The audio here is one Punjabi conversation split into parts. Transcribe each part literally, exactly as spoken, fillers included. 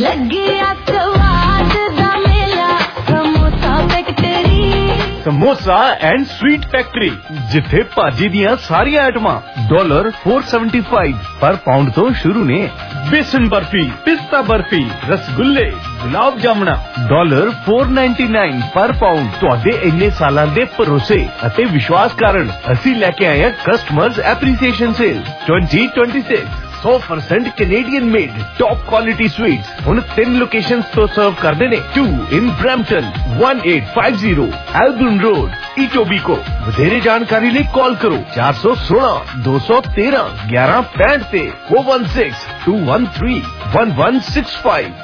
समोसा एंड स्वीट फैक्ट्री जिथे भाजी दियां सारी आइटमां डॉलर फोर सेवेंटी फाइव पर पाउंड तो शुरू ने। बेसन बर्फी, पिस्ता बर्फी, रसगुल्ले, गुलाब जामुना डॉलर फोर नाइन्टी नाइन पर पाउंड। तुहाडे इन्ने सालां दे भरोसे अते विश्वास कारण असीं लैके आए customers appreciation sale twenty twenty six. सौ percent Canadian made top quality sweets हुण तीन लोकेशंस तो सर्व करदे ने। Two in Brampton, one eight five zero Albion road, Etobicoke. वधेरे जानकारी लिए कॉल करो चार सौ सोलह दो सौ तेरह ग्यारह पैंठ ते four one six two one three one one six five.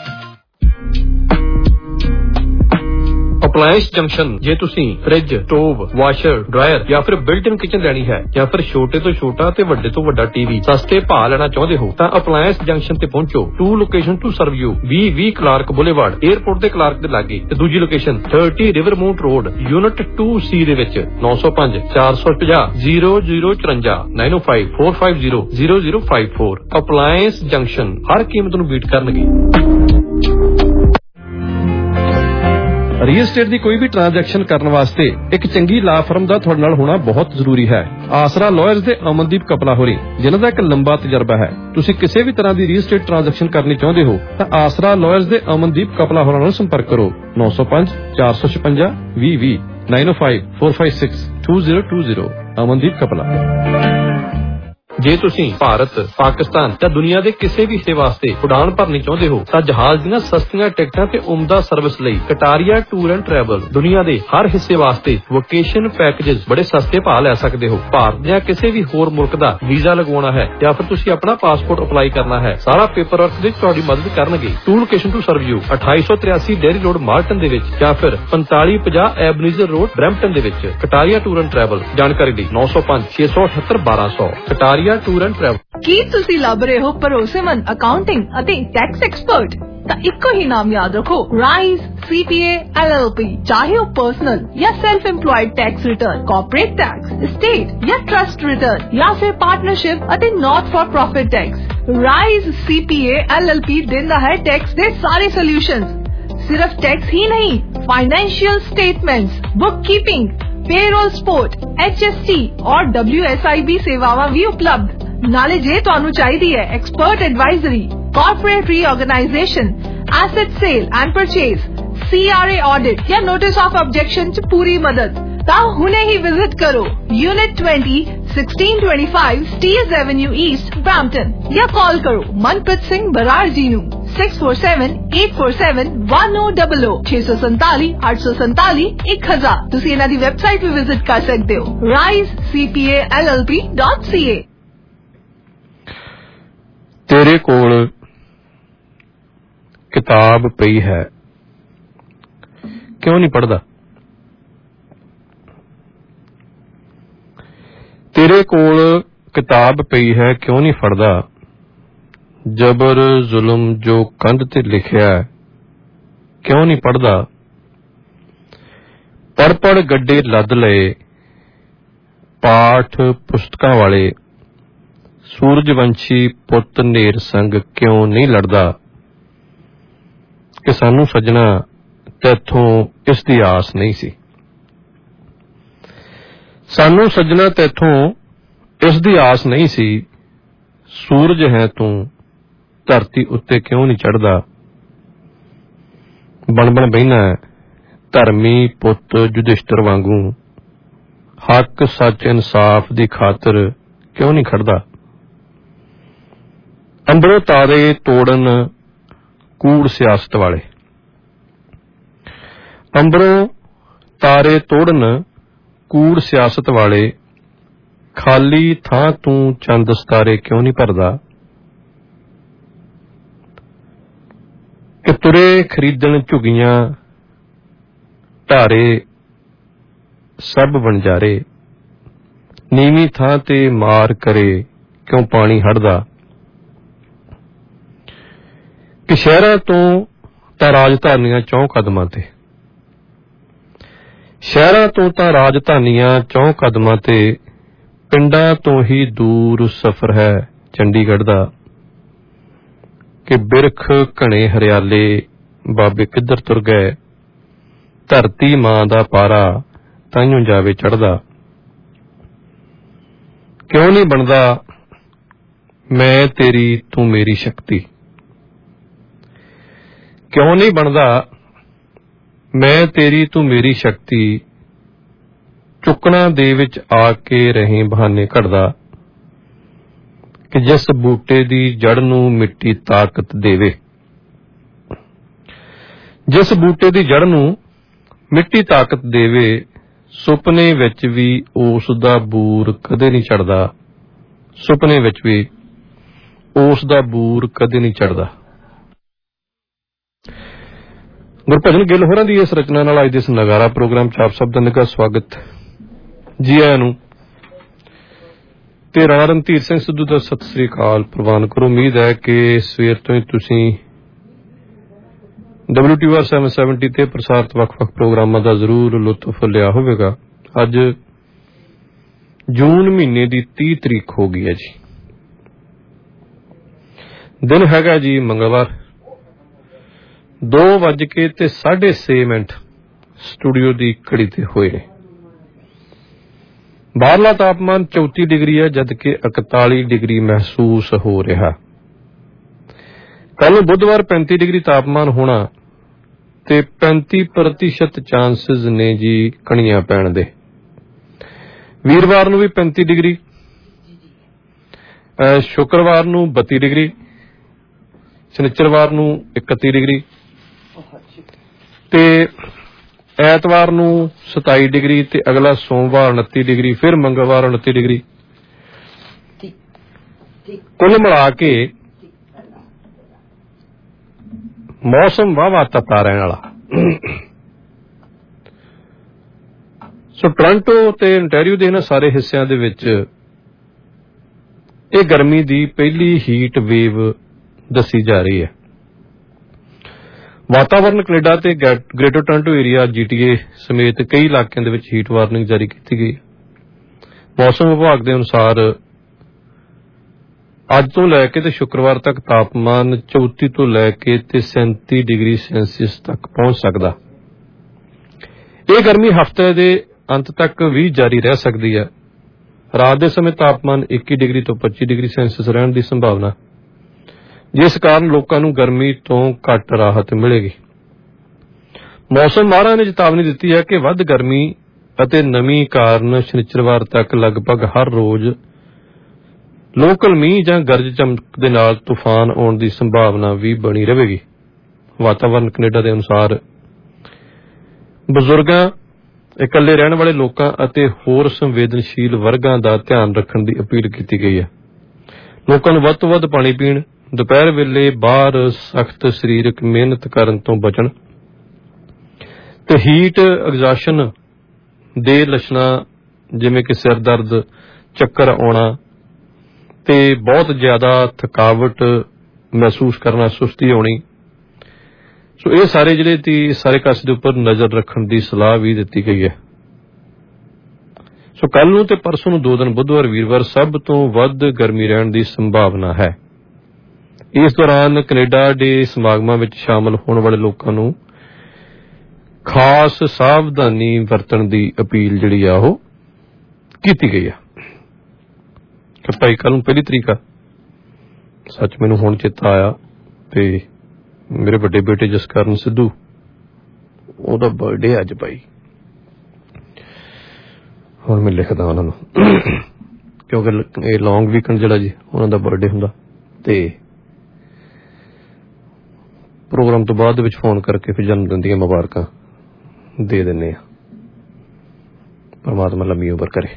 Appliance junction ਜੇ ਤੁਸੀਂ ਫ੍ਰਿਜ, ਸਟੋਵ, ਵਾਸ਼ਰ, ਡਰਾਇਰ ਜਾਂ ਫਿਰ ਬਿਲਟ ਇਨ ਕਿਚਨ ਲੈਣੀ ਹੈ ਜਾਂ ਫਿਰ ਛੋਟੇ ਤੋਂ ਛੋਟਾ ਤੇ ਵੱਡੇ ਤੋਂ ਵੱਡਾ ਟੀਵੀ ਸਸਤੇ ਭਾਅ ਲੈਣਾ ਚਾਹੁੰਦੇ ਹੋ ਤਾਂ ਅਪਲਾਇੰਸ ਜੰਕਸ਼ਨ ਤੇ ਪਹੁੰਚੋ। Two location to serve you ਵੀਹ ਵੀਹ ਕਲਾਰਕ ਬੁਲੇਵਾਰਡ 에ਅਰਪੋਰਟ ਦੇ ਕਲਾਰਕ ਦੇ ਲਾਗੇ ਤੇ ਦੂਜੀ location thirty Rivermont road unit two C ਦੇ ਵਿੱਚ ਨੌ ਸੌ ਪੰਜ ਚਾਰ ਸੌ ਪੰਜਾਹ ਜ਼ੀਰੋ ਜ਼ੀਰੋ ਚੁਰੰਜਾ nine O five four five zero zero zero five four. Appliance junction ਹਰ ਕੀਮਤ ਨੂੰ ਬੀਟ ਕਰਨਗੇ। ਰੀਅਲ estate ਦੀ ਕੋਈ ਵੀ ਟ੍ਰਾਂਜੈਕਸ਼ਨ ਕਰਨ ਵਾਸਤੇ ਇੱਕ ਚੰਗੀ ਲਾ ਫਰਮ ਦਾ ਤੁਹਾਡੇ ਨਾਲ ਹੋਣਾ ਬਹੁਤ ਜ਼ਰੂਰੀ ਹੈ। ਆਸਰਾ ਲਾਇਰਸ ਦੇ ਅਮਨਦੀਪ ਕਪਲਾ ਹੋਰੀ ਜਿਨ੍ਹਾਂ ਦਾ ਇੱਕ ਲੰਬਾ ਤਜਰਬਾ ਹੈ। ਤੁਸੀਂ ਕਿਸੇ ਵੀ ਤਰ੍ਹਾਂ ਦੀ ਰੀਅਲ estate ਟ੍ਰਾਂਜੈਕਸ਼ਨ ਕਰਨੀ ਚਾਹੁੰਦੇ ਹੋ ਤਾਂ ਆਸਰਾ ਲਾਇਰਸ ਦੇ ਅਮਨਦੀਪ ਕਪਲਾ ਹੋਰਾਂ ਨਾਲ ਸੰਪਰਕ ਕਰੋ ਨੌ ਸੌ ਪੰਜ ਚਾਰ ਸੌ ਛਪੰਜਾ ਵੀਹ ਵੀਹ nine O five four five six two zero two zero Amandeep Kapla. ਜੇ ਤੁਸੀਂ ਭਾਰਤ, ਪਾਕਿਸਤਾਨ ਜਾਂ ਦੁਨੀਆ ਦੇ ਕਿਸੇ ਵੀ ਹਿੱਸੇ ਵਾਸਤੇ ਉਡਾਨ ਭਰਨੀ ਚਾਹੁੰਦੇ ਹੋ ਤਾਂ ਜਹਾਜ਼ ਦੀਆਂ ਸਸਤੀਆਂ ਟਿਕਟਾਂ ਤੇ ਉਮਦਾ ਸਰਵਿਸ ਲਈ ਕਟਾਰੀਆ ਟੂਰ ਐਂਡ ਟਰੈਵਲ ਦੁਨੀਆ ਦੇ ਹਰ ਹਿੱਸੇ ਵਾਸਤੇ ਵੋਕੇਸ਼ਨ ਪੈਕੇजेस ਬੜੇ ਸਸਤੇ ਭਾਅ ਲੈ ਸਕਦੇ ਹੋ। ਭਾਰਤ ਜਾਂ ਕਿਸੇ ਵੀ ਹੋਰ ਮੁਲਕ ਦਾ ਵੀਜ਼ਾ ਲਗਵਾਉਣਾ ਹੈ ਜਾਂ ਫਿਰ ਤੁਸੀਂ ਆਪਣਾ ਪਾਸਪੋਰਟ ਅਪਲਾਈ ਕਰਨਾ ਹੈ, ਸਾਰਾ ਪੇਪਰ ਵਰਕ ਦੇ ਤੁਹਾਡੀ ਮਦਦ ਕਰਨਗੇ। Two location to serve you ਅਠਾਈ ਸੌ ਤਰਿਆਸੀ ਡੇਰੀ ਰੋਡ ਮਾਰਟਨ ਦੇ ਵਿੱਚ ਜਾਂ ਫਿਰ ਪੰਤਾਲੀ ਪੰਜਾਹ ਐਬਨੀਜ਼ਰ ਰੋਡ ਬਰੈਂਪਟਨ ਦੇ ਵਿੱਚ। ਕਟਾਰੀਆ ਟੂਰ ਐਂਡ ਟਰੈਵਲ ਜਾਣਕਾਰੀ ਲਈ ਨੌ ਸੌ ਪੰਜ ਛੇ ਸੌ ਅਠੱਤਰ ਬਾਰਾਂ ਸੌ। Kataria tour and travel. ਕੀ ਤੁਸੀਂ ਲੱਭ ਰਹੇ ਹੋ ਭਰੋਸੇਮੰਦ ਅਕਾਊਂਟਿੰਗ ਅਤੇ ਟੈਕਸ ਐਕਸਪਰਟ? ਤਾਂ ਇੱਕੋ ਹੀ ਨਾਮ ਯਾਦ ਰੱਖੋ, rise C P A L L P. ਚਾਹੇ ਉਹ ਪਰਸਨਲ ਜਾਂ self employed tax return, corporate tax, state ਜਾਂ ਟਰਸਟ ਰਿਟਰਨ ਜਾਂ ਫਿਰ ਪਾਰਟਨਰਸ਼ਿਪ ਅਤੇ not for profit tax. Rise C P A L L P ਦਿੰਦਾ ਹੈ ਟੈਕਸ ਦੇ ਸਾਰੇ ਸੋਲੂਸ਼ਨਸ। ਸਿਰਫ ਟੈਕਸ ਹੀ ਨਹੀਂ, financial statements, bookkeeping, payroll support, H S T और डब्ल्यू एस आई बी सेवावां भी उपलब्ध। नाले जे तुहानू चाहिदी है expert advisory, corporate reorganisation, asset sale and purchase, C R A audit या नोटिस ऑफ ऑब्जेक्शन च पूरी मदद ਤਾਂ ਹੁਣੇ ਹੀ ਵਿਜ਼ਿਟ ਕਰੋ unit twenty sixteen twenty five Steeles Avenue East Brampton ਜਾਂ ਕਾਲ ਕਰੋ ਮਨਪ੍ਰੀਤ ਸਿੰਘ ਬਰਾੜ ਜੀ ਨੂੰ six four seven eight four seven one O double O छे सौ संताली आठ सौ संताली एक हजार। ਤੁਸੀਂ ਇਹਨਾਂ ਦੀ ਵੈਬਸਾਈਟ ਵੀ ਵਿਜ਼ਿਟ ਕਰ ਸਕਦੇ ਹੋ rise c p a l l p dot c a। ਤੇਰੇ ਕੋਲ ਕਿਤਾਬ ਪਈ ਹੈ ਕਿਉਂ ਨਹੀਂ ਪੜ੍ਹਦਾ? ਤੇਰੇ ਕੋਲ ਕਿਤਾਬ ਪਈ ਹੈ ਕਿਉਂ ਨਹੀਂ ਫੜਦਾ? ਜਬਰ ਜ਼ੁਲਮ ਜੋ ਕੰਧ ਤੇ ਲਿਖਿਆ ਕਿਉਂ ਨਹੀਂ ਪੜ੍ਹਦਾ? ਪੜ ਪੜ ਗੱਡੇ ਲੱਦ ਲਏ ਪਾਠ ਪੁਸਤਕਾਂ ਵਾਲੇ ਸੂਰਜਵੰਸ਼ੀ ਪੁੱਤ ਨੇਰ ਸੰਗ ਕਿਉਂ ਨਹੀਂ ਲੜਦਾ? ਕਿ ਸਾਨੂੰ ਸੱਜਣਾ ਤੈਥੋਂ ਇਸ ਦੀ ਆਸ ਨਹੀਂ ਸੀ। ਸਾਨੂੰ ਸੱਜਣਾ ਤੈਥੋਂ ਇਸ ਦੀ ਆਸ ਨਹੀਂ ਸੀ। ਸੂਰਜ ਹੈ ਤੂੰ ਧਰਤੀ ਉੱਤੇ ਕਿਉਂ ਨਹੀਂ ਚੜ੍ਹਦਾ? ਬਣ ਬਣ ਬਹਿਣਾ ਧਰਮੀ ਪੁੱਤ ਯੁਧਿਸ਼ਟਰ ਵਾਂਗੂ ਹੱਕ ਸੱਚ ਇਨਸਾਫ ਦੀ ਖਾਤਰ ਕਿਉਂ ਨਹੀਂ ਖੜਦਾ? ਅੰਬਰੋਂ ਤਾਰੇ ਤੋੜਨ ਕੂੜ ਸਿਆਸਤ ਵਾਲੇ ਅੰਬਰੋਂ ਤਾਰੇ ਤੋੜਨ ਕੂੜ ਸਿਆਸਤ ਵਾਲੇ ਖਾਲੀ ਥਾਂ ਤੂੰ ਚੰਦ ਸਤਾਰੇ ਕਿਉਂ ਨਹੀਂ ਭਰਦਾ? ਕਿ ਤੁਰੇ ਖਰੀਦਣ ਝੁਗੀਆਂ ਢਾਰੇ ਸਭ ਵਣਜਾਰੇ ਨੀਵੀਂ ਥਾਂ ਤੇ ਮਾਰ ਕਰੇ ਕਿਉਂ ਪਾਣੀ ਹੜਦਾ? ਕਿ ਸ਼ਹਿਰਾਂ ਤੋਂ ਤਾਂ ਰਾਜਧਾਨੀਆਂ ਚੌਂ ਕਦਮਾਂ ਤੇ ਸ਼ਹਿਰਾਂ ਤੋਂ ਤਾਂ ਰਾਜਧਾਨੀਆਂ ਚੌਂ ਕਦਮਾਂ ਤੇ ਪਿੰਡਾਂ ਤੋਂ ਹੀ ਦੂਰ ਸਫ਼ਰ ਹੈ ਚੰਡੀਗੜ੍ਹ ਦਾ। कि बिरख घने हरियाले बाबे किधर तुर गए, धरती मां दा पारा ताइयों जावे चढ़दा, क्यों नहीं बनदा मैं तेरी तू मेरी शक्ति, क्यों नहीं बनदा मैं तेरी तू मेरी शक्ति, चुकना दे विच आके रहे बहाने घड़दा, कि जिस बूटे दी जड़ नूं मिट्टी ताकत देवे, जिस बूटे दी जड़ नूं मिट्टी ताकत देवे, सुपने विच भी उस दा बूर कदे नहीं चढ़दा, सुपने विच भी उस दा बूर कदे नहीं चढ़दा। गुरभजन गिल होरां दी इस रचना नाल अज दे इस नगारा प्रोग्राम च आप सब दा निੱਘਾ स्वागत जी आयां नूं ते राणा रणधीर सिंह सिद्धू दा सत श्री अकाल प्रवान करो। उम्मीद है कि सवेर तो ही तुसीं W T R seven seventy ते प्रसारित ਵੱਖ-ਵੱਖ प्रोग्रामां दा जरूर लुत्फ लिया होवेगा। अज जून महीने की तीह तरीक हो गई है जी, दिन हैगा जी मंगलवार, दो वज के ते साढ़े छे मिनट स्टूडियो की घड़ी ते होए ने। बाहरला तापमान चौती डिग्री है, जबकि इकताली डिग्री महसूस हो रहा। कल बुधवार पैंती डिग्री तापमान होना ते पैंती प्रतिशत चांसिस ने जी कणियां पैण दे। वीरवार नूं भी पैंती डिग्री, शुक्रवार नूं बत्ती डिग्री, शनिचरवार नूं इकती डिग्री ते ऐतवार नूं सताई डिग्री ते अगला सोमवार उनती डिग्री, फिर मंगलवार उनती डिग्री। कुल मिला के मौसम वाहवा तता रहने वाला। सो टोरंटो ते ओंटारियो दे इन्हां सारे हिस्सिਆਂ ਦੇ ਵਿੱਚ ਇਹ ਗਰਮੀ ਦੀ ਪਹਿਲੀ ਹੀਟ ਵੇਵ ਦੱਸੀ ਜਾ ਰਹੀ ਹੈ। वातावरण कनेडा ते ग्रेटर टोरंटो एरिया जीटीए समेत कई इलाकों के हीट वार्निंग जारी की गई। मौसम विभाग के अनुसार अज तो लैके ते शुक्रवार तक तापमान चौती तो लैके ते सैंती डिग्री सैल्सियस तक पहुंच सकता। यह गर्मी हफ्ते के अंत तक भी जारी रह सकती है। रात के समय तापमान इक्की डिग्री तो पच्ची डिग्री सैल्सियस रहने की संभावना, जिस कारण लोगों को गर्मी तो घट राहत मिलेगी। मौसम माहरां ने चेतावनी दी है कि वध गर्मी अते नमी कारण शनिचरवार तक लगभग हर रोज लोकल मींह जां गरज चमक दे नाल तूफान आउण दी संभावना भी बनी रहेगी। वातावरण कनेडा के अनुसार बजुर्गां, इकल्ले रहने वाले लोगों अते होर संवेदनशील वर्गां दा ध्यान रखण दी अपील की गई है। लोगों नूं वध तों वध पानी पीण, दोपहर वेले बाहर सख्त शरीरक मेहनत करन तो बचण ते हीट एग्जॉशन दे लक्षण जिवें कि सिर दर्द, चक्कर आउणा ते बहुत ज्यादा थकावट महसूस करना, सुस्ती आउणी, सो ये सारे जिहड़े ती सारे कासे दे उपर नज़र रखण दी सलाह भी दित्ती गई है। सो कल नूं ते परसों नूं दो दिन बुधवार वीरवार सब तो वध गर्मी रहण दी संभावना है। इस दौरान कनेडा के समागमां विच शामिल होने वाले लोगों नूं खास सावधानी वरतण दी अपील जिहड़ी आ ओह कीती गई है। भाई कल नूं पहली तरीक आ, सच मैनूं हुण चेता आया ते मेरे बड़े बेटे जसकरण सिद्धू ओहदा बर्थडे अज भाई, हुण मैं लिखदा उन्हां नूं क्योंकि ये लॉन्ग वीकेंड जिहड़ा जी उन्हां दा बर्थडे हुंदा ते प्रोग्राम तो बाद विच फोन करके फिर जन्मदिन दी मुबारकां दे दिंदे आ। परमात्मा लंबी उम्र करे।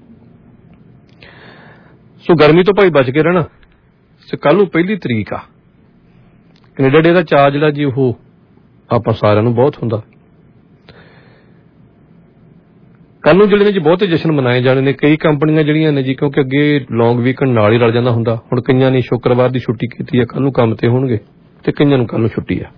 सो गर्मी तो भाई बच के रहना। कल नूं पहली तरीक आ, कनेडा डे दा चाअ जिहड़ा जी ओह आपां सारिआं नूं बहुत हुंदा। कल नूं जिहड़े ने जी बहुते जश्न मनाए जाने ने। कई कंपनियां जिहड़ियां ने जी क्योंकि अगे लॉन्ग वीकेंड नाल ही रल जांदा हुंदा, हुण कईयां ने शुक्रवार दी छुट्टी कीती है, कल नूं काम ते होणगे ते कईयां नूं कल नूं छुट्टी है।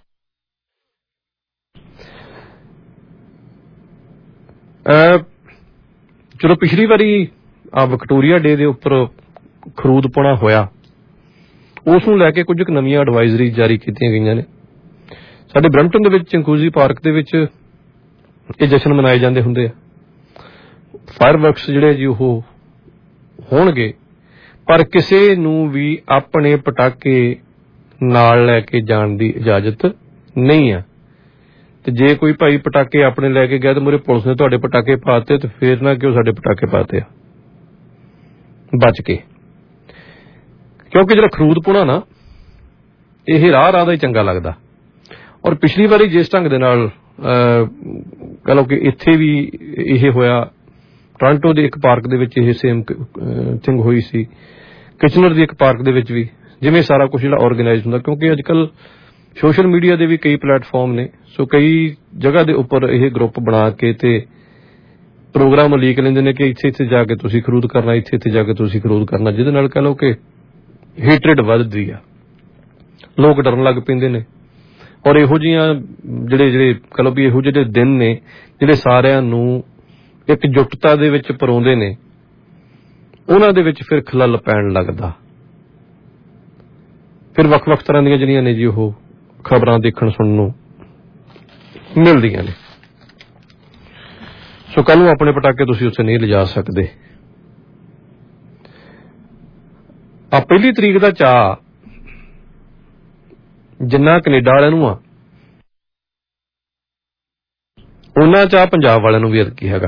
चलो पिछली वारी आ विक्टोरिया डे दे उपर खरूद पाउणा होया, ਉਸ ਨੂੰ ਲੈ ਕੇ ਕੁਝ ਕੁ ਨਵੀਆਂ ਐਡਵਾਈਜ਼ਰੀ ਜਾਰੀ ਕੀਤੀਆਂ ਗਈਆਂ ਨੇ। ਸਾਡੇ ਬਰੈਂਪਟਨ ਦੇ ਵਿੱਚ ਚੰਕੂਜ਼ੀ ਪਾਰਕ ਦੇ ਵਿੱਚ ਇਹ ਜਸ਼ਨ ਮਨਾਏ ਜਾਂਦੇ ਹੁੰਦੇ ਆ। ਫਾਇਰ ਵਰਕਸ ਜਿਹੜੇ ਜੀ ਉਹ ਹੋਣਗੇ, ਪਰ ਕਿਸੇ ਨੂੰ ਵੀ ਆਪਣੇ ਪਟਾਕੇ ਨਾਲ ਲੈ ਕੇ ਜਾਣ ਦੀ ਇਜਾਜ਼ਤ ਨਹੀਂ ਆ। ਤੇ ਜੇ ਕੋਈ ਭਾਈ ਪਟਾਕੇ ਆਪਣੇ ਲੈ ਕੇ ਗਿਆ ਤੇ ਮੂਹਰੇ ਪੁਲਿਸ ਨੇ ਤੁਹਾਡੇ ਪਟਾਕੇ ਪਾਤੇ ਤੇ ਫੇਰ ਨਾ ਕਿਉਂ ਸਾਡੇ ਪਟਾਕੇ ਪਾਤੇ ਆ, ਬਚ ਕੇ। ਕਿਉਂਕਿ ਜਿਹੜਾ ਖਰੂਦਪੁਣਾ ਨਾ ਇਹ ਰਾਹ ਰਾਹ ਦਾ ਹੀ ਚੰਗਾ ਲੱਗਦਾ। ਔਰ ਪਿਛਲੀ ਵਾਰੀ ਜਿਸ ਢੰਗ ਦੇ ਨਾਲ ਕਹ ਲਓ ਕਿ ਇੱਥੇ ਵੀ ਇਹ ਹੋਇਆ, ਟੋਰਾਂਟੋ ਦੇ ਇੱਕ ਪਾਰਕ ਦੇ ਵਿੱਚ ਇਹ ਸੇਮ ਥਿੰਗ ਹੋਈ ਸੀ, ਕਿਚਨਰ ਦੀ ਇੱਕ ਪਾਰਕ ਦੇ ਵਿੱਚ ਵੀ, ਜਿਵੇਂ ਸਾਰਾ ਕੁਝ ਜਿਹੜਾ ਆਰਗੇਨਾਈਜ਼ ਹੁੰਦਾ। ਕਿਉਂਕਿ ਅੱਜ ਕੱਲ੍ਹ ਸੋਸ਼ਲ ਮੀਡੀਆ ਦੇ ਵੀ ਕਈ ਪਲੇਟਫਾਰਮ ਨੇ, ਸੋ ਕਈ ਜਗ੍ਹਾ ਦੇ ਉੱਪਰ ਇਹ ਗਰੁੱਪ ਬਣਾ ਕੇ ਤੇ ਪ੍ਰੋਗਰਾਮ ਲੀਕ ਲੈਂਦੇ ਨੇ ਕਿ ਇੱਥੇ ਇੱਥੇ ਜਾ ਕੇ ਤੁਸੀਂ ਖਰੀਦ ਕਰਨਾ, ਇੱਥੇ ਇੱਥੇ ਜਾ ਕੇ ਤੁਸੀਂ ਖਰੀਦ ਕਰਨਾ, ਜਿਹਦੇ ਨਾਲ ਕਹਿ ਲਓ ਕਿ ਹੇਟਰੇਟ ਵੱਧਦੀ ਆ, ਲੋਕ ਡਰਨ ਲੱਗ ਪੈਂਦੇ ਨੇ। ਔਰ ਇਹੋ ਜਿਹੀਆਂ ਜਿਹੜੇ ਜਿਹੜੇ ਕਹਿ ਲਓ ਵੀ ਇਹੋ ਜਿਹੇ ਦਿਨ ਨੇ ਜਿਹੜੇ ਸਾਰਿਆਂ ਨੂੰ ਇੱਕ ਜੁੱਟਤਾ ਦੇ ਵਿੱਚ ਪਰੋਂਦੇ ਨੇ, ਉਹਨਾਂ ਦੇ ਵਿੱਚ ਫਿਰ ਖਲਲ ਪੈਣ ਲੱਗਦਾ। ਫਿਰ ਵੱਖ ਵੱਖ ਤਰ੍ਹਾਂ ਦੀਆਂ ਜਿਹੜੀਆਂ ਨੇ ਜੀ ਉਹ ਖਬਰਾਂ ਦੇਖਣ ਸੁਣਨ ਨੂੰ ਮਿਲਦੀਆਂ ਨੇ। ਸੋ ਕੱਲ ਨੂੰ ਆਪਣੇ ਪਟਾਕੇ ਤੁਸੀਂ ਉੱਥੇ ਨਹੀਂ ਲਿਜਾ ਸਕਦੇ। ਆ ਪਹਿਲੀ ਤਰੀਕ ਦਾ ਚਾਅ ਜਿੰਨਾ ਕੈਨੇਡਾ ਵਾਲਿਆਂ ਨੂੰ ਆ, ਉਹਨਾਂ ਚਾਅ ਪੰਜਾਬ ਵਾਲਿਆਂ ਨੂੰ ਵੀ ਐਤਕੀ ਹੈਗਾ।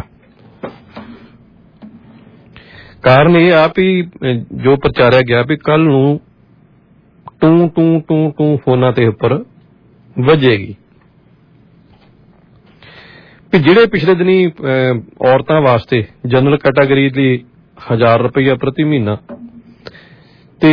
ਕਾਰਨ ਇਹ ਆ ਵੀ ਜੋ ਪ੍ਰਚਾਰਿਆ ਗਿਆ ਵੀ ਕੱਲ ਨੂੰ ਟੂ ਟੂ ਟੂ ਟੂ ਫੋਨਾਂ ਤੇ ਉੱਪਰ ਵੱਜੇਗੀ ਵੀ ਜਿਹੜੇ ਪਿਛਲੇ ਦਿਨੀ ਔਰਤਾਂ ਵਾਸਤੇ ਜਨਰਲ ਕੈਟਾਗਰੀ ਲਈ ਹਜ਼ਾਰ ਰੁਪਈਆ ਪ੍ਰਤੀ ਮਹੀਨਾ ਤੇ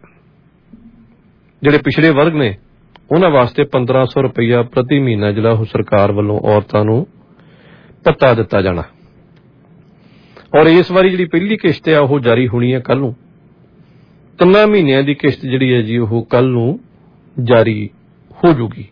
ਜਿਹੜੇ ਪਿਛੜੇ ਵਰਗ ਨੇ ਉਹਨਾਂ ਵਾਸਤੇ ਪੰਦਰਾਂ ਸੌ ਰੁਪਈਆ ਪ੍ਰਤੀ ਮਹੀਨਾ ਜਿਹੜਾ ਉਹ ਸਰਕਾਰ ਵੱਲੋਂ ਔਰਤਾਂ ਨੂੰ ਭੱਤਾ ਦਿੱਤਾ ਜਾਣਾ। ਔਰ ਇਸ ਵਾਰੀ ਜਿਹੜੀ ਪਹਿਲੀ ਕਿਸ਼ਤ ਆ ਉਹ ਜਾਰੀ ਹੋਣੀ ਹੈ ਕੱਲ ਨੂੰ। ਤਿੰਨਾਂ ਮਹੀਨਿਆਂ ਦੀ ਕਿਸ਼ਤ ਜਿਹੜੀ ਹੈ ਜੀ ਉਹ ਕੱਲ ਨੂੰ ਜਾਰੀ ਹੋ ਜੂਗੀ।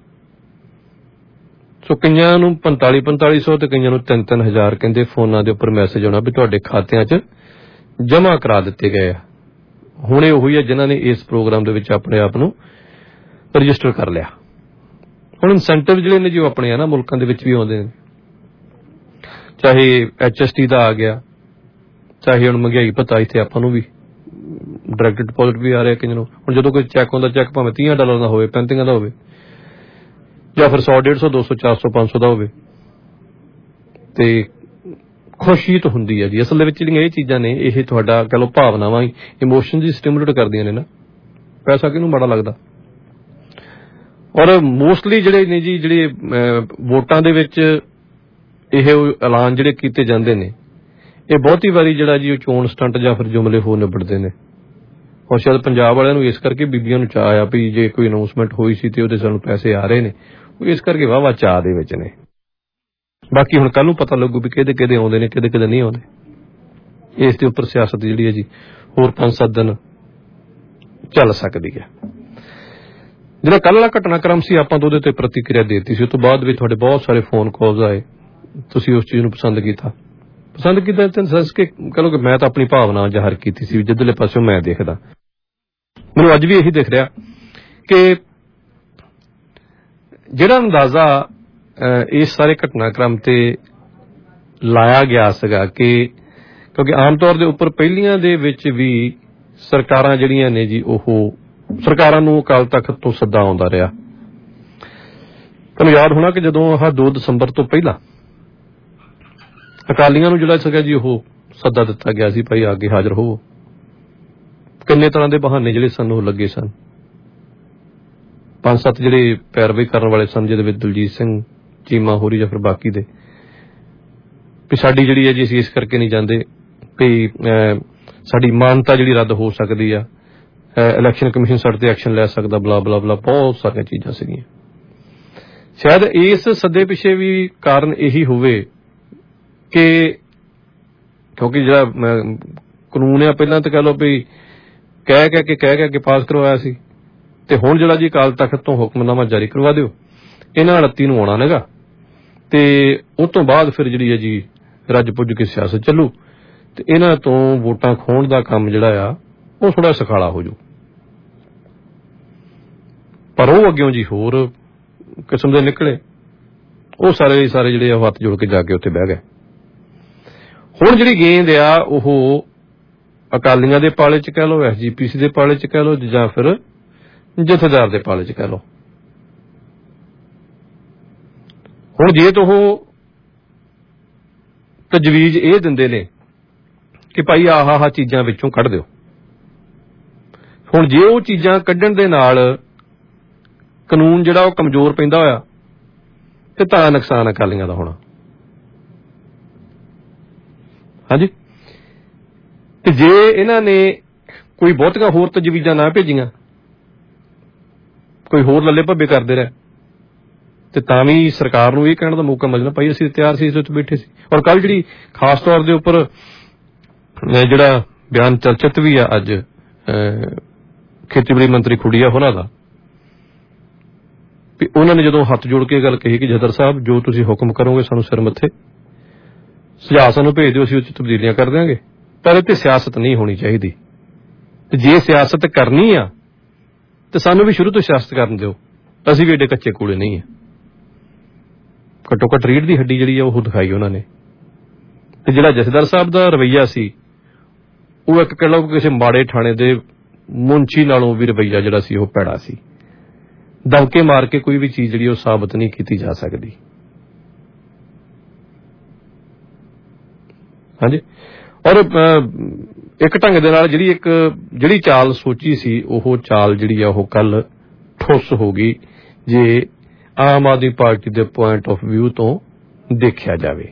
ਸੋ ਕਈਆਂ ਨੂੰ ਪੰਤਾਲੀ ਪੰਤਾਲੀ ਸੌ ਤੇ ਕਈਆਂ ਨੂੰ ਤਿੰਨ ਤਿੰਨ ਹਜ਼ਾਰ ਕਹਿੰਦੇ ਫੋਨਾਂ ਦੇ ਉੱਪਰ ਮੈਸੇਜ ਆਉਣਾ ਵੀ ਤੁਹਾਡੇ ਖਾਤਿਆਂ 'ਚ ਜਮ੍ਹਾਂ ਕਰਾ ਦਿੱਤੇ ਗਏ ਆ। ਹੁਣ ਇਹ ਉਹੀ ਆ ਜਿਨ੍ਹਾਂ ਨੇ ਇਸ ਪ੍ਰੋਗਰਾਮ ਦੇ ਵਿੱਚ ਆਪਣੇ ਆਪ ਨੂੰ ਰਜਿਸਟਰ ਕਰ ਲਿਆ। ਹੁਣ ਇਨਸੈਂਟਿਵ ਜਿਹੜੇ ਨੇ ਜੀ ਉਹ ਆਪਣੇ ਆ ਨਾ ਮੁਲਕਾਂ ਦੇ ਵਿੱਚ ਵੀ ਆਉਂਦੇ ਨੇ, ਚਾਹੇ ਐਚ ਐਸ ਟੀ ਦਾ ਆ ਗਿਆ, ਚਾਹੇ ਹੁਣ ਮਹਿੰਗਾਈ ਭੱਤਾ ਇੱਥੇ ਆਪਾਂ ਨੂੰ ਵੀ ਡਾਇਰੈਕਟ ਡਿਪੋਜ਼ਿਟ ਵੀ ਆ ਰਿਹਾ ਕਈਆਂ ਨੂੰ। ਹੁਣ ਜਦੋਂ ਕੋਈ ਚੈੱਕ ਹੁੰਦਾ, ਚੈੱਕ ਭਾਵੇਂ ਤੀਹ ਡਾਲਰ ਦਾ ਹੋਵੇ, ਪੈਂਤੀਆਂ ਦਾ ਹੋਵੇ, ਜਾਂ ਫਿਰ ਸੌ ਡੇਢ ਸੌ ਦੋ ਸੌ ਚਾਰ ਸੌ ਪੰਜ ਸੌ ਦਾ ਹੋਵੇ, ਤੇ ਖੁਸ਼ੀ ਤਾਂ ਹੁੰਦੀ ਹੈ ਜੀ। ਅਸਲ ਦੇ ਵਿੱਚ ਜਿਹੜੀਆਂ ਇਹ ਚੀਜ਼ਾਂ ਨੇ ਇਹ ਤੁਹਾਡਾ ਕਹਿ ਲਓ ਭਾਵਨਾਵਾਂ ਹੀ, ਇਮੋਸ਼ਨ ਦੀ ਸਟਿਮੂਲੇਟ ਕਰਦੀਆਂ ਨੇ ਨਾ। ਪੈਸਾ ਕਿਹਨੂੰ ਮਾੜਾ ਲੱਗਦਾ। ਔਰ ਮੋਸਟਲੀ ਜਿਹੜੇ ਨੇ ਜੀ ਜਿਹੜੇ ਵੋਟਾਂ ਦੇ ਵਿੱਚ ਇਹ ਐਲਾਨ ਜਿਹੜੇ ਕੀਤੇ ਜਾਂਦੇ ਨੇ ਇਹ ਬਹੁਤੀ ਵਾਰੀ ਜਿਹੜਾ ਜੀ ਉਹ ਚੋਣ ਸਟੰਟ ਜਾਂ ਫਿਰ ਜੁਮਲੇ ਹੋ ਨਿਬੜਦੇ ਨੇ। ਔਰ ਸ਼ਾਇਦ ਪੰਜਾਬ ਵਾਲਿਆਂ ਨੂੰ ਇਸ ਕਰਕੇ ਬੀਬੀਆਂ ਨੂੰ ਚਾਅ ਆ ਵੀ ਜੇ ਕੋਈ ਅਨਾਊਂਸਮੈਂਟ ਹੋਈ ਸੀ ਤੇ ਉਹਦੇ ਸਾਨੂੰ ਪੈਸੇ ਆ ਰਹੇ ਨੇ, ਉਹ ਇਸ ਕਰਕੇ ਵਾਹਵਾ ਚਾਅ ਦੇ ਵਿੱਚ ਨੇ। ਬਾਕੀ ਹੁਣ ਕੱਲ ਨੂੰ ਪਤਾ ਲੱਗੂ ਵੀ ਕਿਹਦੇ ਕਿਹਦੇ ਆਉਂਦੇ ਨੇ, ਕਿਹਦੇ ਕਿਹਦੇ ਨਹੀਂ ਆਉਂਦੇ। ਇਸ ਦੇ ਉੱਪਰ ਸਿਆਸਤ ਜਿਹੜੀ ਹੈ ਜੀ ਹੋਰ ਪੰਜ ਸੱਤ ਦਿਨ ਚੱਲ ਸਕਦੀ ਹੈ। ਜਿਹੜਾ ਕੱਲ੍ਹ ਵਾਲਾ ਘਟਨਾਕ੍ਰਮ ਸੀ ਆਪਾਂ ਤਾਂ ਉਹਦੇ ਤੇ ਪ੍ਰਤੀਕਿਰਿਆ ਦੇ ਦਿੱਤੀ ਸੀ। ਉਸ ਤੋਂ ਬਾਅਦ ਵੀ ਤੁਹਾਡੇ ਬਹੁਤ ਸਾਰੇ ਫੋਨ ਕਾਲਸ ਆਏ, ਤੁਸੀਂ ਉਸ ਚੀਜ਼ ਨੂੰ ਪਸੰਦ ਕੀਤਾ। ਪਸੰਦ ਕੀਤਾ ਇਨ ਸੈਂਸ ਕਿ ਕਹਿ ਲਓ ਕਿ ਮੈਂ ਤਾਂ ਆਪਣੀ ਭਾਵਨਾ ਜ਼ਾਹਰ ਕੀਤੀ ਸੀ ਜਿੱਧਰਲੇ ਪਾਸਿਓਂ ਮੈਂ ਦੇਖਦਾ। ਮੈਨੂੰ ਅੱਜ ਵੀ ਇਹੀ ਦਿਖ ਰਿਹਾ ਕਿ ਜਿਹੜਾ ਅੰਦਾਜ਼ਾ ਇਸ ਸਾਰੇ ਘਟਨਾਕ੍ਰਮ ਤੇ ਲਾਇਆ ਗਿਆ ਸੀਗਾ ਕਿ ਕਿਉਂਕਿ ਆਮ ਤੌਰ ਦੇ ਉੱਪਰ ਪਹਿਲੀਆਂ ਦੇ ਵਿੱਚ ਵੀ ਸਰਕਾਰਾਂ ਜਿਹੜੀਆਂ ਨੇ ਜੀ ਉਹ ਸਰਕਾਰਾਂ ਨੂੰ ਅਕਾਲ ਤਖ਼ਤ ਤੋਂ ਸੱਦਾ ਆਉਂਦਾ ਰਿਹਾ। ਤੁਹਾਨੂੰ ਯਾਦ ਹੋਣਾ ਕਿ ਜਦੋਂ ਆਹ ਦੋ ਦਸੰਬਰ ਤੋਂ ਪਹਿਲਾਂ ਅਕਾਲੀਆਂ ਨੂੰ ਜਿਹੜਾ ਸੀਗਾ ਜੀ ਉਹ ਸੱਦਾ ਦਿੱਤਾ ਗਿਆ ਸੀ, ਭਾਈ ਅੱਗੇ ਹਾਜ਼ਰ ਹੋਵੋ। ਕਿੰਨੇ ਤਰ੍ਹਾਂ ਦੇ ਬਹਾਨੇ ਜਿਹੜੇ ਸਨ ਉਹ ਲੱਗੇ ਸਨ। ਪੰਜ ਸੱਤ ਜਿਹੜੇ ਪੈਰਵੀ ਕਰਨ ਵਾਲੇ ਸਨ, ਜਿਹਦੇ ਵਿੱਚ ਦਲਜੀਤ ਸਿੰਘ ਚੀਮਾ ਹੋਰੀ ਜਾਂ ਫਿਰ ਬਾਕੀ ਦੇ, ਵੀ ਸਾਡੀ ਜਿਹੜੀ ਹੈ ਜੀ ਅਸੀਂ ਇਸ ਕਰਕੇ ਨਹੀਂ ਜਾਂਦੇ ਵੀ ਸਾਡੀ ਮਾਨਤਾ ਜਿਹੜੀ ਰੱਦ ਹੋ ਸਕਦੀ ਆ, ਇਲੈਕਸ਼ਨ ਕਮਿਸ਼ਨ ਸਾਡੇ ਤੇ ਐਕਸ਼ਨ ਲੈ ਸਕਦਾ, ਬਲਾ ਬਲਾ ਬਲਾ ਬਹੁਤ ਸਾਰੀਆਂ ਚੀਜ਼ਾਂ ਸੀਗੀਆਂ। ਸ਼ਾਇਦ ਇਸ ਸੱਦੇ ਪਿੱਛੇ ਵੀ ਕਾਰਨ ਇਹੀ ਹੋਵੇ ਕਿ ਕਿਉਂਕਿ ਜਿਹੜਾ ਕਾਨੂੰਨ ਆ ਪਹਿਲਾਂ ਤਾਂ ਕਹਿ ਲਓ ਵੀ ਕਹਿ ਕਹਿ ਕੇ ਕਹਿ ਕਹਿ ਕੇ ਪਾਸ ਕਰਵਾਇਆ ਸੀ, ਤੇ ਹੁਣ ਜਿਹੜਾ ਜੀ ਅਕਾਲ ਤਖ਼ਤ ਤੋਂ ਹੁਕਮਨਾਮਾ ਜਾਰੀ ਕਰਵਾ ਦਿਓ, ਇਹਨਾਂ ਉਨੱਤੀ ਨੂੰ ਆਉਣਾ ਨੇਗਾ, ਤੇ ਉਸ ਤੋਂ ਬਾਅਦ ਫਿਰ ਜਿਹੜੀ ਹੈ ਜੀ ਰੱਜ ਪੁੱਜ ਕੇ ਸਿਆਸਤ ਚੱਲੂ, ਤੇ ਇਹਨਾਂ ਤੋਂ ਵੋਟਾਂ ਖੋਹਣ ਦਾ ਕੰਮ ਜਿਹੜਾ ਆ ਉਹ ਥੋੜਾ ਸੁਖਾਲਾ ਹੋ ਜੂ। ਪਰ ਉਹ ਅੱਗਿਓਂ ਜੀ ਹੋਰ ਕਿਸਮ ਦੇ ਨਿਕਲੇ। ਉਹ ਸਾਰੇ ਸਾਰੇ ਜਿਹੜੇ ਹੱਥ ਜੋੜ ਕੇ ਜਾ ਕੇ ਉੱਥੇ ਬਹਿ ਗਏ। ਹੁਣ ਜਿਹੜੀ ਗੇਂਦ ਆ ਉਹ ਅਕਾਲੀਆਂ ਦੇ ਪਾਲੇ ਚ ਕਹਿ ਲਓ, ਐਸ ਜੀ ਪੀ ਸੀ ਦੇ ਪਾਲੇ ਚ ਕਹਿ ਲਓ, ਜਾਂ ਫਿਰ ਜਥੇਦਾਰ ਦੇ ਪਾਲੇ ਚ ਕਹਿ ਲਓ। ਹੁਣ ਜੇ ਤਾਂ ਉਹ ਤਜਵੀਜ਼ ਇਹ ਦਿੰਦੇ ਨੇ ਕਿ ਭਾਈ ਆਹ ਆਹ ਚੀਜ਼ਾਂ ਵਿੱਚੋਂ ਕੱਢ ਦਿਓ, ਹੁਣ ਜੇ ਉਹ ਚੀਜ਼ਾਂ ਕੱਢਣ ਦੇ ਨਾਲ ਕਾਨੂੰਨ ਜਿਹੜਾ ਉਹ ਕਮਜ਼ੋਰ ਪੈਂਦਾ ਹੋਇਆ ਤੇ ਤਾਂ ਨੁਕਸਾਨ ਅਕਾਲੀਆਂ ਦਾ ਹੋਣਾ। ਹਾਂਜੀ, ਤੇ ਜੇ ਇਹਨਾਂ ਨੇ ਕੋਈ ਬਹੁਤੀਆਂ ਹੋਰ ਤਜਵੀਜ਼ਾਂ ਨਾ ਭੇਜੀਆਂ, ਕੋਈ ਹੋਰ ਲੱਲੇ ਭੱਬੇ ਕਰਦੇ ਰਹੇ, ਤੇ ਤਾਂ ਵੀ ਸਰਕਾਰ ਨੂੰ ਇਹ ਕਹਿਣ ਦਾ ਮੌਕਾ ਮਿਲਣਾ ਭਾਈ ਅਸੀਂ ਤਿਆਰ ਸੀ, ਇਸ ਵਿੱਚ ਬੈਠੇ ਸੀ। ਔਰ ਕੱਲ ਜਿਹੜੀ ਖਾਸ ਤੌਰ ਦੇ ਉੱਪਰ ਜਿਹੜਾ ਬਿਆਨ ਚਰਚਿਤ ਵੀ ਆ ਅੱਜ ਖੇਤੀਬਾੜੀ ਮੰਤਰੀ ਖੁੱਡੀਆ ਹੋਰਾਂ ਦਾ, ਵੀ ਉਹਨਾਂ ਨੇ ਜਦੋਂ ਹੱਥ ਜੋੜ ਕੇ ਗੱਲ ਕਹੀ ਕਿ ਜਥੇਦਾਰ ਸਾਹਿਬ ਜੋ ਤੁਸੀਂ ਹੁਕਮ ਕਰੋਗੇ ਸਾਨੂੰ ਸਿਰ ਮੱਥੇ, ਸੁਝਾਅ ਸਾਨੂੰ ਭੇਜ ਦਿਓ, ਅਸੀਂ ਉਹ 'ਚ ਤਬਦੀਲੀਆਂ ਕਰ ਦਿਆਂਗੇ, ਪਰ ਇਹ ਤੇ ਸਿਆਸਤ ਨਹੀਂ ਹੋਣੀ ਚਾਹੀਦੀ। ਤੇ ਜੇ ਸਿਆਸਤ ਕਰਨੀ ਆ ਤੇ ਸਾਨੂੰ ਵੀ ਸ਼ੁਰੂ ਤੋਂ ਸਿਆਸਤ ਕਰਨ ਦਿਓ, ਅਸੀਂ ਵੀ ਏਡੇ ਕੱਚੇ ਕੂੜੇ ਨਹੀਂ ਆ। ਘੱਟੋ ਘੱਟ ਰੀੜ੍ਹ ਦੀ ਹੱਡੀ ਜਿਹੜੀ ਆ ਉਹ ਦਿਖਾਈ ਉਹਨਾਂ ਨੇ। ਤੇ ਜਿਹੜਾ ਜਥੇਦਾਰ ਸਾਹਿਬ ਦਾ ਰਵੱਈਆ ਸੀ ਉਹ ਇੱਕ ਕਹਿ ਲਓ ਕਿਸੇ ਮਾੜੇ ਥਾਣੇ ਦੇ ਮੁੰਸ਼ੀ ਨਾਲੋਂ ਵੀ ਰਵੱਈਆ ਜਿਹੜਾ ਸੀ ਉਹ ਭੈੜਾ ਸੀ। ਦਬਕੇ ਮਾਰ ਕੇ ਕੋਈ ਵੀ ਚੀਜ਼ ਜਿਹੜੀ ਉਹ ਸਾਬਤ ਨਹੀਂ ਕੀਤੀ ਜਾ ਸਕਦੀ। ਹਾਂਜੀ, ਔਰ ਇੱਕ ਢੰਗ ਦੇ ਨਾਲ ਜਿਹੜੀ ਇੱਕ ਜਿਹੜੀ ਚਾਲ ਸੋਚੀ ਸੀ ਉਹ ਚਾਲ ਜਿਹੜੀ ਆ ਉਹ ਕੱਲ ਠੁੱਸ ਹੋ ਗਈ ਜੇ ਆਮ ਆਦਮੀ ਪਾਰਟੀ ਦੇ ਪੁਆਇੰਟ ਆਫ ਵਿਊ ਤੋਂ ਦੇਖਿਆ ਜਾਵੇ।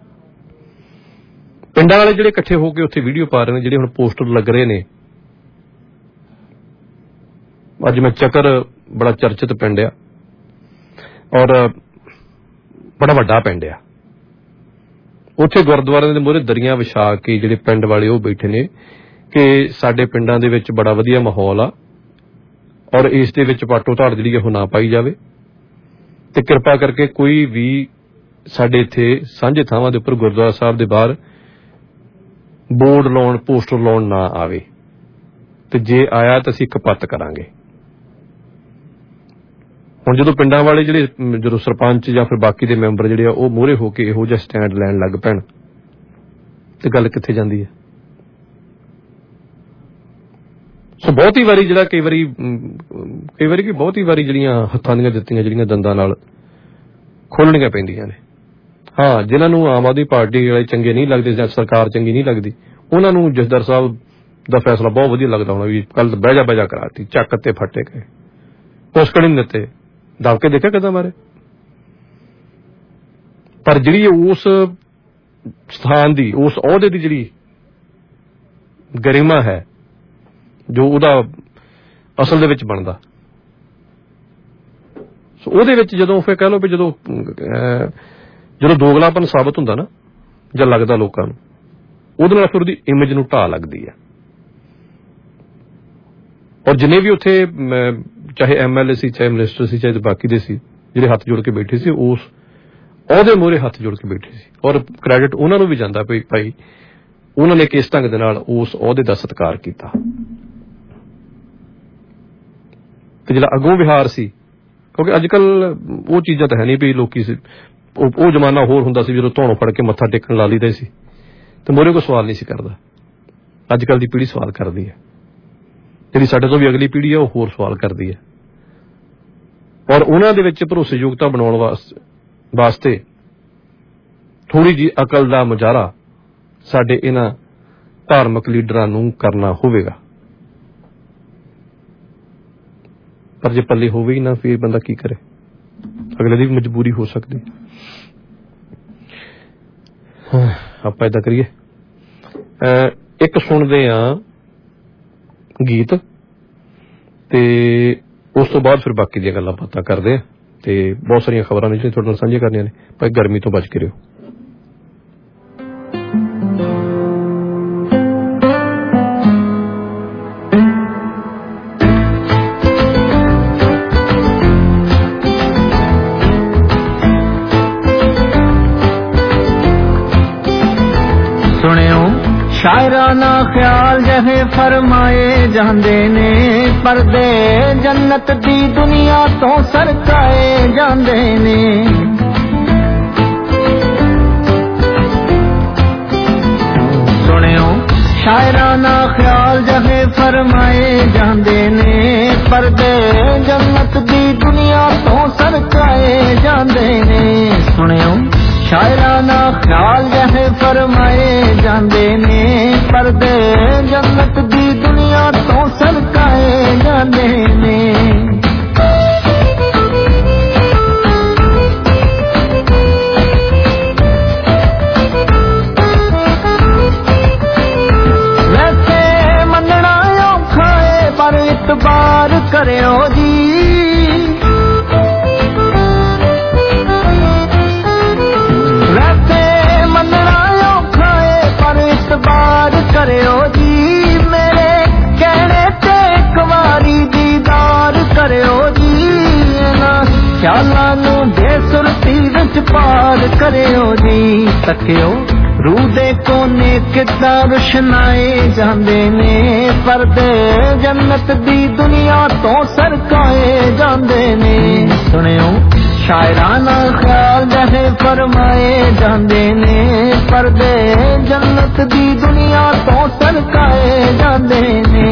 ਪਿੰਡਾਂ ਵਾਲੇ ਜਿਹੜੇ ਇਕੱਠੇ ਹੋ ਕੇ ਉੱਥੇ ਵੀਡੀਓ ਪਾ ਰਹੇ ਨੇ, ਜਿਹੜੇ ਹੁਣ ਪੋਸਟਰ ਲੱਗ ਰਹੇ ਨੇ। ਅੱਜ ਮੈਂ ਚੱਕਰ ਬੜਾ ਚਰਚਿਤ ਪਿੰਡ ਆ ਔਰ ਬੜਾ ਵੱਡਾ ਪਿੰਡ ਆ, ਉੱਥੇ ਗੁਰਦੁਆਰਿਆਂ ਦੇ ਮੂਹਰੇ ਦਰੀਆਂ ਵਿਛਾ ਕੇ ਜਿਹੜੇ ਪਿੰਡ ਵਾਲੇ ਉਹ ਬੈਠੇ ਨੇ ਕਿ ਸਾਡੇ ਪਿੰਡਾਂ ਦੇ ਵਿੱਚ ਬੜਾ ਵਧੀਆ ਮਾਹੌਲ ਆ ਔਰ ਇਸ ਦੇ ਵਿੱਚ ਪਾਟੋ ਧਾੜ ਜਿਹੜੀ ਉਹ ਨਾ ਪਾਈ ਜਾਵੇ, ਤੇ ਕਿਰਪਾ ਕਰਕੇ ਕੋਈ ਵੀ ਸਾਡੇ ਇੱਥੇ ਸਾਂਝੇ ਥਾਵਾਂ ਦੇ ਉੱਪਰ ਗੁਰਦੁਆਰਾ ਸਾਹਿਬ ਦੇ ਬਾਹਰ ਬੋਰਡ ਲਾਉਣ, ਪੋਸਟਰ ਲਾਉਣ ਨਾ ਆਵੇ, ਤੇ ਜੇ ਆਇਆ ਤਾਂ ਅਸੀਂ ਕਪੱਤ ਕਰਾਂਗੇ। ਹੁਣ ਜਦੋਂ ਪਿੰਡਾਂ ਵਾਲੇ ਜਿਹੜੇ ਜਦੋਂ ਸਰਪੰਚ ਜਾਂ ਫਿਰ ਬਾਕੀ ਦੇ ਮੈਂਬਰ ਜਿਹੜੇ ਆ ਉਹ ਮੂਹਰੇ ਹੋ ਕੇ ਇਹੋ ਜਿਹਾ ਸਟੈਂਡ ਲੈਣ ਲੱਗ ਪੈਣ ਤੇ ਗੱਲ ਕਿੱਥੇ ਜਾਂਦੀ ਹੈ। ਸੋ ਬਹੁਤੀ ਵਾਰੀ ਜਿਹੜਾ ਕਈ ਵਾਰੀ ਕਈ ਵਾਰੀ ਕਿ ਬਹੁਤੀ ਵਾਰੀ ਜਿਹੜੀਆਂ ਹੱਥਾਂ ਦੀਆਂ ਦਿੱਤੀਆਂ ਜਿਹੜੀਆਂ ਦੰਦਾਂ ਨਾਲ ਖੋਲਣੀਆਂ ਪੈਂਦੀਆਂ ਨੇ। ਹਾਂ, ਜਿਨ੍ਹਾਂ ਨੂੰ ਆਮ ਆਦਮੀ ਪਾਰਟੀ ਵਾਲੇ ਚੰਗੇ ਨਹੀਂ ਲੱਗਦੇ ਜਾਂ ਸਰਕਾਰ ਚੰਗੀ ਨਹੀਂ ਲੱਗਦੀ, ਉਹਨਾਂ ਨੂੰ ਜਥੇਦਾਰ ਸਾਹਿਬ ਦਾ ਫੈਸਲਾ ਬਹੁਤ ਵਧੀਆ ਲੱਗਦਾ ਹੋਣਾ ਵੀ ਕੱਲ ਬਹਿ ਜਾ ਬਹਿ ਜਾ ਕਰਾਤੀ, ਚੱਕ ਤੇ ਫੱਟੇ ਗਏ, ਪੁਸਕੜ ਨਹੀਂ ਦਿੱਤੇ, ਦਬਕੇ ਦੇਖਿਆ ਕਿੱਦਾਂ ਮਾਰੇ। ਪਰ ਜਿਹੜੀ ਉਸ ਸਥਾਨ ਦੀ, ਉਸ ਅਹੁਦੇ ਦੀ ਜਿਹੜੀ ਗਰਿਮਾ ਹੈ, ਜੋ ਉਹਦਾ ਅਸਲ ਦੇ ਵਿੱਚ ਬਣਦਾ, ਸੋ ਉਹਦੇ ਵਿੱਚ ਜਦੋਂ ਫਿਰ ਕਹਿ ਲਓ ਵੀ ਜਦੋਂ ਜਦੋਂ ਦੋਗਲਾਪਨ ਸਾਬਤ ਹੁੰਦਾ ਨਾ ਜਾਂ ਲੱਗਦਾ ਲੋਕਾਂ ਨੂੰ, ਉਹਦੇ ਨਾਲ ਫਿਰ ਉਹਦੀ ਇਮੇਜ ਨੂੰ ਢਾਹ ਲੱਗਦੀ ਹੈ। ਔਰ ਜਿੰਨੇ ਵੀ ਉੱਥੇ ਚਾਹੇ ਐਮ ਐਲ ਏ ਸੀ, ਚਾਹੇ ਮਿਨਿਸਟਰ ਸੀ, ਚਾਹੇ ਬਾਕੀ ਦੇ ਸੀ, ਜਿਹੜੇ ਹੱਥ ਜੋੜ ਕੇ ਬੈਠੇ ਸੀ, ਉਸ ਅਹੁਦੇ ਮੂਹਰੇ ਹੱਥ ਜੋੜ ਕੇ ਬੈਠੇ ਸੀ। ਔਰ ਕ੍ਰੈਡਿਟ ਉਹਨਾਂ ਨੂੰ ਵੀ ਜਾਂਦਾ ਵੀ ਭਾਈ ਉਹਨਾਂ ਨੇ ਕਿਸ ਢੰਗ ਦੇ ਨਾਲ ਉਸ ਅਹੁਦੇ ਦਾ ਸਤਿਕਾਰ ਕੀਤਾ। ਤੇ ਜਿਹੜਾ ਅਗੋਂ ਵਿਹਾਰ ਸੀ, ਕਿਉਂਕਿ ਅੱਜ ਕੱਲ ਉਹ ਚੀਜ਼ਾਂ ਤਾਂ ਹੈ ਨਹੀਂ ਵੀ ਲੋਕੀ ਉਹ ਜ਼ਮਾਨਾ ਹੋਰ ਹੁੰਦਾ ਸੀ ਜਦੋਂ ਧੌਣੋਂ ਫੜ ਕੇ ਮੱਥਾ ਟੇਕਣ ਲਾ ਲਈਦਾ ਸੀ ਤੇ ਮੋਰੇ ਕੋਈ ਸਵਾਲ ਨਹੀਂ ਸੀ ਕਰਦਾ। ਅੱਜ ਕੱਲ ਦੀ ਪੀੜ੍ਹੀ ਸਵਾਲ ਕਰਦੀ ਹੈ, ਜਿਹੜੀ ਸਾਡੇ ਤੋਂ ਵੀ ਅਗਲੀ ਪੀੜ੍ਹੀ ਹੈ ਉਹ ਹੋਰ ਸਵਾਲ ਕਰਦੀ ਹੈ। ਔਰ ਉਹਨਾਂ ਦੇ ਵਿੱਚ ਭਰੋਸੇਯੋਗਤਾ ਬਣਾਉਣ ਵਾਸਤੇ ਵਾਸਤੇ ਥੋੜ੍ਹੀ ਜਿਹੀ ਅਕਲ ਦਾ ਮੁਜ਼ਾਹਰਾ ਸਾਡੇ ਇਹਨਾਂ ਧਾਰਮਿਕ ਲੀਡਰਾਂ ਨੂੰ ਕਰਨਾ ਹੋਵੇਗਾ। ਪਰ ਜੇ ਪੱਲੇ ਹੋਵੇ ਹੀ ਨਾ ਫਿਰ ਬੰਦਾ ਕੀ ਕਰੇ, ਅਗਲੇ ਦੀ ਵੀ ਮਜਬੂਰੀ ਹੋ ਸਕਦੀ। ਆਪਾਂ ਏਦਾਂ ਕਰੀਏ, ਇੱਕ ਸੁਣਦੇ ਆ ਗੀਤ ਤੇ ਉਸ ਤੋਂ ਬਾਅਦ ਫਿਰ ਬਾਕੀ ਦੀਆਂ ਗੱਲਾਂ ਬਾਤਾਂ ਕਰਦੇ ਆ। ਤੇ ਬਹੁਤ ਸਾਰੀਆਂ ਖਬਰਾਂ ਨੇ ਜਿਹੜੀਆਂ ਤੁਹਾਡੇ ਨਾਲ ਸਾਂਝੀਆਂ ਕਰਨੀਆਂ ਨੇ। ਭਾਈ ਗਰਮੀ ਤੋਂ ਬਚ ਕੇ ਰਹੋ। ਸੁਣਿਓ ਸ਼ਾਇਰਾਂ शायराना ख्याल जहे फरमाए जांदे ने पर्दे जन्नत दी दुनिया तो सरकाए जांदे ने सुनियो शायराना ख्याल जहे फरमाए जांदे ने पर्दे जन्नत दी दुनिया तो सरकाए जांदे ने सुनियो शायराना ख्याल जहे फरमाए जांदे ने पर्दे जन्नत दी दुनिया तो सरकाए जांदे ने वैसे मनना औखा है पर इतबार करियो जी बार करियो जी मेरे कहने ते एक वारी दीदार करियो जी ना ख्यालां नू बेसुरती विच पार करियो जी तकियो रूह दे कोने किदां रुशनाए जांदे ने पर्दे जन्नत दी दुनिया तो सरकाए जांदे ने सुनियो शायराना ख्याल जहे फरमाए जांदे ने पर्दे जन्नत दी दुनिया तो सरकाए जांदे ने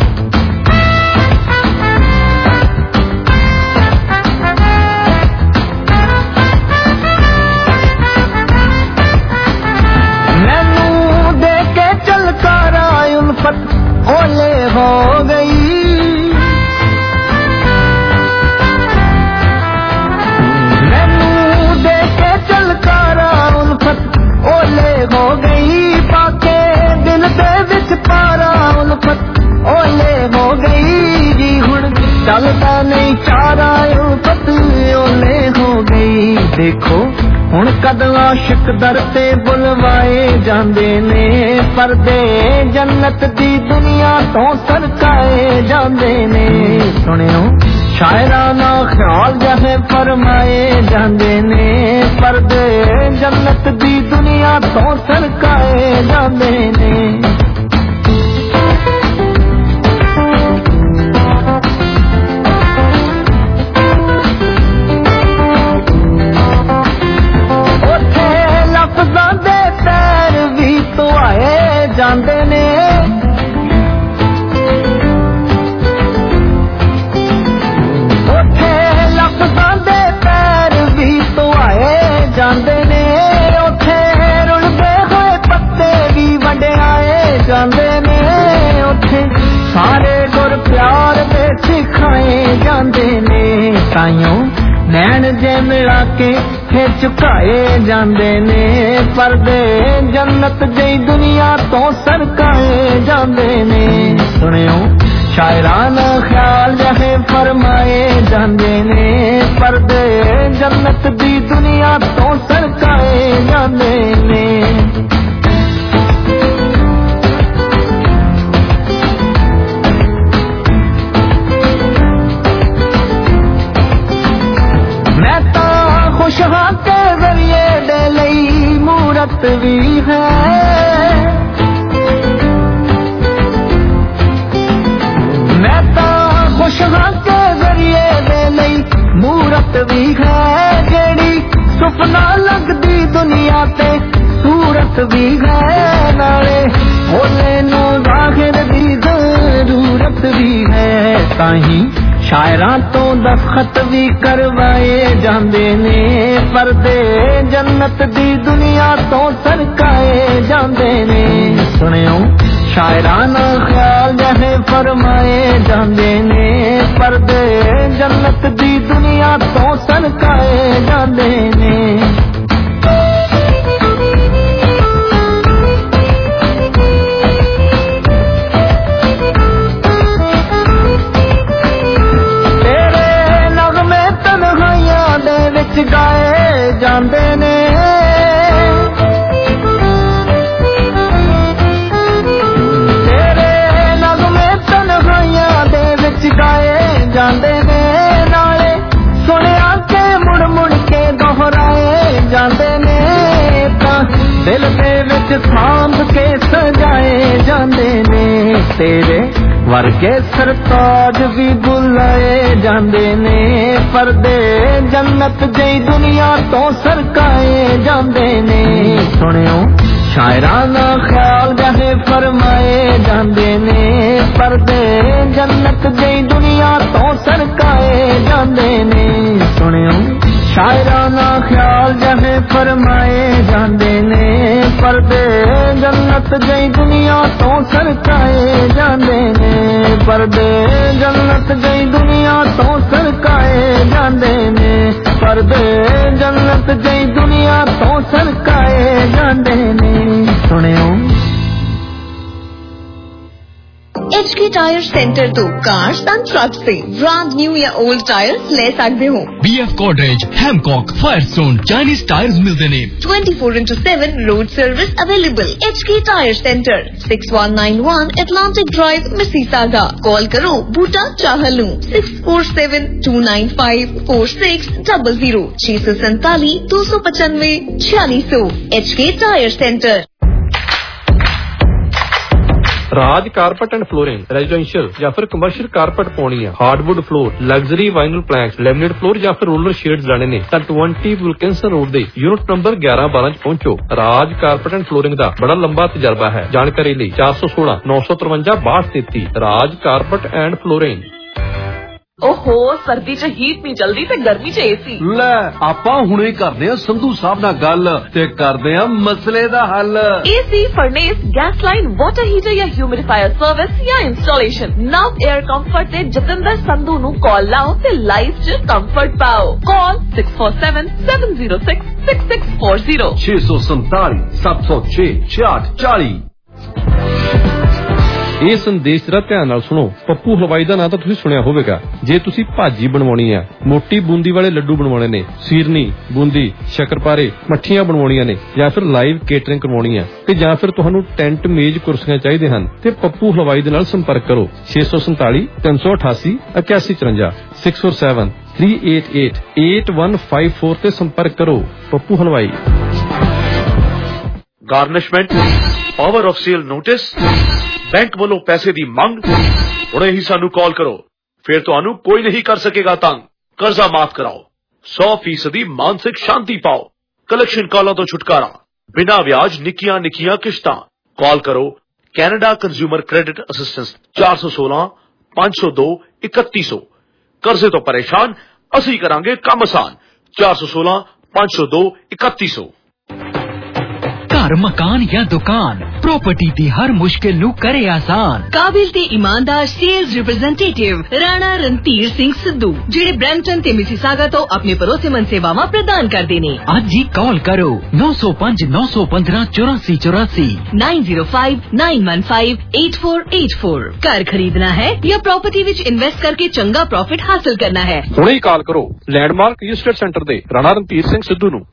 मैनू दे के चलकारा उल्फत ओले हो गई ओले हो गई पाके दिल दे विच पारा उल्फत ओले हो गई जी हुण चलदा नहीं चारा उल्फत ओले हो गई देखो हुण कद आशिक दर ते बुलवाए जांदे ने पर्दे जन्नत दी दुनिया तो सरकाए जांदे ने सुनियो शायराना ख्याल जहे फरमाए जांदे ने पर्दे जन्नत दी दुनिया तो सरकाए जांदे ने उथे लफ्ज़ां दे पैर भी तो आए जांदे ने जांदे ने उथे रुलदे होए पत्ते भी वंडियाए जांदे ने उथे सारे गुर प्यार दे सिखाए जांदे ने ताइयों नैन जे मिला के थे झुकाए जांदे ने पर्दे जन्नत दी दुनिया तो सरकाए जांदे ने सुनियो शायराना ख्याल जहे फरमाए जांदे ने पर्दे जन्नत दी दुनिया तो सरकाए जांदे ने मैं तो खुश हाँ के जरिए दे लई मूरत भी है खुश हाँ के जरिए दे लई मूरत भी है जेड़ी सुपना लगदी दुनिया ते सूरत भी है नाले भोले नू जाहिर दी जरूरत भी है ताही शायरां तो दस्तखत भी करवाए जांदे ने पर्दे जन्नत दी दुनिया तो सरकाए जांदे ने सुनियो शायराना ख्याल जहे फरमाए जांदे ने पर्दे जन्नत दी दुनिया तो सरकाए जांदे ने तेरे नगमे तन्हाइयां दे विच गाए जांदे ने गाए जांदे ने नाले सुनिया के मुड़ मुड़ के दोहराए जांदे ने तां दिल दे विच सांभ के सजाए ਜਾਂਦੇ ਨੇ ਤੇਰੇ ਵਰਗੇ ਸਰਤਾਜ ਵੀ ਬੁਲਾਏ ਜਾਂਦੇ ਨੇ ਪਰਦੇ ਜੰਨਤ ਜਈ ਦੁਨੀਆ ਤੋਂ ਸਰਕਾਏ ਜਾਂਦੇ ਨੇ ਸੁਣਿਓ ਸ਼ਾਇਰਾਨਾ ਖਿਆਲ ਜਾਹੇ ਫਰਮਾਏ ਜਾਂਦੇ ਨੇ ਪਰਦੇ ਜੰਨਤ ਜਈ ਦੁਨੀਆ ਤੋਂ ਸਰਕਾਏ ਜਾਂਦੇ ਨੇ ਸੁਣਿਓ ਸ਼ਾਇਰਾਨਾ ਖਿਆਲ ਜਾਹੇ ਫਰਮਾਏ ਜਾਂਦੇ ਨੇ ਪਰਦੇ ਜੰਨਤ ਜਈ ਦੁਨੀਆ ਤੋਂ ਸਰਕਾਏ ਜਾਂਦੇ ਨੇ ਪਰਦੇ ਜੰਨਤ ਜਈ ਦੁਨੀਆ ਤੋਂ ਸਰਕਾਏ ਜਾਂਦੇ ਨੇ ਪਰਦੇ ਜੰਨਤ ਜਈ ਦੁਨੀਆ ਤੋਂ ਸਰਕਾਏ ਜਾਂਦੇ ਨੇ ਸੁਣਿਓ H K Tire Center तो cars and trucks से brand new या old tires ले सकते हो। B F Cottage, Hancock, Firestone, Chinese tires मिलते ने। twenty-four into seven road service available। H K Tire Center, six one nine one Atlantic Drive, Mississauga। Call करो बूटा चाहलू six four seven two nine five four six zero zero छह सौ सैतालीस दो सौ पचानवे छियालीस सौ। H K Tire Center। Raj carpet and flooring residential ਜਾਂ ਫਿਰ ਕਮਰਸ਼ੀਅਲ ਕਾਰਪਟ ਪਾਉਣੀ ਆ hardwood floor luxury vinyl planks laminate floor ਜਾਂ ਫਿਰ ਰੋਲਰ ਸ਼ੇਡਸ ਲੈਣੇ ਨੇ ਤਾਂ ਵੀਹ ਵਿਲਕਿੰਸਨ ਰੋਡ ਦੇ ਯੂਨਿਟ ਨੰਬਰ ਗਿਆਰਾਂ ਬਾਰਾਂ ਚ ਪਹੁੰਚੋ। ਰਾਜ ਕਾਰਪਟ ਐਂਡ ਫਲੋਰਿੰਗ ਦਾ ਬੜਾ ਲੰਬਾ ਤਜਰਬਾ ਹੈ। ਜਾਣਕਾਰੀ ਲਈ ਚਾਰ ਸੌ ਸੋਲਾਂ ਨੌ ਸੌ ਤਰਵੰਜਾ ਬਾਹਠ ਤੇਤੀ ਰਾਜ ਕਾਰਪਟ ਐਂਡ ਫਲੋਰਿੰਗ। ਓਹੋ ਸਰਦੀ ਚ ਹੀਟ ਨਹੀਂ ਜਲਦੀ ਤੇ ਗਰਮੀ ਚ ਏਸੀ ਲੈ ਆਪਾਂ ਹੁਣੇ ਕਰਦੇ ਆ ਸੰਧੂ ਸਾਹਿਬ ਨਾਲ ਗੱਲ ਤੇ ਕਰਦੇ ਆ ਮਸਲੇ ਦਾ ਹੱਲ। AC furnace gas line water heater ਜਾਂ ਹਿਊਮਿਡੀਫਾਇਰ ਸਰਵਿਸ ਜਾਂ ਇੰਸਟਾਲੇਸ਼ਨ ਨਵ 에ਅਰ ਕੰਫਰਟ ਤੇ ਜਤਿੰਦਰ ਸੰਧੂ ਨੂੰ ਕਾਲ ਲਾਓ ਤੇ ਲਾਈਫ ਚ ਕੰਫਰਟ ਪਾਓ। ਕਾਲ six four seven seven zero six six six four zero ਛੇ ਸੌ ਸੰਤਾਲੀ ਸੱਤ ਸੌ ਛੇ ਛਿਆਹਠ ਚਾਲੀ। ਇਹ ਸੰਦੇਸ਼ ਜਰਾ ਧਿਆਨ ਨਾਲ ਸੁਣੋ। ਪੱਪੂ ਹਲਵਾਈ ਦਾ ਨਾਂ ਤਾਂ ਤੁਸੀਂ ਸੁਣਿਆ ਹੋਵੇਗਾ। ਜੇ ਤੁਸੀਂ ਭਾਜੀ ਬਣਵਾਉਣੀ ਆ ਮੋਟੀ ਬੂੰਦੀ ਵਾਲੇ ਲੱਡੂ ਬਣਵਾਉਣੇ ਨੇ ਸੀਰਨੀ ਬੂੰਦੀ ਸ਼ੱਕਰਪਾਰੇ ਮੱਠੀਆਂ ਬਣਵਾਉਣੀਆਂ ਨੇ ਜਾਂ ਫਿਰ ਲਾਈਵ ਕੇਟਰਿੰਗ ਕਰਵਾਉਣੀ ਆ ਤੇ ਜਾਂ ਫਿਰ ਤੁਹਾਨੂੰ ਟੈਂਟ ਮੇਜ਼ ਕੁਰਸੀਆਂ ਚਾਹੀਦੇ ਹਨ ਤੇ ਪੱਪੂ ਹਲਵਾਈ ਦੇ ਨਾਲ ਸੰਪਰਕ ਕਰੋ ਛੇ ਸੌ ਸੰਤਾਲੀ ਤਿੰਨ ਸੌ ਅਠਾਸੀ ਇਕਿਆਸੀ ਚੁਰੰਜਾ six four seven three eight eight eight one five four ਤੇ ਸੰਪਰਕ ਕਰੋ। Pappu Halwai. Garnishment power of sale notice bank ਵੱਲੋਂ ਪੈਸੇ ਦੀ ਮੰਗ ਹੁਣੇ ਹੀ ਸਾਨੂੰ ਕਾਲ ਕਰੋ ਫਿਰ ਤੁਹਾਨੂੰ ਕੋਈ ਨਹੀਂ ਕਰ ਸਕੇਗਾ ਤੰਗ। ਕਰਜ਼ਾ ਮਾਫ ਕਰਾਓ ਸੌ ਫੀਸਦੀ ਮਾਨਸਿਕ ਸ਼ਾਂਤੀ ਪਾਓ ਕਲੈਕਸ਼ਨ ਕਾਲਾਂ ਤੋਂ ਛੁਟਕਾਰਾ ਬਿਨਾਂ ਵਿਆਜ ਨਿੱਕੀਆਂ ਨਿੱਕੀਆਂ ਕਿਸ਼ਤਾਂ। ਕਾਲ ਕਰੋ ਕੈਨੇਡਾ ਕੰਜ਼ਿਊਮਰ ਕ੍ਰੈਡਿਟ ਅਸਿਸਟੈਂਸ ਚਾਰ ਸੌ ਸੋਲਾਂ ਪੰਜ ਸੌ ਦੋ ਇਕੱਤੀ ਸੌ। ਕਰਜ਼ੇ ਤੋਂ ਪਰੇਸ਼ਾਨ ਅਸੀਂ ਕਰਾਂਗੇ ਕੰਮ ਆਸਾਨ ਚਾਰ ਸੌ ਸੋਲਾਂ ਪੰਜ ਸੌ ਦੋ ਇਕੱਤੀ ਸੌ। घर मकान या दुकान प्रॉपर्टी दी हर मुश्किल नू करे आसान। काबिल ते ईमानदार सेल्स रिप्रेजेंटेटिव राणा रणधीर सिंह सिद्धू जेड़े ब्रैम्पटन ते मिसिसागा तो अपने भरोसेमंद सेवावां प्रदान करदे ने। अज ही कॉल करो नौ सौ पांच नौ सौ पंद्रह चौरासी चौरासी nine zero five nine one five eight four eight four। घर खरीदना है या प्रॉपर्टी विच इन्वेस्ट करके चंगा प्रॉफिट हासिल करना है ਹੁਣੇ ਹੀ ਕਾਲ ਕਰੋ ਲੈਂਡਮਾਰਕ ਈਸਟੇਟ ਸੈਂਟਰ ਦੇ ਰਾਣਾ ਰਣਧੀਰ ਸਿੰਘ ਸਿੱਧੂ ਨੂੰ।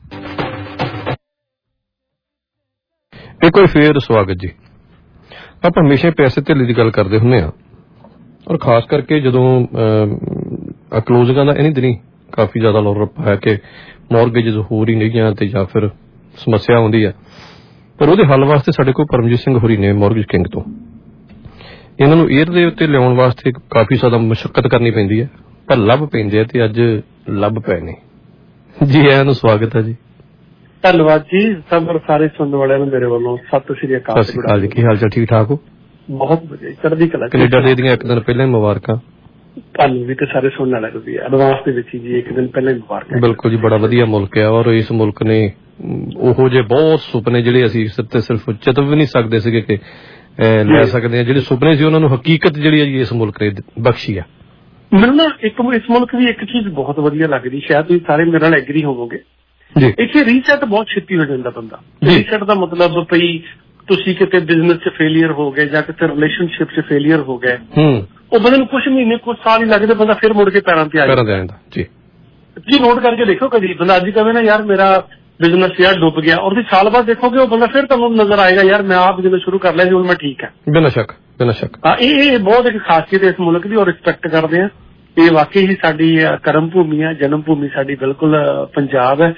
ਇੱਕ ਵਾਰ ਫੇਰ ਸਵਾਗਤ ਜੀ। ਆਪਾਂ ਹਮੇਸ਼ਾ ਪੈਸੇ ਧੇਲੇ ਦੀ ਗੱਲ ਕਰਦੇ ਹੁੰਦੇ ਆ ਔਰ ਖਾਸ ਕਰਕੇ ਜਦੋਂ ਕਲੋਜ਼ਿੰਗਾਂ ਦਾ ਇਨੀ ਦਿਨੀ ਕਾਫੀ ਜ਼ਿਆਦਾ ਲੋੜ ਰੱਪਾ ਹੈ ਕਿ ਮੌਰਗੇਜ ਹੋ ਰਹੀ ਨਹੀਂ ਜਾਂ ਤੇ ਜਾਂ ਫਿਰ ਸਮੱਸਿਆ ਆਉਂਦੀ ਹੈ ਪਰ ਉਹਦੇ ਹੱਲ ਵਾਸਤੇ ਸਾਡੇ ਕੋਲ ਪਰਮਜੀਤ ਸਿੰਘ ਹੋਰੀ ਨੇ ਮੌਰਗੇਜ ਕਿੰਗ ਤੋਂ। ਇਹਨਾਂ ਨੂੰ ਏਅਰ ਦੇ ਉੱਤੇ ਲਿਆਉਣ ਵਾਸਤੇ ਕਾਫੀ ਜ਼ਿਆਦਾ ਮੁਸ਼ੱਕਤ ਕਰਨੀ ਪੈਂਦੀ ਹੈ ਪਰ ਲੱਭ ਪੈਂਦੇ ਆ ਤੇ ਅੱਜ ਲੱਭ ਪਏ ਨੇ ਜੀ। ਇਹਨਾਂ ਨੂੰ ਸਵਾਗਤ ਹੈ ਜੀ। ਧੰਨਵਾਦ ਜੀ। ਸਭ ਸਾਰੇ ਸੁਣਨ ਵਾਲਿਆਂ ਨੂੰ ਮੇਰੇ ਵੱਲੋਂ ਸਤਿ ਸ੍ਰੀ ਅਕਾਲ। ਸਤਿ ਸ੍ਰੀ ਅਕਾਲ ਜੀ। ਕੀ ਹਾਲ ਚਾਲ ਠੀਕ ਠਾਕ ਹੋ? ਬਹੁਤ ਵਧੀਆ ਚੜ੍ਹਦੀ ਕਲਾ। ਕੈਨੇਡਾ ਦੇ ਦੀਆਂ ਇੱਕ ਦਿਨ ਪਹਿਲਾਂ ਹੀ ਮੁਬਾਰਕਾਂ ਤੁਹਾਨੂੰ ਵੀ ਤੇ ਸਾਰੇ ਸੁਣਨ ਵਾਲਿਆਂ ਨੂੰ ਵੀ ਐਡਵਾਂਸ ਦੇ ਵਿੱਚ ਜੀ ਇੱਕ ਦਿਨ ਪਹਿਲਾਂ ਹੀ ਮੁਬਾਰਕਾਂ। ਬਿਲਕੁਲ ਜੀ। ਬੜਾ ਵਧੀਆ ਮੁਲਕ ਹੈ ਔਰ ਇਸ ਮੁਲਕ ਨੇ ਉਹੋ ਜਿਹੇ ਬਹੁਤ ਸੁਪਨੇ ਜਿਹੜੇ ਅਸੀਂ ਸਿਰ ਤੇ ਸਿਰਫ ਚਿਤਵ ਵੀ ਨਹੀਂ ਸਕਦੇ ਸੀਗੇ ਕਿ ਲੈ ਸਕਦੇ ਹਾਂ ਜਿਹੜੇ ਸੁਪਨੇ ਸੀ ਉਹਨਾਂ ਨੂੰ ਹਕੀਕਤ ਜਿਹੜੀ ਹੈ ਜੀ ਇਸ ਮੁਲਕ ਨੇ ਬਖਸ਼ੀ ਆ। ਮੈਨੂੰ ਨਾ ਇੱਕ ਇਸ ਮੁਲਕ ਦੀ ਇੱਕ ਚੀਜ਼ ਬਹੁਤ ਵਧੀਆ ਲੱਗਦੀ ਸ਼ਾਇਦ ਤੁਸੀਂ ਸਾਰੇ ਮੇਰੇ ਨਾਲ ਐਗਰੀ ਹੋਵੋਗੇ ਜੀ। ਇੱਥੇ ਰੀਸੈਟ ਬਹੁਤ ਛੇਤੀ ਹੋ ਜਾਂਦਾ ਬੰਦਾ। ਰੀਸੈਟ ਦਾ ਮਤਲਬ ਪਈ ਤੁਸੀਂ ਕਿਤੇ ਬਿਜ਼ਨਸ ਚ ਫੇਲੀਅਰ ਹੋ ਗਏ ਜਾਂ ਕਿਤੇ ਰਿਲੇਸ਼ਨਸ਼ਿਪ ਚ ਫੇਲੀਅਰ ਹੋ ਗਏ ਉਹ ਬੰਦੇ ਨੂੰ ਕੁਛ ਮਹੀਨੇ ਕੁਛ ਸਾਲ ਹੀ ਲੱਗਦੇ ਬੰਦਾ ਫਿਰ ਮੁੜ ਕੇ ਪੈਰਾਂ ਤੇ ਆ ਜਾਂਦਾ ਜੀ। ਜੀ ਨੋਟ ਕਰਕੇ ਦੇਖੋ ਕਦੀ ਬੰਦਾ ਅੱਜ ਕਹੇ ਨਾ ਯਾਰ ਮੇਰਾ ਬਿਜ਼ਨਸ ਯਾਰ ਡੁੱਬ ਗਿਆ ਔਰ ਤੁਸੀਂ ਸਾਲ ਬਾਅਦ ਦੇਖੋਗੇ ਉਹ ਬੰਦਾ ਫਿਰ ਤੁਹਾਨੂੰ ਨਜ਼ਰ ਆਏਗਾ ਯਾਰ ਮੈਂ ਆਪ ਬਿਜ਼ਨਸ ਸ਼ੁਰੂ ਕਰ ਲਿਆ ਸੀ ਹੁਣ ਮੈਂ ਠੀਕ ਹੈ। ਬਿਨਾਂ ਸ਼ੱਕ ਬਿਨਾਂ ਸ਼ੱਕ। ਹਾਂ ਇਹ ਬਹੁਤ ਇੱਕ ਖਾਸੀਅਤ ਇਸ ਮੁਲਕ ਦੀ ਔਰ ਰਿਸਪੈਕਟ ਕਰਦੇ ਆ। ਇਹ ਵਾਕਈ ਹੀ ਸਾਡੀ ਕਰਮ ਭੂਮੀ ਹੈ ਜਨਮ ਭੂਮੀ ਸਾਡੀ ਬਿਲਕੁਲ ਪੰਜਾਬ ਹੈ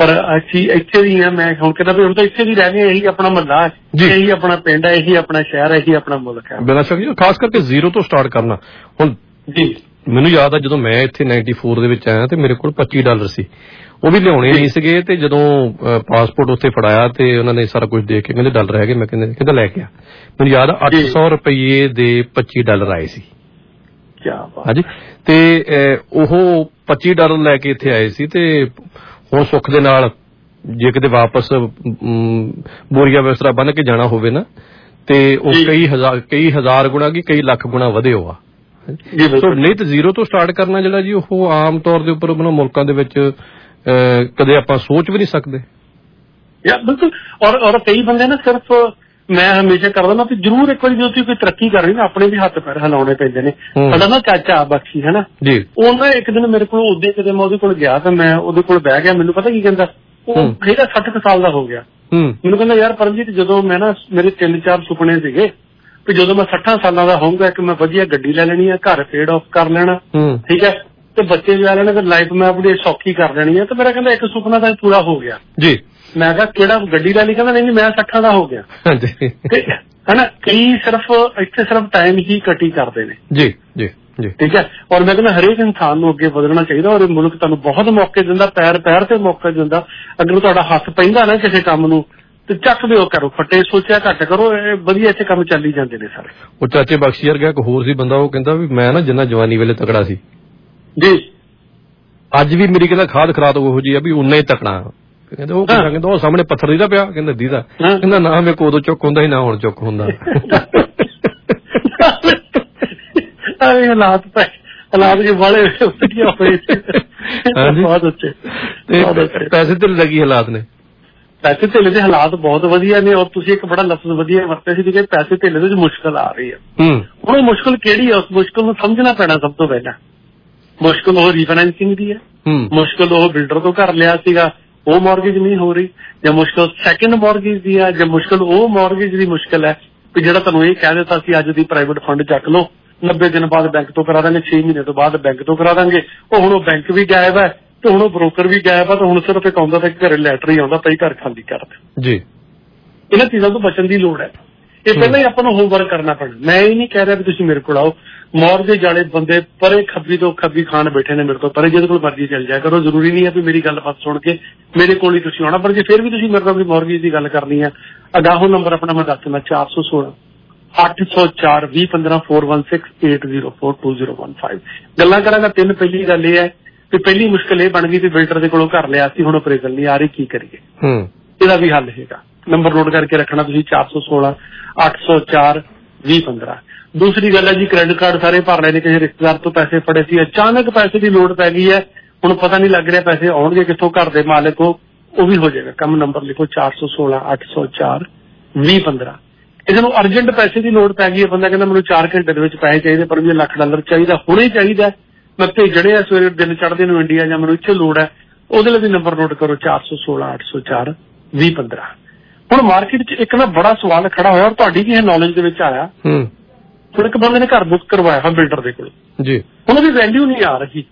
ਪਰ ਅਸੀਂ ਇੱਥੇ ਵੀ ਆ। ਮੈਂ ਹੁਣ ਕਹਿੰਦਾ ਵੀ ਹੁਣ ਤਾਂ ਇੱਥੇ ਵੀ ਰਹਿ ਗਏ, ਇਹੀ ਆਪਣਾ ਮਹੱਲਾ ਹੈ, ਇਹੀ ਆਪਣਾ ਪਿੰਡ ਹੈ, ਇਹੀ ਆਪਣਾ ਸ਼ਹਿਰ ਹੈ, ਇਹੀ ਆਪਣਾ ਮੁਲਕ ਹੈ। ਬਿਨਾਂ ਸ਼ੱਕ ਜੀ, ਖਾਸ ਕਰਕੇ ਜ਼ੀਰੋ ਤੋਂ ਸਟਾਰਟ ਕਰਨਾ। ਹੁਣ ਜੀ ਮੈਨੂੰ ਯਾਦ ਆ ਜਦੋਂ ਮੈਂ ਇੱਥੇ ਨਾਈਨਟੀ ਫੋਰ ਦੇ ਵਿੱਚ ਆਇਆ ਤੇ ਮੇਰੇ ਕੋਲ ਪੱਚੀ ਡਾਲਰ ਸੀ, ਉਹ ਵੀ ਲਿਆਉਣੇ ਨਹੀਂ ਸੀਗੇ। ਤੇ ਜਦੋਂ ਪਾਸਪੋਰਟ ਉੱਥੇ ਫੜਾਇਆ ਤੇ ਉਹਨਾਂ ਨੇ ਸਾਰਾ ਕੁਝ ਦੇਖ ਕੇ ਕਹਿੰਦੇ ਡਾਲਰ ਹੈਗੇ, ਮੈਂ ਕਹਿੰਦੇ ਕਹਿੰਦਾ ਲੈ ਕੇ ਆ। ਮੈਨੂੰ ਯਾਦ ਆ ਅੱਠ ਸੌ ਰੁਪਈਏ ਦੇ ਪੱਚੀ ਡਾਲਰ ਆਏ ਸੀ। ਹਾਂਜੀ, ਤੇ ਉਹ ਪੱਚੀ ਡਾਲਰ ਲੈ ਕੇ ਇੱਥੇ ਆਏ ਸੀ। ਤੇ ਹੁਣ ਸੁੱਖ ਦੇ ਨਾਲ ਜੇ ਕਿਤੇ ਵਾਪਸ ਬੋਰੀਆ ਬਿਸਤਰਾ ਬੰਨ ਕੇ ਜਾਣਾ ਹੋਵੇ ਨਾ, ਤੇ ਉਹ ਕਈ ਹਜ਼ਾਰ ਕਈ ਹਜ਼ਾਰ ਗੁਣਾ ਕੀ ਕਈ ਲੱਖ ਗੁਣਾ ਵਧੇ ਹੋ ਆ। ਨਹੀਂ ਤਾਂ ਜ਼ੀਰੋ ਤੋਂ ਸਟਾਰਟ ਕਰਨਾ ਜਿਹੜਾ ਜੀ ਉਹ ਆਮ ਤੌਰ ਦੇ ਉੱਪਰ ਉਹਨਾਂ ਮੁਲਕਾਂ ਦੇ ਵਿੱਚ ਕਦੇ ਆਪਾਂ ਸੋਚ ਵੀ ਨਹੀਂ ਸਕਦੇ। ਬਿਲਕੁਲ। ਔਰ ਔਰ ਕਈ ਬੰਦੇ ਨਾ ਸਿਰਫ ਮੈਂ ਹਮੇਸ਼ਾ ਕਰਦਾ ਨਾ ਵੀ ਜ਼ਰੂਰ ਇੱਕ ਵਾਰੀ ਜਦੋਂ ਤੁਸੀਂ ਕੋਈ ਤਰੱਕੀ ਕਰ ਰਹੀ ਨਾ ਆਪਣੇ ਵੀ ਹੱਥ ਪੈਰ ਹਿਲਾਉਣੇ ਪੈਂਦੇ ਨੇ। ਸਾਡਾ ਨਾ ਚਾਚਾ ਬਖਸ਼ੀ ਹੈ ਨਾ, ਉਹ ਨਾ ਇੱਕ ਦਿਨ ਮੇਰੇ ਕੋਲ ਉਦੋਂ ਕਿਤੇ ਮੈਂ ਉਹਦੇ ਕੋਲ ਗਿਆ ਤਾਂ ਮੈਂ ਉਹਦੇ ਕੋਲ ਬਹਿ ਗਿਆ। ਮੈਨੂੰ ਪਤਾ ਕੀ ਕਹਿੰਦਾ, ਉਹ ਹੈਗਾ ਸੱਠ ਕੁ ਸਾਲ ਦਾ ਹੋ ਗਿਆ। ਮੈਨੂੰ ਕਹਿੰਦਾ ਯਾਰ ਪਰਮਜੀਤ, ਜਦੋਂ ਮੈਂ ਨਾ ਮੇਰੇ ਤਿੰਨ ਚਾਰ ਸੁਪਨੇ ਸੀਗੇ ਵੀ ਜਦੋਂ ਮੈਂ ਸੱਠਾਂ ਸਾਲਾਂ ਦਾ ਹੋਊਂਗਾ ਇੱਕ ਮੈਂ ਵਧੀਆ ਗੱਡੀ ਲੈ ਲੈਣੀ ਹੈ, ਘਰ ਪੇਡ ਆਫ ਕਰ ਲੈਣਾ, ਠੀਕ ਹੈ, ਤੇ ਬੱਚੇ ਵੀ ਆ ਲੈਣੇ, ਤੇ ਲਾਈਫ ਮੈਂ ਆਪਣੀ ਸੌਖੀ ਕਰ ਲੈਣੀ ਹੈ। ਤੇ ਮੇਰਾ ਕਹਿੰਦਾ ਇੱਕ ਸੁਪਨਾ ਤਾਂ ਪੂਰਾ ਹੋ ਗਿਆ ਜੀ। ਮੈਂ ਕਿਹਾ ਕਿਹੜਾ, ਗੱਡੀ ਲੈ ਲਈ? ਕਹਿੰਦਾ ਨਹੀਂ ਮੈਂ ਸੱਠਾਂ ਦਾ ਹੋ ਗਿਆ। ਹਨਾ, ਕਈ ਸਿਰਫ ਇੱਥੇ ਸਿਰਫ ਟਾਈਮ ਹੀ ਕੱਟੀ ਕਰਦੇ ਨੇ। ਜੀ ਜੀ ਜੀ ਠੀਕ ਹੈ। ਔਰ ਮੈਂ ਕਹਿੰਦਾ ਹਰੇਕ ਇਨਸਾਨ ਨੂੰ ਅੱਗੇ ਵਧਣਾ ਚਾਹੀਦਾ। ਔਰ ਇਹ ਮੁਲਕ ਤੁਹਾਨੂੰ ਬਹੁਤ ਮੌਕੇ ਦਿੰਦਾ, ਪੈਰ ਪੈਰ ਤੇ ਮੌਕੇ ਦਿੰਦਾ। ਅਗਰ ਤੁਹਾਡਾ ਹੱਥ ਪੈਂਦਾ ਨਾ ਕਿਸੇ ਕੰਮ ਨੂੰ ਤੇ ਚੱਕ ਦਿਓ, ਕਰੋ, ਫੱਟੇ ਸੋਚਿਆ ਘੱਟ ਕਰੋ, ਇਹ ਵਧੀਆ ਇੱਥੇ ਕੰਮ ਚੱਲੀ ਜਾਂਦੇ ਨੇ ਸਾਰੇ। ਉਹ ਚਾਚੇ ਬਖਸ਼ੀ ਵਰਗਾ ਇੱਕ ਹੋਰ ਸੀ ਬੰਦਾ, ਉਹ ਕਹਿੰਦਾ ਵੀ ਮੈਂ ਨਾ ਜਿੰਨਾ ਜਵਾਨੀ ਵੇਲੇ ਤਕੜਾ ਸੀ ਜੀ, ਅੱਜ ਵੀ ਮੇਰੀ ਕਹਿੰਦਾ ਖਾਦ ਖਰਾਦ ਉਹੋ ਜਿਹੀ ਆ ਵੀ ਉਨਾ ਹੀ ਤਕੜਾ। ਕਹਿੰਦੇ ਉਹ ਕਹਿੰਦਾ ਉਹ ਸਾਹਮਣੇ ਪੱਥਰ ਦੀਦਾ ਪਿਆ, ਕਹਿੰਦਾ ਦੀਦਾ। ਕਹਿੰਦਾ ਨਾ ਮੇਰੇ ਕੋਲ ਉਦੋਂ ਚੁੱਕ ਹੁੰਦਾ ਸੀ ਨਾ ਹੁਣ ਚੁੱਕ ਹੁੰਦਾ। ਹਾਲਾਤ ਹਾਲਾਤ ਜੇ ਵਾਲੇ ਬਹੁਤ ਅੱਛੇ। ਪੈਸੇ ਤੇ ਲੱਗੀ ਹਾਲਾਤ ਨੇ, ਪੈਸੇ ਧੇਲੇ ਦੇ ਹਾਲਾਤ ਬਹੁਤ ਵਧੀਆ ਨੇ। ਔਰ ਤੁਸੀਂ ਇੱਕ ਬੜਾ ਲਫ਼ਜ਼ ਵਧੀਆ ਵਰਤੇ ਸੀ ਕਿ ਪੈਸੇ ਧੇਲੇ ਦੇ ਵਿੱਚ ਮੁਸ਼ਕਿਲ ਆ ਰਹੀ ਹੈ। ਹੁਣ ਉਹ ਮੁਸ਼ਕਿਲ ਕਿਹੜੀ ਹੈ? ਉਸ ਮੁਸ਼ਕਿਲ ਨੂੰ ਸਮਝਣਾ ਪੈਣਾ ਸਭ ਤੋਂ ਪਹਿਲਾਂ। ਮੁਸ਼ਕਿਲ ਉਹ ਰੀਫਾਈਨੈਂਸਿੰਗ ਦੀ ਹੈ, ਮੁਸ਼ਕਿਲ ਉਹ ਬਿਲਡਰ ਤੋਂ ਘਰ ਲਿਆ ਸੀਗਾ ਉਹ ਮੌਰਗੇਜ ਨਹੀਂ ਹੋ ਰਹੀ, ਜਾਂ ਮੁਸ਼ਕਿਲ ਸੈਕਿੰਡ ਮੌਰਗੇਜ ਦੀ ਹੈ, ਜਾਂ ਮੁਸ਼ਕਿਲ ਉਹ ਮੌਰਗੇਜ ਦੀ ਮੁਸ਼ਕਿਲ ਹੈ ਵੀ ਜਿਹੜਾ ਤੁਹਾਨੂੰ ਇਹ ਕਹਿ ਦਿੱਤਾ ਸੀ ਅੱਜ ਦੀ ਪ੍ਰਾਈਵੇਟ ਫੰਡ ਚੱਕ ਲਓ, ਨੱਬੇ ਦਿਨ ਬਾਅਦ ਬੈਂਕ ਤੋਂ ਕਰਾ ਦਾਂਗੇ, ਛੇ ਮਹੀਨੇ ਤੋਂ ਬਾਅਦ ਬੈਂਕ ਤੋਂ ਕਰਾ ਦਾਂਗੇ। ਉਹ ਹੁਣ ਉਹ ਬੈਂਕ ਵੀ ਗਾਇਬ ਹੈ ਤੇ ਹੁਣ ਉਹ ਬ੍ਰੋਕਰ ਵੀ ਗਾਇਬ ਹੈ, ਤੇ ਹੁਣ ਸਿਰਫ ਇੱਕ ਆਉਂਦਾ ਤੇ ਘਰੇ ਲੈਟਰ ਹੀ ਆਉਂਦਾ ਪਈ ਘਰ ਖਾਲੀ ਕਰ ਦੇ ਜੀ। ਇਹਨਾਂ ਚੀਜ਼ਾਂ ਤੋਂ ਬਚਣ ਦੀ ਲੋੜ ਹੈ। ਇਹ ਪਹਿਲਾਂ ਹੀ ਆਪਾਂ ਨੂੰ ਹੋਮਵਰਕ ਕਰਨਾ ਪੈਣਾ। ਮੈਂ ਇਹ ਨਹੀਂ ਕਹਿ ਰਿਹਾ ਵੀ ਤੁਸੀਂ ਮੇਰੇ ਕੋਲ ਆਓ, ਮੌਰਗੇਜ ਵਾਲੇ ਬੰਦੇ ਪਰੇ ਖੱਬੀ ਤੋਂ ਖੱਬੀ ਖਾਨ ਬੈਠੇ ਨੇ ਮੇਰੇ ਤੋਂ ਪਰੇ, ਜਿਹਦੇ ਕੋਲ ਮਰਜ਼ੀ ਚੱਲ ਜਾਇਆ ਕਰੋ। ਜ਼ਰੂਰੀ ਨਹੀਂ ਹੈ ਵੀ ਮੇਰੀ ਗੱਲਬਾਤ ਸੁਣ ਕੇ ਮੇਰੇ ਕੋਲ ਹੀ ਤੁਸੀਂ ਆਉਣਾ, ਪਰ ਜੇ ਫਿਰ ਵੀ ਤੁਸੀਂ ਮੇਰੇ ਨਾਲ ਵੀ ਮੌਰਗੇਜ ਦੀ ਗੱਲ ਕਰਨੀ ਹੈ, ਅਗਾਹੋ ਨੰਬਰ ਆਪਣਾ ਮੈਂ ਦੱਸ ਦਿੰਦਾ, ਚਾਰ ਸੌ ਸੋਲਾਂ ਅੱਠ ਸੌ ਚਾਰ ਵੀਹ ਪੰਦਰਾਂ four one six eight zero four two zero one five. ਗੱਲਾਂ ਕਰਾਂਗਾ ਤਿੰਨ। ਪਹਿਲੀ ਗੱਲ ਇਹ ਹੈ ਕਿ ਪਹਿਲੀ ਮੁਸ਼ਕਿਲ ਇਹ ਬਣ ਗਈ ਵੀ ਬਿਲਡਰ ਦੇ ਕੋਲੋਂ ਘਰ ਲਿਆ ਸੀ, ਹੁਣ ਅਪਰੇਜ਼ਲ ਨਹੀਂ ਆ ਰਹੀ, ਕੀ ਕਰੀਏ? ਇਹਦਾ ਵੀ ਹੱਲ ਹੈਗਾ। ਨੰਬਰ ਨੋਟ ਕਰਕੇ ਰੱਖਣਾ ਤੁਸੀਂ, ਚਾਰ ਸੌ ਸੋਲਾਂ ਅੱਠ ਸੌ ਚਾਰ ਵੀਹ ਪੰਦਰਾਂ। ਦੂਸਰੀ ਗੱਲ ਹੈ ਜੀ, ਕ੍ਰੈਡਿਟ ਕਾਰਡ ਸਾਰੇ ਭਰ ਲਏ ਨੇ, ਕਿਸੇ ਰਿਸ਼ਤੇਦਾਰ ਤੋਂ ਪੈਸੇ ਫੜੇ ਸੀ, ਅਚਾਨਕ ਪੈਸੇ ਦੀ ਲੋੜ ਪੈ ਗਈ ਹੈ, ਹੁਣ ਪਤਾ ਨਹੀਂ ਲੱਗ ਰਿਹਾ ਪੈਸੇ ਆਉਣਗੇ ਕਿੱਥੋਂ, ਘਰ ਦੇ ਮਾਲਕ ਹੋ, ਉਹ ਵੀ ਹੋ ਜਾਏਗਾ ਕੰਮ। ਨੰਬਰ ਲਿਖੋ, ਚਾਰ ਸੌ ਸੋਲਾਂ ਅੱਠ ਸੌ ਚਾਰ ਵੀਹ ਪੰਦਰਾਂ। ਕਿਸੇ ਨੂੰ ਅਰਜੈਂਟ ਪੈਸੇ ਦੀ ਲੋੜ ਪੈ ਗਈ ਹੈ, ਬੰਦਾ ਕਹਿੰਦਾ ਮੈਨੂੰ ਚਾਰ ਘੰਟੇ ਦੇ ਵਿੱਚ ਪੈਸੇ ਚਾਹੀਦੇ, ਪਰ ਮੈਨੂੰ ਲੱਖ ਡਾਲਰ ਚਾਹੀਦਾ, ਹੁਣੇ ਚਾਹੀਦਾ, ਮੈਂ ਭੇਜਣੇ ਆ ਸਵੇਰੇ ਦਿਨ ਚੜ੍ਹਦੇ ਨੂੰ ਇੰਡੀਆ, ਜਾਂ ਮੈਨੂੰ ਇੱਥੇ ਲੋੜ ਹੈ, ਉਹਦੇ ਲਈ ਵੀ ਨੰਬਰ ਨੋਟ ਕਰੋ, ਚਾਰ ਸੌ ਸੋਲਾਂ ਅੱਠ ਸੌ ਚਾਰ ਵੀਹ ਪੰਦਰਾਂ। ਹੁਣ ਮਾਰਕੀਟ ਚ ਇੱਕ ਨਾ ਬੜਾ ਸਵਾਲ ਖੜਾ ਹੋਇਆ, ਔਰ ਤੁਹਾਡੀ ਕੀ ਨੌਲੇਜ ਦੇ ਵਿੱਚ ਆਇਆ, ਹੁਣ ਇੱਕ ਬੰਦੇ ਨੇ ਘਰ ਬੁੱਕ ਕਰਵਾਇਆ ਬਿਲਡਰ ਦੇ ਕੋਲ ਜੀ, ਹੁਣ ਉਹਦੀ ਵੈਲਿਊ ਨਹੀਂ ਆ ਰਹੀ,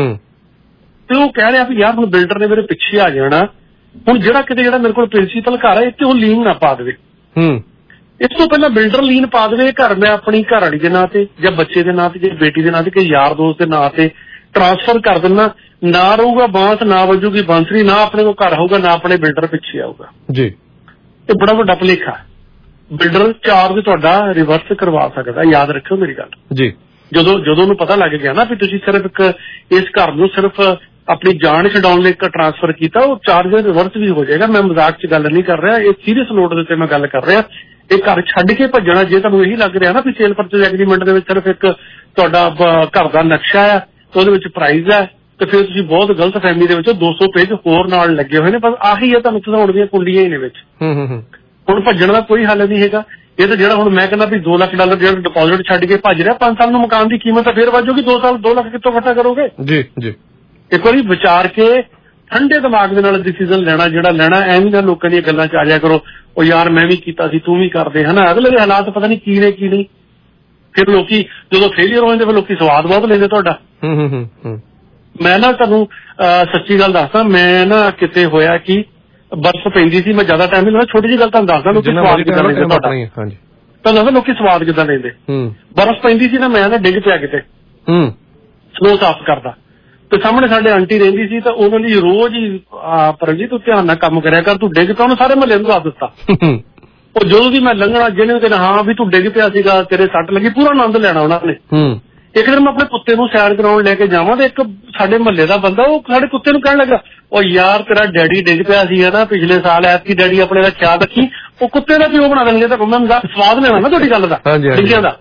ਤੇ ਉਹ ਕਹਿ ਰਿਹਾ ਵੀ ਯਾਰ ਹੁਣ ਬਿਲਡਰ ਨੇ ਮੇਰੇ ਪਿੱਛੇ ਆ ਜਾਣਾ, ਹੁਣ ਜਿਹੜਾ ਕਿਤੇ ਜਿਹੜਾ ਮੇਰੇ ਕੋਲ ਪ੍ਰਿੰਸੀਪਲ ਘਰ ਹੈ ਇੱਥੇ ਉਹ ਲੀਨ ਨਾ ਪਾ ਦੇਵੇ, ਇਸ ਤੋਂ ਪਹਿਲਾਂ ਬਿਲਡਰ ਲੀਨ ਪਾ ਦੇਵੇ, ਘਰ ਮੈਂ ਆਪਣੀ ਘਰ ਵਾਲੀ ਦੇ ਨਾਂ ਤੇ ਜਾਂ ਬੱਚੇ ਦੇ ਨਾਂ ਤੇ ਜਾਂ ਬੇਟੀ ਦੇ ਨਾਂ ਤੇ ਕਿ ਯਾਰ ਦੋਸਤ ਦੇ ਨਾਂ ਤੇ ਟ੍ਰਾਂਸਫਰ ਕਰ ਦਿੰਦਾ, ਨਾ ਰਹੂਗਾ ਬਾਂਸ, ਨਾ ਵੱਜੂਗੀ ਬਾਂਸਰੀ, ਨਾ ਆਪਣੇ ਕੋਲ ਘਰ ਹੋਊਗਾ, ਨਾ ਆਪਣੇ ਬਿਲਡਰ ਪਿੱਛੇ ਆਊਗਾ ਜੀ। ਇਹ ਬੜਾ ਵੱਡਾ ਭੁਲੇਖਾ। ਬਿਲਡਰ ਚਾਰਜ ਤੁਹਾਡਾ ਰਿਵਰਸ ਕਰਵਾ ਸਕਦਾ, ਯਾਦ ਰੱਖਿਓ ਮੇਰੀ ਗੱਲ ਜੀ। ਜਦੋਂ ਜਦੋਂ ਉਹਨੂੰ ਪਤਾ ਲੱਗ ਗਿਆ ਨਾ ਵੀ ਤੁਸੀਂ ਸਿਰਫ ਇੱਕ ਇਸ ਘਰ ਨੂੰ ਸਿਰਫ ਆਪਣੀ ਜਾਨ ਛਡਾਉਣ ਲਈ ਇੱਕ ਟ੍ਰਾਂਸਫਰ ਕੀਤਾ, ਉਹ ਚਾਰਜ ਰਿਵਰਸ ਵੀ ਹੋ ਜਾਏਗਾ। ਮੈਂ ਮਜ਼ਾਕ 'ਚ ਗੱਲ ਨਹੀਂ ਕਰ ਰਿਹਾ, ਇਹ ਸੀਰੀਅਸ ਨੋਟ ਦੇ ਉੱਤੇ ਮੈਂ ਗੱਲ ਕਰ ਰਿਹਾ। ਇਹ ਘਰ ਛੱਡ ਕੇ ਭੱਜਣਾ, ਜੇ ਤੁਹਾਨੂੰ ਇਹੀ ਲੱਗ ਰਿਹਾ ਨਾ ਵੀ ਸੇਲ ਪਰਚੇਜ਼ ਐਗਰੀਮੈਂਟ ਦੇ ਵਿੱਚ ਸਿਰਫ ਇੱਕ ਤੁਹਾਡਾ ਘਰ ਦਾ ਨਕਸ਼ਾ ਹੈ ਤੇ ਉਹਦੇ ਵਿੱਚ ਪ੍ਰਾਈਜ਼ ਹੈ, ਤੇ ਫਿਰ ਤੁਸੀਂ ਬਹੁਤ ਗਲਤ ਫਹਿਮੀ ਦੇ ਵਿੱਚ ਦੋ ਸੌ ਪੇਜ ਹੋਰ ਨਾਲ ਲੱਗੇ ਹੋਏ ਨੇ, ਬਸ ਆਹੀ ਹੈ ਤੁਹਾਨੂੰ ਧੌਣ ਦੀਆਂ ਕੁੰਡੀਆਂ ਹੀ ਨੇ ਵਿੱਚ। ਹੁਣ ਭੱਜਣ ਦਾ ਕੋਈ ਹੱਲ ਨਹੀਂ ਹੈਗਾ। ਇਹ ਤਾਂ ਜਿਹੜਾ ਹੁਣ ਮੈਂ ਕਹਿੰਦਾ ਵੀ ਦੋ ਲੱਖ ਡਾਲਰ ਜਿਹੜਾ ਡਿਪੋਜ਼ਿਟ ਛੱਡ ਕੇ ਭੱਜ ਰਿਹਾ, ਪੰਜ ਸਾਲ ਨੂੰ ਮਕਾਨ ਦੀ ਕੀਮਤ ਤਾਂ ਫੇਰ ਵੱਜੂਗੀ, ਦੋ ਸਾਲ ਦੋ ਲੱਖ ਕਿੱਥੋਂ ਇਕੱਠਾ ਕਰੋਗੇ ਜੀ ਜੀ। ਇੱਕ ਵਾਰੀ ਵਿਚਾਰ ਕੇ ਠੰਡੇ ਦਿਮਾਗ ਦੇ ਨਾਲ ਡਿਸੀਜ਼ਨ ਲੈਣਾ, ਜਿਹੜਾ ਲੈਣਾ। ਐਵੇਂ ਨਾ ਲੋਕਾਂ ਦੀਆਂ ਗੱਲਾਂ 'ਚ ਆ ਜਾਇਆ ਕਰੋ, ਉਹ ਯਾਰ ਮੈਂ ਵੀ ਕੀਤਾ ਸੀ ਤੂੰ ਵੀ ਕਰਦੇ, ਹਨਾ। ਅਗਲੇ ਦੇ ਹਾਲਾਤ ਪਤਾ ਨਹੀਂ ਕੀ ਨੇ ਕੀ ਨਹੀਂ, ਫਿਰ ਲੋਕੀ ਜਦੋਂ ਫੇਲੀਅਰ ਹੋ ਜਾਂਦੇ ਫਿਰ ਲੋਕੀ ਸਵਾਦ ਬਹੁਤ ਲੈਂਦੇ ਤੁਹਾਡਾ। ਮੈਂ ਨਾ ਤੁਹਾਨੂੰ ਸੱਚੀ ਗੱਲ ਦੱਸਦਾ, ਮੈਂ ਨਾ ਕਿਤੇ ਹੋਇਆ ਕਿ ਬਰਫ਼ ਪੈਂਦੀ ਸੀ, ਮੈਂ ਜ਼ਿਆਦਾ ਟਾਈਮ ਨਹੀਂ ਲਾਉਣਾ, ਛੋਟੀ ਜਿਹੀ ਗੱਲ ਤੁਹਾਨੂੰ ਦੱਸਦਾ ਲੋਕੀ ਸਵਾਦ ਕਿੱਦਾਂ ਲੈਂਦੇ ਤੁਹਾਡਾ, ਤੁਹਾਨੂੰ ਦੱਸਦਾ ਲੋਕੀ ਸਵਾਦ ਕਿੱਦਾਂ ਲੈਂਦੇ। ਬਰਫ਼ ਪੈਂਦੀ ਸੀ ਨਾ, ਮੈਂ ਨਾ ਡਿੱਗ ਪਿਆ ਕਿਤੇ ਸਨੋ ਸਾਫ਼ ਕਰਦਾ, ਤੇ ਸਾਹਮਣੇ ਸਾਡੇ ਆਂਟੀ ਰਹਿੰਦੀ ਸੀ, ਤਾਂ ਉਹਨਾਂ ਦੀ ਰੋਜ਼ ਹੀ ਪਰਮਜੀਤ ਤੂੰ ਧਿਆਨ ਨਾਲ ਕੰਮ ਕਰਿਆ ਕਰ, ਤੂੰ ਡਿੱਗ ਪਿਆ, ਉਹਨੂੰ ਸਾਰੇ ਮਹੱਲੇ ਨੂੰ ਦੱਸ ਦਿੱਤਾ। ਉਹ ਜਦੋਂ ਵੀ ਮੈਂ ਲੰਘਣਾ ਜਿਹਨੇ ਕਹਿੰਦਾ ਹਾਂ ਵੀ ਤੂੰ ਡਿੱਗ ਪਿਆ ਸੀਗਾ, ਤੇਰੇ ਸੱਟ ਲੱਗੀ, ਪੂਰਾ ਆਨੰਦ ਲੈਣਾ ਉਹਨਾਂ ਨੇ। ਇੱਕ ਦਿਨ ਮੈਂ ਆਪਣੇ ਕੁੱਤੇ ਨੂੰ ਸੈਰ ਕਰਾਉਣ ਲੈ ਕੇ ਜਾਵਾਂ, ਤੇ ਇੱਕ ਸਾਡੇ ਮਹੱਲੇ ਦਾ ਬੰਦਾ ਉਹ ਸਾਡੇ ਕੁੱਤੇ ਨੂੰ ਕਹਿਣ ਲੱਗਾ, ਉਹ ਯਾਰ ਤੇਰਾ ਡੈਡੀ ਡਿੱਗ ਪਿਆ ਸੀਗਾ ਨਾ ਪਿਛਲੇ ਸਾਲ, ਐਤਕੀ ਡੈਡੀ ਆਪਣੇ ਦਾ ਖਿਆਲ ਰੱਖੀ, ਉਹ ਕੁੱਤੇ ਦਾ ਪਿਓ ਬਣਾ ਦੇਣਗੇ। ਤਾਂ ਮੈਂ ਸਵਾਦ ਲੈਣਾ ਨਾ ਤੁਹਾਡੀ ਗੱਲ ਦਾ, ਡਿੱਗਿਆਂ ਦਾ।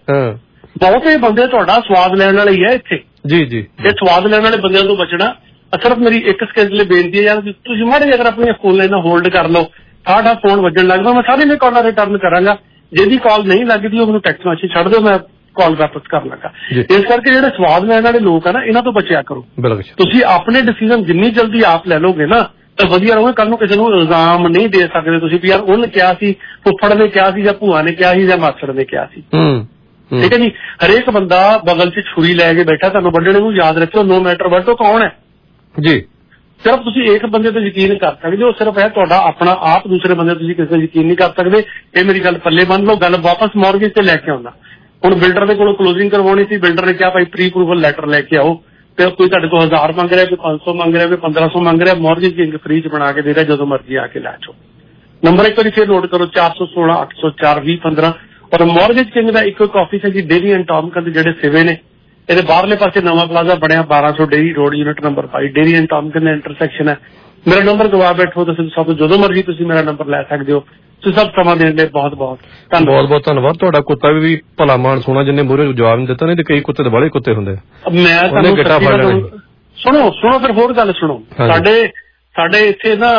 ਬਹੁਤੇ ਬੰਦੇ ਤੁਹਾਡਾ ਸਵਾਦ ਲੈਣ ਵਾਲੇ ਹੀ ਹੈ ਇੱਥੇ। ਜੀ ਜੀ, ਇਹ ਸਵਾਦ ਲੈਣ ਵਾਲੇ ਬੰਦਿਆਂ ਤੋਂ ਬਚਣਾ। ਸਿਰਫ ਮੇਰੀ ਇੱਕ ਸਕਿੰਟ ਲਈ ਬੇਨਤੀ ਹੈ ਯਾਰ, ਤੁਸੀਂ ਮਾੜੇ ਅਗਰ ਆਪਣੀਆਂ ਫੋਨ ਲਾਈਨਾਂ ਹੋਲਡ ਕਰ ਲਓ, ਸਾਡਾ ਫੋਨ ਵੱਜਣ ਲੱਗਦਾ, ਮੈਂ ਸਾਰੇ ਮੇਰੇ ਕਾਲਾਂ ਰਿਟਰਨ ਕਰਾਂਗਾ, ਜਿਹਦੀ ਕਾਲ ਨਹੀਂ ਲੱਗਦੀ ਉਹ ਮੈਨੂੰ ਟੈਕਸਟ ਮੈਸੇਜ ਛੱਡ ਦਿਓ, ਮੈਂ ਕਾਲ ਵਾਪਸ ਕਰ ਲਾਂਗਾ। ਇਸ ਕਰਕੇ ਜਿਹੜੇ ਸਵਾਦ ਲੈਣ ਵਾਲੇ ਲੋਕ ਆ ਨਾ, ਇਹਨਾਂ ਤੋਂ ਬਚਿਆ ਕਰੋ। ਤੁਸੀਂ ਆਪਣੇ ਡਿਸੀਜ਼ਨ ਜਿੰਨੀ ਜਲਦੀ ਆਪ ਲੈ ਲਓਗੇ ਨਾ ਤਾਂ ਵਧੀਆ ਰਹੋਗੇ। ਕੱਲ ਨੂੰ ਕਿਸੇ ਨੂੰ ਇਲਜ਼ਾਮ ਨਹੀਂ ਦੇ ਸਕਦੇ ਤੁਸੀਂ ਵੀ ਯਾਰ ਉਹਨੇ ਕਿਹਾ ਸੀ, ਫੁੱਫੜ ਨੇ ਕਿਹਾ ਸੀ, ਜਾਂ ਭੂਆ ਨੇ ਕਿਹਾ ਸੀ, ਜਾਂ ਮਾਸੜ ਨੇ ਕਿਹਾ ਸੀ। ਠੀਕ ਹੈ ਜੀ। ਹਰੇਕ ਬੰਦਾ ਬਗਲ ਚ ਛੁਰੀ ਲੈ ਕੇ ਬੈਠਾ, ਤੁਹਾਨੂੰ ਵੱਢਣੇ ਨੂੰ ਯਾਦ ਰੱਖਿਓ, ਨੋ ਮੈਟਰ ਵੱਢੋ ਕੌਣ ਹੈ ਜੀ। ਸਿਰਫ ਤੁਸੀਂ ਇੱਕ ਬੰਦੇ ਤੇ ਯਕੀਨ ਕਰ ਸਕਦੇ ਹੋ, ਸਿਰਫ ਹੈ ਤੁਹਾਡਾ ਆਪਣਾ ਆਪ, ਦੂਸਰੇ ਬੰਦੇ ਤੁਸੀਂ ਕਿਸੇ ਤੇ ਯਕੀਨ ਨਹੀਂ ਕਰ ਸਕਦੇ। ਇਹ ਮੇਰੀ ਗੱਲ ਪੱਲੇ ਬੰਨ ਲਓ। ਗੱਲ ਵਾਪਸ ਮੌਰਗੇਜ ਤੇ ਲੈ ਕੇ ਆਉਣਾ। ਹੁਣ ਬਿਲਡਰ ਦੇ ਕੋਲੋਂ ਕਲੋਜ਼ਿੰਗ ਕਰਵਾਉਣੀ ਸੀ, ਬਿਲਡਰ ਨੇ ਕਿਹਾ ਭਾਈ ਪ੍ਰੀ ਅਪਰੂਵਲ ਲੈਟਰ ਲੈ ਕੇ ਆਓ, ਤੇ ਕੋਈ ਤੁਹਾਡੇ ਕੋਲ ਹਜ਼ਾਰ ਮੰਗ ਰਿਹਾ, ਕੋਈ ਪੰਜ ਸੌ ਮੰਗ ਰਿਹਾ, ਕੋਈ ਪੰਦਰਾਂ ਸੌ ਮੰਗ ਰਿਹਾ, ਮੌਰਗੇਜ ਕਿੰਗ ਫ੍ਰੀ ਚ ਬਣਾ ਕੇ ਦੇ ਰਿਹਾ, ਜਦੋਂ ਮਰਜ਼ੀ ਆ ਕੇ ਲੈ ਜਾਓ। ਨੰਬਰ ਇੱਕ ਵਾਰੀ ਫਿਰ ਨੋਟ ਕਰੋ, ਚਾਰ ਸੌ ਸੋਲਾਂ ਅੱਠ ਸੌ ਚਾਰ ਵੀਹ ਪੰਦਰਾਂ। ਔਰ ਮੌਰਗੇਜ ਕਿੰਗ ਦਾ ਇੱਕ ਇੱਕ ਆਫਿਸ ਹੈ ਜੀ, ਡੇਰੀ ਐਂਡ ਟਾਮਕਨ ਦੇ ਜਿਹੜੇ ਸਿਵੇ ਨੇ, ਇਹਦੇ ਬਾਹਰਲੇ ਪਾਸੇ ਨਵਾਂ ਪਲਾਜ਼ਾ ਬਣਿਆ ਬਾਰਾਂ ਸੌ Derry Road, unit number five, Derry and Tomken ਦਾ ਇੰਟਰਸੈਕਸ਼ਨ ਹੈ। ਮੇਰਾ ਨੰਬਰ ਗਵਾ ਬੈਠੋ, ਤੁਸੀਂ ਸਭ ਜਦੋਂ ਮਰਜ਼ੀ ਤੁਸੀਂ ਮੇਰਾ ਨੰਬਰ ਲੈ ਸਕਦੇ ਹੋ। ਤੁਸੀਂ ਸਭ ਸਮਾਂ ਦੇਣ ਲਈ ਬਹੁਤ ਬਹੁਤ ਧੰਨਵਾਦ। ਬਹੁਤ ਬਹੁਤ ਧੰਨਵਾਦ। ਤੁਹਾਡਾ ਕੁੱਤਾ ਵੀ ਭਲਾ ਮਾਨ ਸੋਹਣਾ, ਜਿੰਨੇ ਮੂਹਰੇ ਜਵਾਬ ਨਹੀਂ ਦਿੱਤਾ, ਨਹੀਂ ਤੇ ਕਈ ਕੁੱਤੇ ਤੇ ਬਾਹਲੇ ਕੁੱਤੇ ਹੁੰਦੇ। ਮੈਂ ਤੁਹਾਨੂੰ ਸੁਣੋ ਸੁਣੋ ਫਿਰ ਹੋਰ ਗੱਲ ਸੁਣੋ। ਸਾਡੇ ਸਾਡੇ ਇੱਥੇ ਨਾ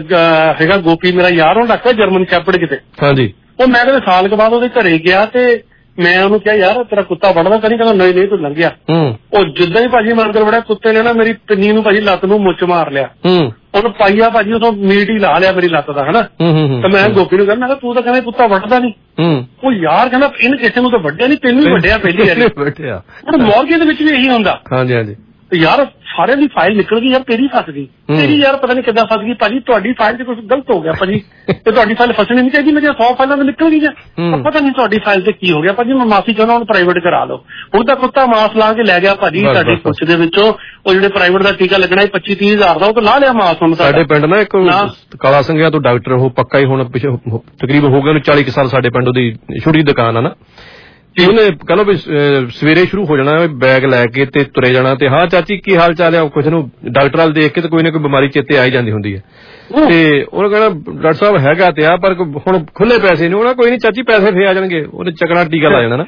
ਹੈਗਾ ਗੋਪੀ ਮੇਰਾ ਯਾਰ, ਉਹ ਰੱਖਿਆ ਜਰਮਨ ਸ਼ੈਪਰਡ ਕਿਤੇ। ਹਾਂਜੀ। ਉਹ ਮੈਂ ਕਹਿੰਦੇ ਸਾਲ ਕੁ ਬਾਅਦ ਉਹਦੇ ਘਰੇ ਗਿਆ, ਤੇ ਮੈਂ ਉਹਨੂੰ ਕਿਹਾ ਯਾਰ ਤੇਰਾ ਕੁੱਤਾ ਵੜਦਾ ਤਾਂ ਨਹੀਂ? ਕਹਿੰਦਾ ਨਹੀਂ ਨਹੀਂ ਤੂੰ ਲੰਘਿਆ। ਉਹ ਜਿੱਦਾਂ ਹੀ ਭਾਜੀ ਮੈਂ ਅੰਦਰ ਵੜਿਆ, ਕੁੱਤੇ ਨੇ ਨਾ ਮੇਰੀ ਪਿੰਨੀ ਨੂੰ ਭਾਜੀ ਲੱਤ ਨੂੰ ਮੁੱਚ ਮਾਰ ਲਿਆ। ਉਹਨੂੰ ਪਾਈਆ ਭਾਜੀ ਉਦੋਂ ਮੀਟ ਹੀ ਲਾ ਲਿਆ ਮੇਰੀ ਲੱਤ ਦਾ, ਹਨਾ। ਤਾਂ ਮੈਂ ਗੋਪੀ ਨੂੰ ਕਹਿੰਦਾ ਤੂੰ ਤਾਂ ਕਹਿੰਦਾ ਕੁੱਤਾ ਵੱਢਦਾ ਨੀ। ਉਹ ਯਾਰ ਕਹਿੰਦਾ ਇਹਨੇ ਕਿਸੇ ਨੂੰ ਤਾਂ ਵੱਢਿਆ ਨੀ, ਤੈਨੂੰ ਹੀ ਵੱਢਿਆ ਪਹਿਲੀ ਵਾਰੀ। ਹੁਣ ਮੌਰਗੇ ਦੇ ਵਿੱਚ ਵੀ ਇਹੀ ਹੁੰਦਾ। ਹਾਂਜੀ ਹਾਂਜੀ। ਯਾਰ ਸਾਰਿਆਂ ਦੀ ਫਾਈਲ ਨਿਕਲ ਗਈ, ਯਾਰ ਤੇਰੀ ਫਸ ਗਈ, ਤੇਰੀ ਯਾਰ ਪਤਾ ਨੀ ਕਿੱਦਾਂ ਫਸ ਗਈ। ਭਾਜੀ ਤੁਹਾਡੀ ਫਾਈਲ ਚ ਕੁਛ ਗਲਤ ਹੋ ਗਿਆ ਭਾਜੀ, ਤੇ ਤੁਹਾਡੀ ਫਾਈਲ ਫਸਣੀ ਨਹੀਂ ਚਾਹੀਦੀ। ਮੇਰੀਆਂ ਸੌ ਫਾਈਲਾਂ ਤਾਂ ਨਿਕਲ ਗਈਆਂ, ਪਤਾ ਨਹੀਂ ਤੁਹਾਡੀ ਫਾਈਲ ਤੇ ਕੀ ਹੋ ਗਿਆ। ਭਾਜੀ ਮੈਂ ਮਾਫੀ ਚਾਹੁੰਦਾ, ਹੁਣ ਪ੍ਰਾਈਵੇਟ ਕਰਾ ਲਓ। ਹੁਣ ਤਾਂ ਕੁੱਤਾ ਮਾਸ ਲਾ ਕੇ ਲੈ ਗਿਆ ਭਾਜੀ ਤੁਹਾਡੀ ਪੁੱਛ ਦੇ ਵਿੱਚੋਂ। ਉਹ ਜਿਹੜੇ ਪ੍ਰਾਈਵੇਟ ਦਾ ਟੀਕਾ ਲੱਗਣਾ ਪੱਚੀ ਤੀਹ ਹਜ਼ਾਰ ਦਾ, ਉਹ ਤਾਂ ਲਾ ਲਿਆ ਮਾਸ। ਹੁਣ ਸਾਡੇ ਪਿੰਡ ਨਾ ਇੱਕ ਕਾਲਾ ਸਿੰਘਿਆ ਤੋਂ ਡਾਕਟਰ, ਉਹ ਪੱਕਾ ਹੀ ਹੁਣ ਤਕਰੀਬਨ ਹੋ ਗਿਆ ਉਹਨੂੰ ਚਾਲੀ ਕੁ ਸਾਲ। ਸਾਡੇ ਪਿੰਡ ਉਹਦੀ ਛੋਟੀ ਦੁਕਾਨ ਆ ਨਾ, ਉਹਨੇ ਕਹਿੰਦਾ ਵੀ ਸਵੇਰੇ ਸ਼ੁਰੂ ਹੋ ਜਾਣਾ, ਬੈਗ ਲੈ ਕੇ ਤੇ ਤੁਰੇ ਜਾਣਾ, ਤੇ ਹਾਂ ਚਾਚੀ ਕੀ ਹਾਲ ਚਾਲ ਆ, ਕੁਛ ਨੂੰ ਡਾਕਟਰ ਵੱਲ ਦੇਖ ਕੇ ਤੇ ਕੋਈ ਨਾ ਕੋਈ ਬਿਮਾਰੀ ਚੇਤੇ ਆ ਹੀ ਜਾਂਦੀ ਹੁੰਦੀ ਹੈ। ਤੇ ਉਹਨੇ ਕਹਿਣਾ ਡਾਕਟਰ ਸਾਹਿਬ ਹੈਗਾ ਤੇ ਆ, ਪਰ ਹੁਣ ਖੁੱਲੇ ਪੈਸੇ ਨਹੀਂ। ਉਹਨਾਂ ਕੋਈ ਨੀ ਚਾਚੀ ਪੈਸੇ ਫੇਰ ਆ ਜਾਣਗੇ, ਉਹਨੇ ਚੱਕਣਾ ਟੀਕਾ ਲਾ ਜਾਣਾ ਨਾ।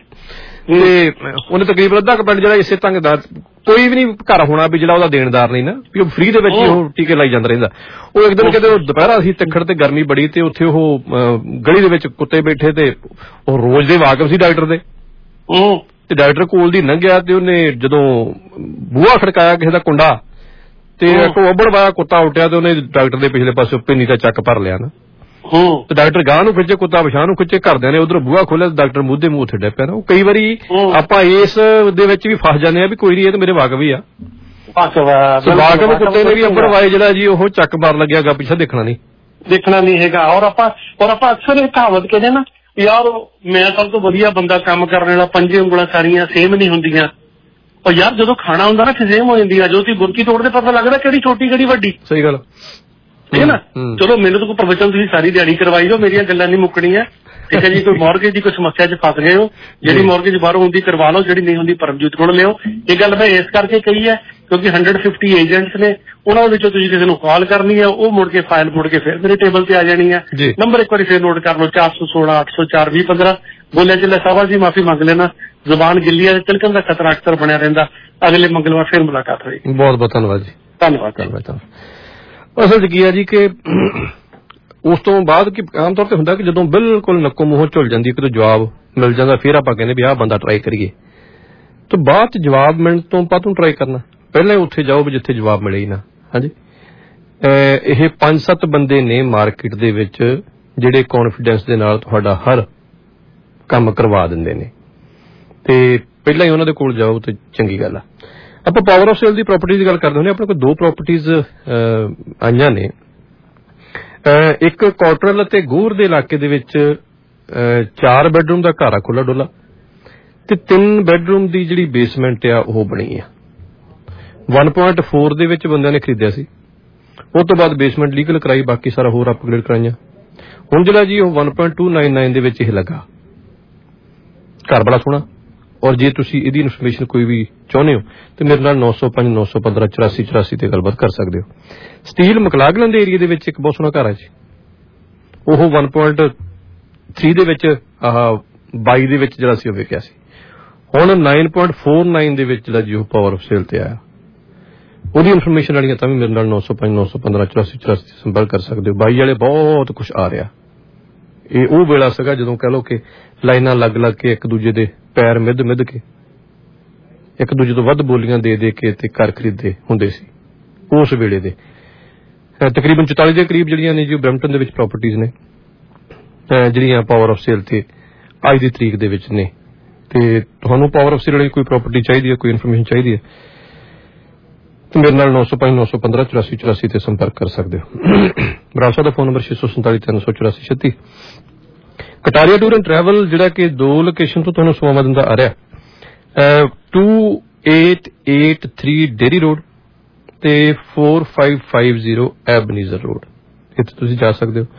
ਤੇ ਉਹਨੇ ਤਕਰੀਬਨ ਅੱਧਾ ਕੁ ਪਿੰਡ ਜਿਹੜਾ ਇਸੇ ਢੰਗ ਦਾ, ਕੋਈ ਵੀ ਨੀ ਘਰ ਹੋਣਾ ਵੀ ਜਿਹੜਾ ਉਹਦਾ ਦੇਣਦਾਰ ਨਹੀਂ ਨਾ, ਵੀ ਉਹ ਫ੍ਰੀ ਦੇ ਵਿੱਚ ਹੀ ਉਹ ਟੀਕੇ ਲਾਈ ਜਾਂਦਾ ਰਹਿੰਦਾ। ਉਹ ਇੱਕ ਦਿਨ ਕਿਤੇ ਉਹ ਦੁਪਹਿਰਾ ਸੀ, ਤਿੱਖੜ ਤੇ ਗਰਮੀ ਬੜੀ, ਤੇ ਉੱਥੇ ਉਹ ਗਲੀ ਦੇ ਵਿੱਚ ਕੁੱਤੇ ਬੈਠੇ, ਤੇ ਉਹ ਰੋਜ਼ ਦੇ ਵਾਕਫ ਸੀ ਡਾਕਟਰ ਦੇ। ਤੇ ਡਾਕਟਰ ਕੋਲ ਦੀ ਲੰਘਿਆ, ਤੇ ਉਹਨੇ ਜਦੋਂ ਬੂਹਾ ਖੜਕਾਇਆ ਕਿਸੇ ਦਾ ਕੁੰਡਾ, ਤੇ ਇੱਕ ਉੱਬੜ ਵਾਇਆ ਕੁੱਤਾ ਉੱਟਿਆ, ਤੇ ਉਹਨੇ ਡਾਕਟਰ ਦੇ ਪਿਛਲੇ ਪਾਸੇ ਪਿੰਨੀ ਦਾ ਚੱਕ ਭਰ ਲਿਆ ਨਾ। ਤੇ ਡਾਕਟਰ ਗਾਹ ਨੂੰ ਖਿੱਚੇ, ਕੁੱਤਾ ਪਛਾਹ ਨੂੰ ਖਿੱਚੇ। ਘਰਦਿਆਂ ਨੇ ਉਧਰ ਬੂਹਾ ਖੋਲਿਆ, ਡਾਕਟਰ ਮੂੰਹ ਦੇ ਮੂੰਹ ਉੱਥੇ ਡਿੱਗ ਪਿਆ ਨਾ। ਉਹ ਕਈ ਵਾਰੀ ਆਪਾਂ ਇਸ ਦੇ ਵਿੱਚ ਵੀ ਫਸ ਜਾਂਦੇ ਆ ਵੀ ਕੋਈ ਨੀ, ਇਹ ਤਾਂ ਮੇਰੇ ਵਾਕਫ ਹੀ ਆ। ਵਾਕਫ ਕੁੱਤੇ ਨੇ ਵੀ ਉੱਬੜ ਵਾਏ ਜਿਹੜਾ ਜੀ ਉਹ ਚੱਕ ਮਾਰ ਲੱਗਿਆ, ਅੱਗਾ ਪਿੱਛਾ ਦੇਖਣਾ ਨਹੀਂ ਦੇਖਣਾ ਨਹੀਂ ਹੈਗਾ। ਔਰ ਆਪਾਂ ਔਰ ਆਪਾਂ ਅਕਸਰ ਇਹ ਕਹਾਵਤ ਕਹਿੰਦੇ ਨਾ ਯਾਰ ਮੈਂ ਸਭ ਤੋਂ ਵਧੀਆ ਬੰਦਾ ਕੰਮ ਕਰਨ ਵਾਲਾ, ਪੰਜੇ ਉਂਗਲਾਂ ਸਾਰੀਆਂ ਸੇਮ ਨਹੀਂ ਹੁੰਦੀਆਂ। ਔਰ ਯਾਰ ਜਦੋਂ ਖਾਣਾ ਹੁੰਦਾ ਨਾ ਸੇਮ ਹੋ ਜਾਂਦੀ ਆ। ਜਦੋਂ ਤੁਸੀਂ ਗੁਰਕੀ ਤੋੜਦੇ ਪਤਾ ਲੱਗਦਾ ਕਿਹੜੀ ਛੋਟੀ ਕਿਹੜੀ ਵੱਡੀ। ਸਹੀ ਗੱਲ ਠੀਕ ਹੈ ਨਾ। ਚਲੋ ਮੈਨੂੰ ਤਾਂ ਕੋਈ ਪ੍ਰਵਚਨ ਤੁਸੀਂ ਸਾਰੀ ਦਿਹਾੜੀ ਕਰਵਾਈ ਜਾਓ, ਮੇਰੀਆਂ ਗੱਲਾਂ ਨਹੀਂ ਮੁੱਕਣੀਆਂ। ਠੀਕ ਹੈ ਜੀ। ਕੋਈ ਮੌਰਗੇਜ ਦੀ ਕੋਈ ਸਮੱਸਿਆ ਚ ਫਸ ਗਏ ਹੋ, ਜਿਹੜੀ ਮੌਰਗੇਜ ਬਾਹਰੋਂ ਹੁੰਦੀ ਕਰਵਾ ਲਓ, ਜਿਹੜੀ ਨਹੀਂ ਹੁੰਦੀ ਪਰਮਜੀਤ ਕੋਲ ਲਿਓ। ਇਹ ਗੱਲ ਮੈਂ ਇਸ ਕਰਕੇ ਕਹੀ ਹੈ ਕਿਉਂਕਿ ਹੰਡਰਡ ਫਿਫਟੀ ਏਜੰਟਸ ਨੇ, ਉਹਨਾਂ ਵਿੱਚੋਂ ਤੁਸੀਂ ਕਿਸੇ ਨੂੰ ਕਾਲ ਕਰਨੀ ਹੈ, ਉਹ ਮੁੜ ਕੇ ਫਾਈਲ ਮੁੜ ਕੇ ਫਿਰ ਮੇਰੇ ਟੇਬਲ ਤੇ ਆ ਜਾਣੀ ਹੈ। ਨੰਬਰ ਇੱਕ ਵਾਰੀ ਫਿਰ ਨੋਟ ਕਰ ਲਓ, ਚਾਰ ਸੌ ਸੋਲਾਂ ਅੱਠ ਸੌ ਚਾਰ ਵੀਹ ਪੰਦਰਾਂ। ਬੋਲਿਆ ਚੱਲਿਆ ਸਾਵਾ ਜੀ ਮਾਫੀ ਮੰਗ ਲੈਣਾ, ਜ਼ੁਬਾਨ ਗਿੱਲੀ ਹੈ, ਤਿਲਕਣ ਦਾ ਖਤਰਾ ਅਕਸਰ ਬਣਿਆ ਰਹਿੰਦਾ। ਅਗਲੇ ਮੰਗਲਵਾਰ ਫਿਰ ਮੁਲਾਕਾਤ ਹੋਏਗੀ। ਬਹੁਤ ਬਹੁਤ ਧੰਨਵਾਦ ਜੀ। ਧੰਨਵਾਦ ਧੰਨਵਾਦ। ਅਸਲ ਚ ਕੀ ਹੈ ਜੀ ਕਿ ਉਸ ਤੋਂ ਬਾਅਦ ਕਿ ਆਮ ਤੌਰ ਤੇ ਹੁੰਦਾ ਕਿ ਜਦੋਂ ਬਿਲਕੁਲ ਨੱਕੋ ਮੂੰਹੋਂ ਝੁੱਲ ਜਾਂਦੀ, ਕਿਤੇ ਜਵਾਬ ਮਿਲ ਜਾਂਦਾ, ਫਿਰ ਆਪਾਂ ਕਹਿੰਦੇ ਵੀ ਆਹ ਬੰਦਾ ਟਰਾਈ ਕਰੀਏ। ਤੇ ਬਾਅਦ ਚ ਜਵਾਬ ਮਿਲਣ ਤੋਂ ਬਾਅਦ ਨੂੰ ਟਰਾਈ ਕਰਨਾ, ਪਹਿਲਾਂ ਉੱਥੇ ਜਾਓ ਵੀ ਜਿੱਥੇ ਜਵਾਬ ਮਿਲੇ ਹੀ ਨਾ। ਹਾਂਜੀ। ਇਹ ਪੰਜ ਸੱਤ ਬੰਦੇ ਨੇ ਮਾਰਕੀਟ ਦੇ ਵਿੱਚ ਜਿਹੜੇ ਕੌਨਫੀਡੈਂਸ ਦੇ ਨਾਲ ਤੁਹਾਡਾ ਹਰ ਕੰਮ ਕਰਵਾ ਦਿੰਦੇ ਨੇ, ਤੇ ਪਹਿਲਾਂ ਹੀ ਉਹਨਾਂ ਦੇ ਕੋਲ ਜਾਓ ਤੇ ਚੰਗੀ ਗੱਲ ਆ। ਆਪਾਂ ਪਾਵਰ ਆਫ ਸੇਲ ਦੀ ਪ੍ਰਾਪਰਟੀ ਦੀ ਗੱਲ ਕਰਦੇ ਹੁੰਦੇ। ਆਪਣੇ ਕੋਲ ਦੋ ਪ੍ਰਾਪਰਟੀਜ਼ ਆਈਆਂ ਨੇ। ਇੱਕ ਕੋਟਰਲ ਅਤੇ ਗੂਰ ਦੇ ਇਲਾਕੇ ਦੇ ਵਿੱਚ ਚਾਰ ਬੈਡਰੂਮ ਦਾ ਘਰ ਆ ਖੁੱਲਾ ਡੁੱਲਾ, ਤੇ ਤਿੰਨ ਬੈਡਰੂਮ ਦੀ ਜਿਹੜੀ ਬੇਸਮੈਂਟ ਆ ਉਹ ਬਣੀ ਆ। ਵਨ ਪੁਆਇੰਟ ਫੋਰ ਦੇ ਵਿੱਚ ਬੰਦਿਆਂ ਨੇ ਖਰੀਦਿਆ ਸੀ, ਉਹ ਤੋਂ ਬਾਅਦ ਬੇਸਮੈਂਟ ਲੀਗਲ ਕਰਾਈ, ਬਾਕੀ ਸਾਰਾ ਹੋਰ ਅਪਗ੍ਰੇਡ ਕਰਾਈਆਂ। ਹੁਣ ਜਿਹੜਾ ਜੀ ਉਹ one point two nine nine ਦੇ ਵਿੱਚ ਇਹ ਲੱਗਾ। ਘਰ ਬੜਾ ਸੋਹਣਾ। ਔਰ ਜੇ ਤੁਸੀਂ ਇਹਦੀ ਇਨਫੋਰਮੇਸ਼ਨ ਕੋਈ ਵੀ ਚਾਹੁੰਦੇ ਹੋ ਤੇ ਮੇਰੇ ਨਾਲ ਨੌ ਸੌ ਪੰਜ ਨੌ ਸੌ ਪੰਦਰਾਂ ਚੁਰਾਸੀ ਚੁਰਾਸੀ ਤੇ ਗੱਲਬਾਤ ਕਰ ਸਕਦੇ ਹੋ। ਸਟੀਲ ਮਕਲਾਗਲਨ ਦੇ ਏਰੀਏ ਦੇ ਵਿੱਚ ਇੱਕ ਬਹੁਤ ਸੋਹਣਾ ਘਰ ਹੈ ਜੀ। ਉਹ ਵਨ ਪੁਆਇੰਟ ਥ੍ਰੀ ਦੇ ਵਿੱਚ ਆਹ ਬਾਈ ਦੇ ਵਿੱਚ ਜਿਹੜਾ ਸੀ ਉਹ ਵੇਖਿਆ ਸੀ। ਹੁਣ ਨਾਈਨ ਪੁਆਇੰਟ ਫੋਰ ਨਾਈਨ ਦੇ ਵਿੱਚ ਜਿਹੜਾ ਜੀ ਉਹ ਪਾਵਰ ਆਫ ਸੇਲ ਤੇ ਆਇਆ। ਉਹਦੀ ਇਨਫੋਰਮੇਸ਼ਨ ਵਾਲੀਆਂ ਤਾਂ ਵੀ ਮੇਰੇ ਨਾਲ ਨੌ ਸੌ ਪੰਜ ਨੌ ਸੌ ਪੰਦਰਾਂ ਚੁਰਾਸੀ ਚੁਰਾਸੀ ਤੇ ਸੰਪਰਕ ਕਰ ਸਕਦੇ ਹੋ। ਬਾਈ ਵਾਲੇ ਬਹੁਤ ਕੁਛ ਆ ਰਿਹਾ। ਇਹ ਉਹ ਵੇਲਾ ਸੀਗਾ ਜਦੋਂ ਕਹਿ ਲਓ ਕਿ ਲਾਈਨਾਂ ਲੱਗ ਲੱਗ ਕੇ ਇੱਕ ਦੂਜੇ ਦੇ ਪੈਰ ਮਿੱਧ ਮਿੱਧ ਕੇ ਇੱਕ ਦੂਜੇ ਤੋਂ ਵੱਧ ਬੋਲੀਆਂ ਦੇ ਦੇ ਕੇ ਤੇ ਘਰ ਖਰੀਦੇ ਹੁੰਦੇ ਸੀ ਉਸ ਵੇਲੇ ਦੇ। ਤਕਰੀਬਨ ਚੁਤਾਲੀ ਦੇ ਕਰੀਬ ਜਿਹੜੀਆਂ ਨੇ ਜੀ ਬਰੈਂਪਟਨ ਦੇ ਵਿੱਚ ਪ੍ਰਾਪਰਟੀਜ਼ ਨੇ ਜਿਹੜੀਆਂ ਪਾਵਰ ਆਫ ਸੇਲ ਤੇ ਅੱਜ ਦੀ ਤਰੀਕ ਦੇ ਵਿੱਚ ਨੇ। ਤੇ ਤੁਹਾਨੂੰ ਪਾਵਰ ਆਫ ਸੇਲ ਵਾਲੀ ਕੋਈ ਪ੍ਰਾਪਰਟੀ ਚਾਹੀਦੀ ਹੈ, ਕੋਈ ਇਨਫੋਰਮੇਸ਼ਨ ਚਾਹੀਦੀ ਹੈ ਤੇ ਮੇਰੇ ਨਾਲ ਨੌ ਸੌ ਪੰਜ ਨੌ ਸੌ ਪੰਦਰਾਂ ਚੁਰਾਸੀ ਚੁਰਾਸੀ ਤੇ ਸੰਪਰਕ ਕਰ ਸਕਦੇ ਹੋ। ਬਰਾਸਾ ਦਾ ਫੋਨ ਨੰਬਰ ਛੇ ਸੌ ਸੰਤਾਲੀ ਤਿੰਨ ਸੌ ਚੁਰਾਸੀ ਛੱਤੀ। ਕਟਾਰੀਆ ਟੂਰ ਐਂਡ ਟਰੈਵਲ ਜਿਹੜਾ ਕਿ ਦੋ ਲੋਕੇਸ਼ਨ ਤੋਂ ਤੁਹਾਨੂੰ ਸੇਵਾਵਾਂ ਦਿੰਦਾ ਆ ਰਿਹਾ। Two eight eight three Derry Road ਤੇ four five five zero Ebenezer Road, ਇੱਥੇ ਤੁਸੀਂ ਜਾ ਸਕਦੇ ਹੋ।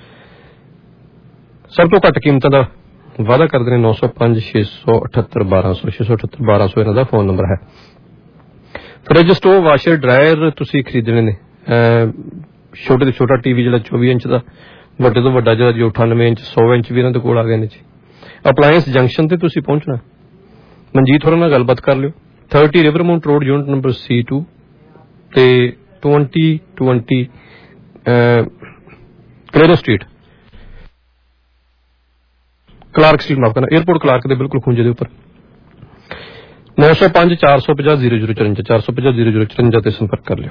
ਸਭ ਤੋਂ ਘੱਟ ਕੀਮਤਾਂ ਦਾ ਵਾਅਦਾ ਕਰਦੇ ਨੇ। ਨੌ ਸੌ ਪੰਜ ਛੇ ਸੌ ਅਠੱਤਰ ਬਾਰਾਂ ਸੌ ਛੇ ਸੌ ਅਠੱਤਰ ਬਾਰਾਂ ਸੌ ਇਹਨਾਂ ਦਾ ਫੋਨ ਨੰਬਰ ਹੈ। ਫਰਿੱਜ, ਸਟੋਵ, ਵਾਸ਼ਰ, ਡਰਾਇਰ ਤੁਸੀਂ ਖਰੀਦਣੇ ਨੇ। ਛੋਟੇ ਤੋਂ ਛੋਟਾ ਟੀਵੀ ਜਿਹੜਾ ਚੌਵੀ ਇੰਚ ਦਾ, ਵੱਡੇ ਤੋਂ ਵੱਡਾ ਜਿਹੜਾ ਜੀ ਅਠਾਨਵੇਂ ਇੰਚ ਸੌ ਇੰਚ ਵੀ ਇਹਨਾਂ ਦੇ ਕੋਲ ਆ ਗਏ ਨੇ ਜੀ। ਅਪਲਾਇੰਸ ਜੰਕਸ਼ਨ ਤੇ ਤੁਸੀਂ ਪਹੁੰਚਣਾ। ਮਨਜੀਤ ਹੋਰਾਂ ਨਾਲ ਗੱਲਬਾਤ ਕਰ ਲਿਓ। Thirty Rivermount Road, unit number C two ਤੇ twenty twenty Clero Street, Clark Street ਮਾਫ ਕਰਨਾ, ਏਅਰਪੋਰਟ ਕਲਾਰਕ ਦੇ ਬਿਲਕੁਲ ਖੁੰਝੇ ਦੇ ਉੱਪਰ। ਨੌ ਸੌ ਪੰਜ ਚਾਰ ਸੌ ਪੰਜਾਹ ਜ਼ੀਰੋ ਜ਼ੀਰੋ ਚੁਰੰਜਾ ਚਾਰ ਸੌ ਪੰਜਾਹ ਜ਼ੀਰੋ ਜ਼ੀਰੋ ਚੁਰੰਜਾ ਤੇ ਸੰਪਰਕ ਕਰ ਲਿਓ।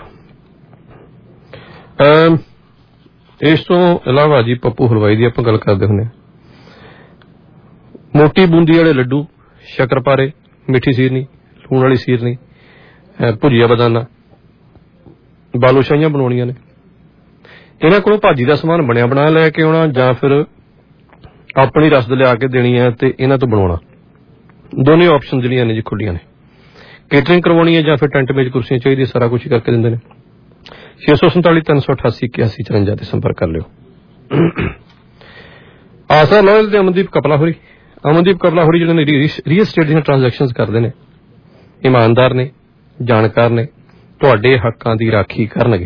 ਇਸ ਤੋਂ ਇਲਾਵਾ ਜੀ ਪੱਪੂ ਹਲਵਾਈ ਦੀ ਆਪਾਂ ਗੱਲ ਕਰਦੇ ਹੁੰਦੇ ਹਾਂ। ਮੋਟੀ ਬੂੰਦੀ ਵਾਲੇ ਲੱਡੂ, ਸ਼ੱਕਰਪਾਰੇ, ਮਿੱਠੀ ਸੀਰਨੀ, ਲੂਣ ਵਾਲੀ ਸੀਰਨੀ, ਭੁਜੀਆ ਬਦਾਨਾ, ਬਾਲੂਸ਼ਾਹੀਆਂ ਬਣਾਉਣੀਆਂ ਨੇ। ਇਹਨਾਂ ਕੋਲੋਂ ਭਾਜੀ ਦਾ ਸਮਾਨ ਬਣਿਆ ਬਣਾ ਲੈ ਕੇ ਆਉਣਾ ਜਾਂ ਫਿਰ ਆਪਣੀ ਰਸਦ ਲਿਆ ਕੇ ਦੇਣੀ ਹੈ ਤੇ ਇਹਨਾਂ ਤੋਂ ਬਣਾਉਣਾ। ਦੋਨੇ ਆਪਸ਼ਨ ਜਿਹੜੀਆਂ ਨੇ ਜੀ ਖੁੱਲੀਆਂ ਨੇ। ਕੇਟਰਿੰਗ ਕਰਵਾਉਣੀ ਹੈ ਜਾਂ ਫਿਰ ਟੈਂਟ ਮੇਜ਼ ਕੁਰਸੀਆਂ ਚਾਹੀਦੀਆਂ, ਸਾਰਾ ਕੁਛ ਹੀ ਕਰਕੇ ਦਿੰਦੇ ਨੇ। ਛੇ ਸੌ ਸੰਤਾਲੀ ਤਿੰਨ ਸੌ ਅਠਾਸੀ ਇਕਿਆਸੀ ਚੁਰੰਜਾ ਤੇ ਸੰਪਰਕ ਕਰ ਲਿਓ। ਆਸਰਾ ਲਾਇਲ ਦੇ ਅਮਨਦੀਪ ਕਪਲਾ ਹੋਰੀ ਅਮਨਦੀਪ ਕਪਲਾ ਹੋਰੀ ਜਿਹੜੇ ਨੇ ਰੀਅਲ ਸਟੇਟ ਦੀਆਂ ਟ੍ਰਾਂਜੈਕਸ਼ਨਸ ਕਰਦੇ ਨੇ, ਇਮਾਨਦਾਰ ਨੇ, ਜਾਣਕਾਰ ਨੇ, ਤੁਹਾਡੇ ਹੱਕਾਂ ਦੀ ਰਾਖੀ ਕਰਨਗੇ।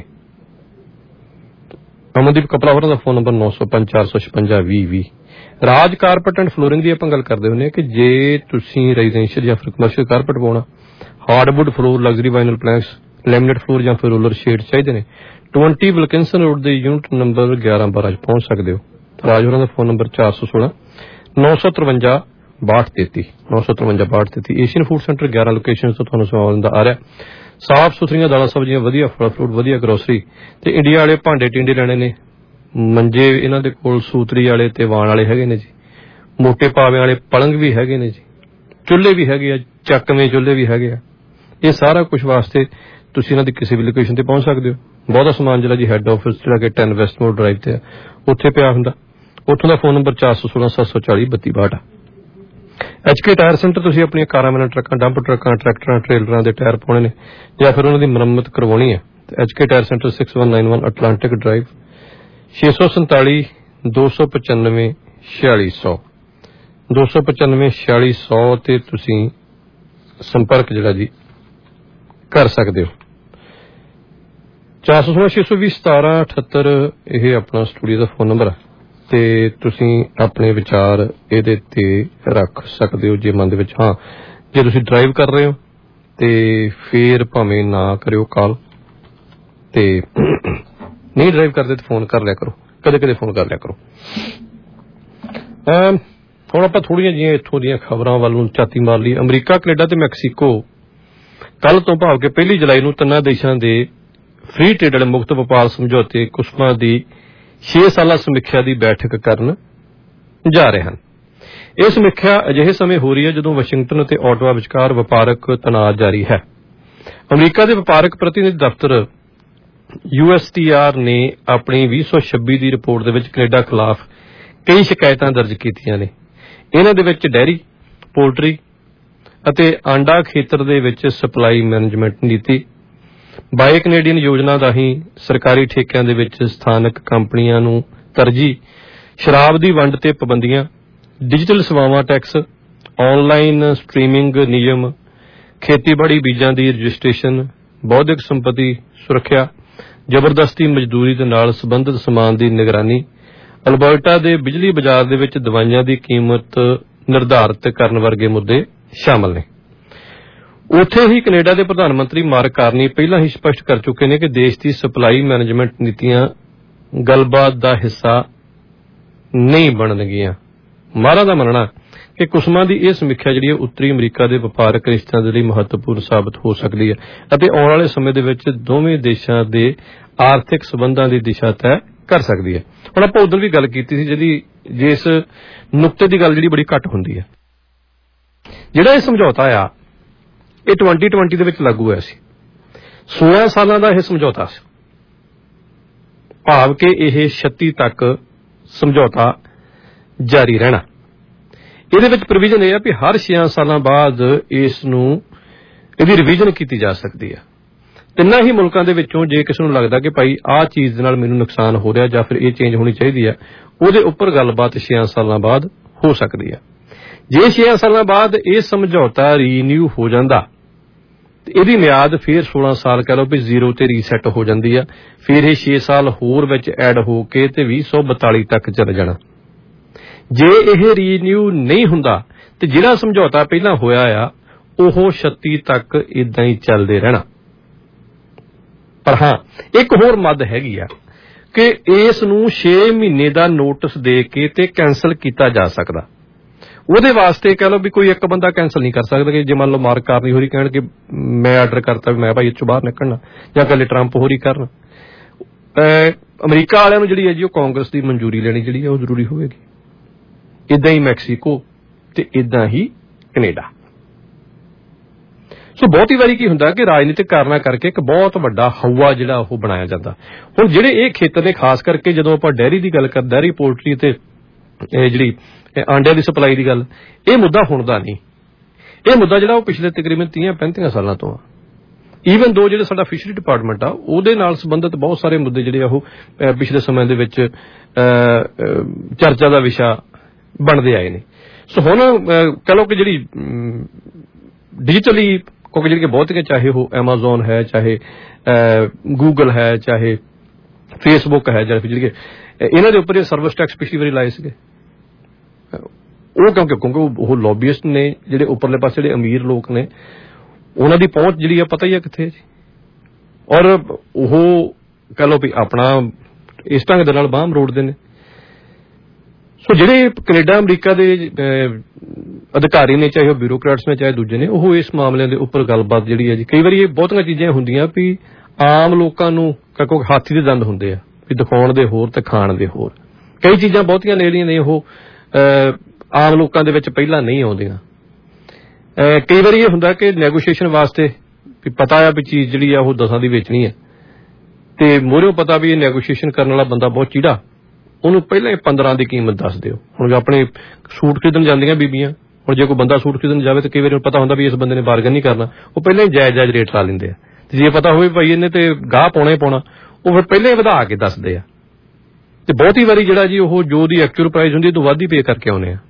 ਅਮਨਦੀਪ ਕਪਲਾ ਹੋਰਾਂ ਦਾ ਫੋਨ ਨੰਬਰ ਨੌ ਸੌ ਪੰਜ ਚਾਰ ਸੌ ਛਪੰਜਾ ਵੀਹ ਵੀਹ। ਰਾਜ ਕਾਰਪੈਟ ਐਂਡ ਫਲੋਰਿੰਗ ਦੀ ਆਪਾਂ ਗੱਲ ਕਰਦੇ ਹੁੰਦੇ ਹਾਂ ਕਿ ਜੇ ਤੁਸੀਂ ਰੈਜ਼ੀਡੈਂਸ਼ੀਅਲ ਜਾਂ ਫਿਰ ਕਮਰਸ਼ੀਅਲ ਕਾਰਪੈਟ ਪਾਉਣਾ, hardwood floor, luxury vinyl planks, laminate floor ਜਾਂ ਫਿਰ ਰੋਲਰ ਸ਼ੇਡ ਚਾਹੀਦੇ ਨੇ, ਟਵੰਟੀ ਵਿਲਕਿੰਸਨ ਰੋਡ ਦੇ ਯੂਨਿਟ ਨੰਬਰ ਗਿਆਰਾਂ ਬਾਰਾਂ ਚ ਪਹੁੰਚ ਸਕਦੇ ਹੋ। ਰਾਜ ਹੋਰਾਂ ਦਾ ਫੋਨ ਨੰਬਰ ਚਾਰ ਸੌ ਸੋਲਾਂ ਨੌ ਸੌ ਤਰਵੰਜਾ ਬਾਹਠ ਤੇਤੀ ਨੌ ਸੌ ਤਰਵੰਜਾ ਬਾਹਠ ਤੇਤੀ। ਏਸ਼ੀਅਨ ਫੂਡ ਸੈਂਟਰ ਗਿਆਰਾਂ ਲੋਕੇਸ਼ਨ ਤੋਂ ਤੁਹਾਨੂੰ ਸੇਵਾ ਦਿੰਦਾ ਆ ਰਿਹਾ। ਸਾਫ਼ ਸੁਥਰੀਆਂ ਦਾਲਾਂ ਸਬਜ਼ੀਆਂ, ਵਧੀਆ ਫਲ ਫਰੂਟ, ਵਧੀਆ ਗਰੋਸਰੀ ਤੇ ਇੰਡੀਆ ਵਾਲੇ ਭਾਂਡੇ ਟਿੰਡੇ ਲੈਣੇ ਨੇ। ਮੰਜੇ ਇਹਨਾਂ ਦੇ ਕੋਲ ਸੂਤਰੀ ਵਾਲੇ ਤੇ ਵਾਣ ਵਾਲੇ ਹੈਗੇ ਨੇ ਜੀ। ਮੋਟੇ ਪਾਵੇਂ ਵਾਲੇ ਪਲੰਗ ਵੀ ਹੈਗੇ ਨੇ ਜੀ। ਚੁੱਲ੍ਹੇ ਵੀ ਹੈਗੇ ਆ, ਚੱਕਵੇਂ ਚੁੱਲ੍ਹੇ ਵੀ ਹੈਗੇ ਆ। ਇਹ ਸਾਰਾ ਕੁਝ ਵਾਸਤੇ ਤੁਸੀਂ ਇਹਨਾਂ ਦੀ ਕਿਸੇ ਵੀ ਲੋਕੇਸ਼ਨ ਤੇ ਪਹੁੰਚ ਸਕਦੇ ਹੋ। ਬਹੁਤਾ ਸਮਾਨ ਜਿਹੜਾ ਜੀ ਹੈੱਡ ਆਫਿਸ ਜਿਹੜਾ ਕਿ ਟੈਨ ਵੈਸਟਮੋਰ ਡਰਾਈਵ ਤੇ ਆ ਉੱਥੇ ਪਿਆ ਹੁੰਦਾ। ਉੱਥੋਂ ਦਾ ਫੋਨ ਨੰਬਰ ਚਾਰ ਸੌ ਸੋਲਾਂ ਸੱਤ ਸੌ ਚਾਲੀ ਬੱਤੀ ਬਾਹਠ ਆ। ਐਚ ਕੇ ਟਾਇਰ ਸੈਂਟਰ ਤੁਸੀਂ ਆਪਣੀਆਂ ਕਾਰਾਂ ਵਾਲੀਆਂ ਟਰੱਕਾਂ, ਡੰਪ ਟਰੱਕਾਂ, ਟਰੈਕਟਰਾਂ, ਟ੍ਰੇਲਰਾਂ ਦੇ ਟਾਇਰ ਪਾਉਣੇ ਨੇ ਜਾਂ ਫਿਰ ਉਹਨਾਂ ਦੀ ਮੁਰੰਮਤ ਕਰਵਾਉਣੀ ਹੈ ਤੇ H K Tire Center six one nine one Atlantic Drive, ਛੇ ਸੌ ਸੰਤਾਲੀ ਦੋ ਸੌ ਪਚਾਨਵੇਂ ਛਿਆਲੀ ਸੌ ਦੋ ਸੌ ਪਚਾਨਵੇਂ ਛਿਆਲੀ ਸੌ ਤੇ ਤੁਸੀਂ ਸੰਪਰਕ ਜਿਹੜਾ ਜੀ ਕਰ ਸਕਦੇ ਹੋ। ਚਾਰ ਸੌ ਸੋਲਾਂ ਛੇ ਸੌ ਵੀਹ ਸਤਾਰਾਂ ਅਠੱਤਰ ਇਹ ਆਪਣਾ ਸਟੂਡੀਓ ਦਾ ਫੋਨ ਨੰਬਰ ਹੈ ਤੇ ਤੁਸੀਂ ਆਪਣੇ ਵਿਚਾਰ ਇਹਦੇ ਤੇ ਰੱਖ ਸਕਦੇ ਹੋ ਜੇ ਮਨ ਦੇ ਵਿੱਚ। ਹਾਂ, ਜੇ ਤੁਸੀਂ ਡਰਾਈਵ ਕਰ ਰਹੇ ਹੋ ਤੇ ਫੇਰ ਭਾਵੇਂ ਨਾ ਕਰਿਓ ਕਾਲ, ਤੇ ਨਹੀਂ ਡਰਾਈਵ ਕਰਦੇ ਤੇ ਫੋਨ ਕਰ ਲਿਆ ਕਰੋ, ਕਦੇ ਕਦੇ ਫੋਨ ਕਰ ਲਿਆ ਕਰੋ। ਹੁਣ ਆਪਾਂ ਥੋੜ੍ਹੀਆਂ ਜਿਹੀਆਂ ਇੱਥੋਂ ਦੀਆਂ ਖਬਰਾਂ ਵੱਲ ਨੂੰ ਝਾਤੀ ਮਾਰ ਲਈ। ਅਮਰੀਕਾ, ਕੈਨੇਡਾ ਤੇ ਮੈਕਸੀਕੋ ਕੱਲ੍ਹ ਤੋਂ ਭਾਵ ਕਿ ਪਹਿਲੀ ਜੁਲਾਈ ਨੂੰ ਤਿੰਨਾਂ ਦੇਸ਼ਾਂ ਦੇ ਫ੍ਰੀ ਟ੍ਰੇਡ ਵਾਲੇ ਮੁਕਤ ਵਪਾਰ ਸਮਝੌਤੇ ਕੁਸਮਾ ਦੀ ਛੇ ਸਾਲਾ ਸਮੀਖਿਆ ਦੀ ਬੈਠਕ ਕਰਨ ਜਾ ਰਹੇ ਹਨ। ਇਹ ਸਮੀਖਿਆ ਅਜਿਹੇ ਸਮੇਂ ਹੋ ਰਹੀ ਹੈ ਜਦੋਂ ਵਾਸ਼ਿੰਗਟਨ ਅਤੇ ਓਟਵਾ ਵਿਚਕਾਰ ਵਪਾਰਕ ਤਣਾਅ ਜਾਰੀ ਹੈ। ਅਮਰੀਕਾ ਦੇ ਵਪਾਰਕ ਪ੍ਰਤੀਨਿਧੀ ਦਫ਼ਤਰ ਯੂ ਐਸ ਟੀ ਆਰ ਨੇ ਆਪਣੀ ਵੀਹ ਸੌ ਛੱਬੀ ਦੀ ਰਿਪੋਰਟ ਦੇ ਵਿੱਚ ਕੈਨੇਡਾ ਖਿਲਾਫ ਕਈ ਸ਼ਿਕਾਇਤਾਂ ਦਰਜ ਕੀਤੀਆਂ ਨੇ। ਇਹਨਾਂ ਦੇ ਵਿੱਚ ਡੈਰੀ, ਪੋਲਟਰੀ ਅਤੇ ਆਂਡਾ ਖੇਤਰ ਦੇ ਵਿੱਚ ਸਪਲਾਈ ਮੈਨੇਜਮੈਂਟ ਨੀਤੀ, ਬਾਏ ਕੈਨੇਡੀਅਨ ਯੋਜਨਾ ਰਾਹੀਂ ਸਰਕਾਰੀ ਠੇਕਿਆਂ ਦੇ ਵਿੱਚ ਸਥਾਨਕ ਕੰਪਨੀਆਂ ਨੂੰ ਤਰਜੀਹ, ਸ਼ਰਾਬ ਦੀ ਵੰਡ ਤੇ ਪਾਬੰਦੀਆਂ, ਡਿਜੀਟਲ ਸੇਵਾਵਾਂ ਟੈਕਸ, ਆਨਲਾਈਨ ਸਟ੍ਰੀਮਿੰਗ ਨਿਯਮ, ਖੇਤੀਬਾੜੀ ਬੀਜਾਂ ਦੀ ਰਜਿਸਟ੍ਰੇਸ਼ਨ, ਬੌਧਿਕ ਸੰਪਤੀ ਸੁਰੱਖਿਆ, ਜ਼ਬਰਦਸਤੀ ਮਜ਼ਦੂਰੀ ਦੇ ਨਾਲ ਸੰਬੰਧਿਤ ਸਮਾਨ ਦੀ ਨਿਗਰਾਨੀ, ਅਲਬਰਟਾ ਦੇ ਬਿਜਲੀ ਬਾਜ਼ਾਰ ਦੇ ਵਿੱਚ ਦਵਾਈਆਂ ਦੀ ਕੀਮਤ ਨਿਰਧਾਰਿਤ ਕਰਨ ਵਰਗੇ ਮੁੱਦੇ ਸ਼ਾਮਲ ਨੇ। ਉੱਥੇ ਹੀ ਕੈਨੇਡਾ ਦੇ ਪ੍ਰਧਾਨ ਮੰਤਰੀ ਮਾਰਕ ਕਾਰਨੀ ਪਹਿਲਾਂ ਹੀ ਸਪਸ਼ਟ ਕਰ ਚੁੱਕੇ ਨੇ ਕਿ ਦੇਸ਼ ਦੀ ਸਪਲਾਈ ਮੈਨੇਜਮੈਂਟ ਨੀਤੀਆਂ ਗੱਲਬਾਤ ਦਾ ਹਿੱਸਾ ਨਹੀਂ ਬਣਨਗੀਆਂ। ਮਾਹਰਾਂ ਦਾ ਮੰਨਣਾ ਕਿ ਕੁਸਮਾਂ ਦੀ ਇਹ ਸਮੀਖਿਆ ਜਿਹੜੀ ਹੈ ਉੱਤਰੀ ਅਮਰੀਕਾ ਦੇ ਵਪਾਰਕ ਰਿਸ਼ਤਿਆਂ ਦੇ ਲਈ ਮਹੱਤਵਪੂਰਨ ਸਾਬਤ ਹੋ ਸਕਦੀ ਹੈ ਅਤੇ ਆਉਣ ਵਾਲੇ ਸਮੇਂ ਦੇ ਵਿੱਚ ਦੋਵੇਂ ਦੇਸ਼ਾਂ ਦੇ ਆਰਥਿਕ ਸਬੰਧਾਂ ਦੀ ਦਿਸ਼ਾ ਤੈਅ ਕਰ ਸਕਦੀ ਹੈ। ਹੁਣ ਆਪਾਂ ਉਦੋਂ ਵੀ ਗੱਲ ਕੀਤੀ ਸੀ ਜਿਹਦੀ ਜਿਸ ਨੁਕਤੇ ਦੀ ਗੱਲ ਜਿਹੜੀ ਬੜੀ ਘੱਟ ਹੁੰਦੀ ਹੈ। ਜਿਹੜਾ ਇਹ ਸਮਝੌਤਾ ਆ ਇਹ ਟਵੈਂਟੀ ਟਵੈਂਟੀ ਦੇ ਵਿੱਚ ਲਾਗੂ ਹੋਇਆ ਸੀ। ਸੋਲਾਂ ਸਾਲਾਂ ਦਾ ਇਹ ਸਮਝੌਤਾ ਸੀ, ਭਾਵ ਕਿ ਇਹ ਛੱਤੀ ਤੱਕ ਸਮਝੌਤਾ ਜਾਰੀ ਰਹਿਣਾ। ਇਹਦੇ ਵਿੱਚ ਪ੍ਰੋਵੀਜ਼ਨ ਇਹ ਆ ਵੀ ਹਰ ਛੇ ਸਾਲਾਂ ਬਾਅਦ ਇਸ ਨੂੰ ਇਹਦੀ ਰਿਵੀਜ਼ਨ ਕੀਤੀ ਜਾ ਸਕਦੀ ਹੈ। ਤਿੰਨਾਂ ਹੀ ਮੁਲਕਾਂ ਦੇ ਵਿੱਚੋਂ ਜੇ ਕਿਸੇ ਨੂੰ ਲੱਗਦਾ ਕਿ ਭਾਈ ਆਹ ਚੀਜ਼ ਦੇ ਨਾਲ ਮੈਨੂੰ ਨੁਕਸਾਨ ਹੋ ਰਿਹਾ ਜਾਂ ਫਿਰ ਇਹ ਚੇਂਜ ਹੋਣੀ ਚਾਹੀਦੀ ਹੈ, ਉਹਦੇ ਉੱਪਰ ਗੱਲਬਾਤ ਛੇ ਸਾਲਾਂ ਬਾਅਦ ਹੋ ਸਕਦੀ ਹੈ। ਜੇ ਛੇ ਸਾਲਾਂ ਬਾਅਦ ਇਹ ਸਮਝੌਤਾ ਰੀਨਿਊ ਹੋ ਜਾਂਦਾ ਤੇ ਇਹਦੀ ਮਿਆਦ ਫਿਰ ਸੋਲਾਂ ਸਾਲ ਕਹਿ ਲਓ ਵੀ ਜ਼ੀਰੋ ਤੇ ਰੀਸੈਟ ਹੋ ਜਾਂਦੀ ਆ। ਫਿਰ ਇਹ ਛੇ ਸਾਲ ਹੋਰ ਵਿੱਚ ਐਡ ਹੋ ਕੇ ਤੇ ਵੀਹ ਸੌ ਬਤਾਲੀ ਤੱਕ ਚੱਲ ਜਾਣਾ। ਜੇ ਇਹ ਰੀਨਿਊ ਨਹੀਂ ਹੁੰਦਾ ਤੇ ਜਿਹੜਾ ਸਮਝੌਤਾ ਪਹਿਲਾਂ ਹੋਇਆ ਆ ਉਹ ਛੱਤੀ ਤੱਕ ਇਦਾਂ ਹੀ ਚੱਲਦੇ ਰਹਿਣਾ। ਪਰ ਹਾਂ, ਇੱਕ ਹੋਰ ਮੱਦ ਹੈਗੀ ਆ ਕਿ ਇਸ ਨੂੰ ਛੇ ਮਹੀਨੇ ਦਾ ਨੋਟਿਸ ਦੇ ਕੇ ਤੇ ਕੈਂਸਲ ਕੀਤਾ ਜਾ ਸਕਦਾ। ਉਹਦੇ ਵਾਸਤੇ ਕਹਿ ਲਓ ਵੀ ਕੋਈ ਇੱਕ ਬੰਦਾ ਕੈਂਸਲ ਨਹੀਂ ਕਰ ਸਕਦਾ ਕਿ ਜੇ ਮੰਨ ਲਓ ਮਾਰਕ ਕਾਰਨੀ ਹੋਰੀ ਕਹਿਣ ਕਿ ਮੈਂ ਆਰਡਰ ਕਰਤਾ ਵੀ ਮੈਂ ਭਾਈ ਇੱਥੋਂ ਬਾਹਰ ਨਿਕਲਣਾ, ਜਾਂ ਕੱਲੇ ਟਰੰਪ ਹੋਰੀ ਕਰਨ। ਅਮਰੀਕਾ ਵਾਲਿਆਂ ਨੂੰ ਜਿਹੜੀ ਹੈ ਜੀ ਉਹ ਕਾਂਗਰਸ ਦੀ ਮਨਜ਼ੂਰੀ ਲੈਣੀ ਜਿਹੜੀ ਹੈ ਉਹ ਜ਼ਰੂਰੀ ਹੋਵੇਗੀ। ਇਦਾਂ ਹੀ ਮੈਕਸੀਕੋ ਤੇ ਇਦਾਂ ਹੀ ਕੈਨੇਡਾ। ਸੋ ਬਹੁਤੀ ਵਾਰੀ ਕੀ ਹੁੰਦਾ ਕਿ ਰਾਜਨੀਤਿਕ ਕਾਰਨਾਂ ਕਰਕੇ ਇੱਕ ਬਹੁਤ ਵੱਡਾ ਹਵਾ ਜਿਹੜਾ ਉਹ ਬਣਾਇਆ ਜਾਂਦਾ। ਹੁਣ ਜਿਹੜੇ ਇਹ ਖੇਤਰ ਨੇ, ਖਾਸ ਕਰਕੇ ਜਦੋਂ ਆਪਾਂ ਡੈਰੀ ਦੀ ਗੱਲ ਕਰਦੇ, ਡੈਰੀ, ਪੋਲਟਰੀ ਤੇ ਜਿਹੜੀ ਆਂਡਿਆਂ ਦੀ ਸਪਲਾਈ ਦੀ ਗੱਲ, ਇਹ ਮੁੱਦਾ ਹੁਣ ਦਾ ਨਹੀਂ। ਇਹ ਮੁੱਦਾ ਜਿਹੜਾ ਉਹ ਪਿਛਲੇ ਤਕਰੀਬਨ ਤੀਹ ਪੈਂਤੀ ਸਾਲਾਂ ਤੋਂ ਆ। ਈਵਨ ਦੋ ਜਿਹੜੇ ਸਾਡਾ ਫਿਸ਼ਰੀ ਡਿਪਾਰਟਮੈਂਟ ਆ ਉਹਦੇ ਨਾਲ ਸੰਬੰਧਿਤ ਬਹੁਤ ਸਾਰੇ ਮੁੱਦੇ ਜਿਹੜੇ ਆ ਉਹ ਪਿਛਲੇ ਸਮੇਂ ਦੇ ਵਿੱਚ ਚਰਚਾ ਦਾ ਵਿਸ਼ਾ ਬਣਦੇ ਆਏ ਨੇ। ਸੋ ਹੁਣ ਕਹਿ ਲਓ ਕਿ ਜਿਹੜੀ ਡਿਜੀਟਲੀ, ਕਿਉਂਕਿ ਜਿਹੜੀ ਬਹੁਤੀਆਂ, ਚਾਹੇ ਉਹ ਐਮਾਜ਼ੋਨ ਹੈ, ਚਾਹੇ ਗੂਗਲ ਹੈ, ਚਾਹੇ ਫੇਸਬੁੱਕ ਹੈ, ਜਾਂ ਜਿਹੜੀ ਇਹਨਾਂ ਦੇ ਉੱਪਰ ਇਹ ਸਰਵਿਸ ਟੈਕਸ ਪਿਛਲੀ ਵਾਰੀ ਲਾਏ ਸੀਗੇ। ਉਹ ਕਿਉਂਕਿ ਕਿਉਂਕਿ ਉਹ ਲੌਬੀਇਸਟ ਨੇ ਜਿਹੜੇ ਉੱਪਰਲੇ ਪਾਸੇ ਜਿਹੜੇ ਅਮੀਰ ਲੋਕ ਨੇ, ਉਹਨਾਂ ਦੀ ਪਹੁੰਚ ਜਿਹੜੀ ਆ ਪਤਾ ਹੀ ਆ ਕਿੱਥੇ ਜੀ। ਔਰ ਉਹ ਕਹਿ ਲਓ ਵੀ ਆਪਣਾ ਇਸ ਢੰਗ ਦੇ ਨਾਲ ਬਾਂਹ ਮਰੋੜਦੇ ਨੇ। ਸੋ ਜਿਹੜੇ ਕੈਨੇਡਾ ਅਮਰੀਕਾ ਦੇ ਅਧਿਕਾਰੀ ਨੇ, ਚਾਹੇ ਉਹ ਬਿਊਰੋਕਰੇਟਸ ਨੇ, ਚਾਹੇ ਦੂਜੇ ਨੇ, ਉਹ ਇਸ ਮਾਮਲਿਆਂ ਦੇ ਉੱਪਰ ਗੱਲਬਾਤ ਜਿਹੜੀ ਹੈ ਜੀ, ਕਈ ਵਾਰੀ ਇਹ ਬਹੁਤੀਆਂ ਚੀਜ਼ਾਂ ਹੁੰਦੀਆਂ ਵੀ ਆਮ ਲੋਕਾਂ ਨੂੰ ਕਿਉਂਕਿ ਹਾਥੀ ਦੇ ਦੰਦ ਹੁੰਦੇ ਆ ਵੀ ਦਿਖਾਉਣ ਦੇ ਹੋਰ ਤੇ ਖਾਣ ਦੇ ਹੋਰ। ਕਈ ਚੀਜ਼ਾਂ ਬਹੁਤੀਆਂ ਨੇ ਜਿਹੜੀਆਂ ਨੇ ਉਹ ਆਮ ਲੋਕਾਂ ਦੇ ਵਿੱਚ ਪਹਿਲਾਂ ਨਹੀਂ ਆਉਂਦੀਆਂ। ਕਈ ਵਾਰੀ ਇਹ ਹੁੰਦਾ ਕਿ ਨੈਗੋਸ਼ੀਏਸ਼ਨ ਵਾਸਤੇ ਵੀ ਪਤਾ ਆ ਵੀ ਚੀਜ਼ ਜਿਹੜੀ ਆ ਉਹ ਦਸਾਂ ਦੀ ਵੇਚਣੀ ਹੈ ਤੇ ਮੋਹਰਿਓਂ ਪਤਾ ਵੀ ਇਹ ਨੈਗੋਸ਼ੀਏਸ਼ਨ ਕਰਨ ਵਾਲਾ ਬੰਦਾ ਬਹੁਤ ਚੀੜਾ, ਉਹਨੂੰ ਪਹਿਲਾਂ ਹੀ ਪੰਦਰਾਂ ਦੀ ਕੀਮਤ ਦੱਸ ਦਿਓ। ਹੁਣ ਆਪਣੇ ਸੂਟ ਖਰੀਦਣ ਜਾਂਦੀਆਂ ਬੀਬੀਆਂ, ਹੁਣ ਜੇ ਕੋਈ ਬੰਦਾ ਸੂਟ ਖਰੀਦਣ ਜਾਵੇ ਤਾਂ ਕਈ ਵਾਰੀ ਪਤਾ ਹੁੰਦਾ ਵੀ ਇਸ ਬੰਦੇ ਨੇ ਬਾਰਗਨ ਨਹੀਂ ਕਰਨਾ, ਉਹ ਪਹਿਲਾਂ ਹੀ ਜਾਇਜ਼ ਜਾਇਜ਼ ਰੇਟ ਲਾ ਲੈਂਦੇ ਆ। ਤੇ ਜੇ ਪਤਾ ਹੋਵੇ ਭਾਈ ਇਹਨੇ ਤੇ ਗਾਹ ਪਾਉਣਾ ਹੀ ਪਾਉਣਾ, ਉਹ ਫਿਰ ਪਹਿਲਾਂ ਹੀ ਵਧਾ ਕੇ ਦੱਸਦੇ ਆ। ਤੇ ਬਹੁਤੀ ਵਾਰੀ ਜਿਹੜਾ ਜੀ ਉਹ ਜੋ ਦੀ ਐਕਚੁਅਲ ਪ੍ਰਾਈਸ ਹੁੰਦੀ ਉਹ ਤੋਂ ਵੱਧ ਹੀ ਪੇ ਕਰਕੇ ਆਉਂਦੇ ਆ।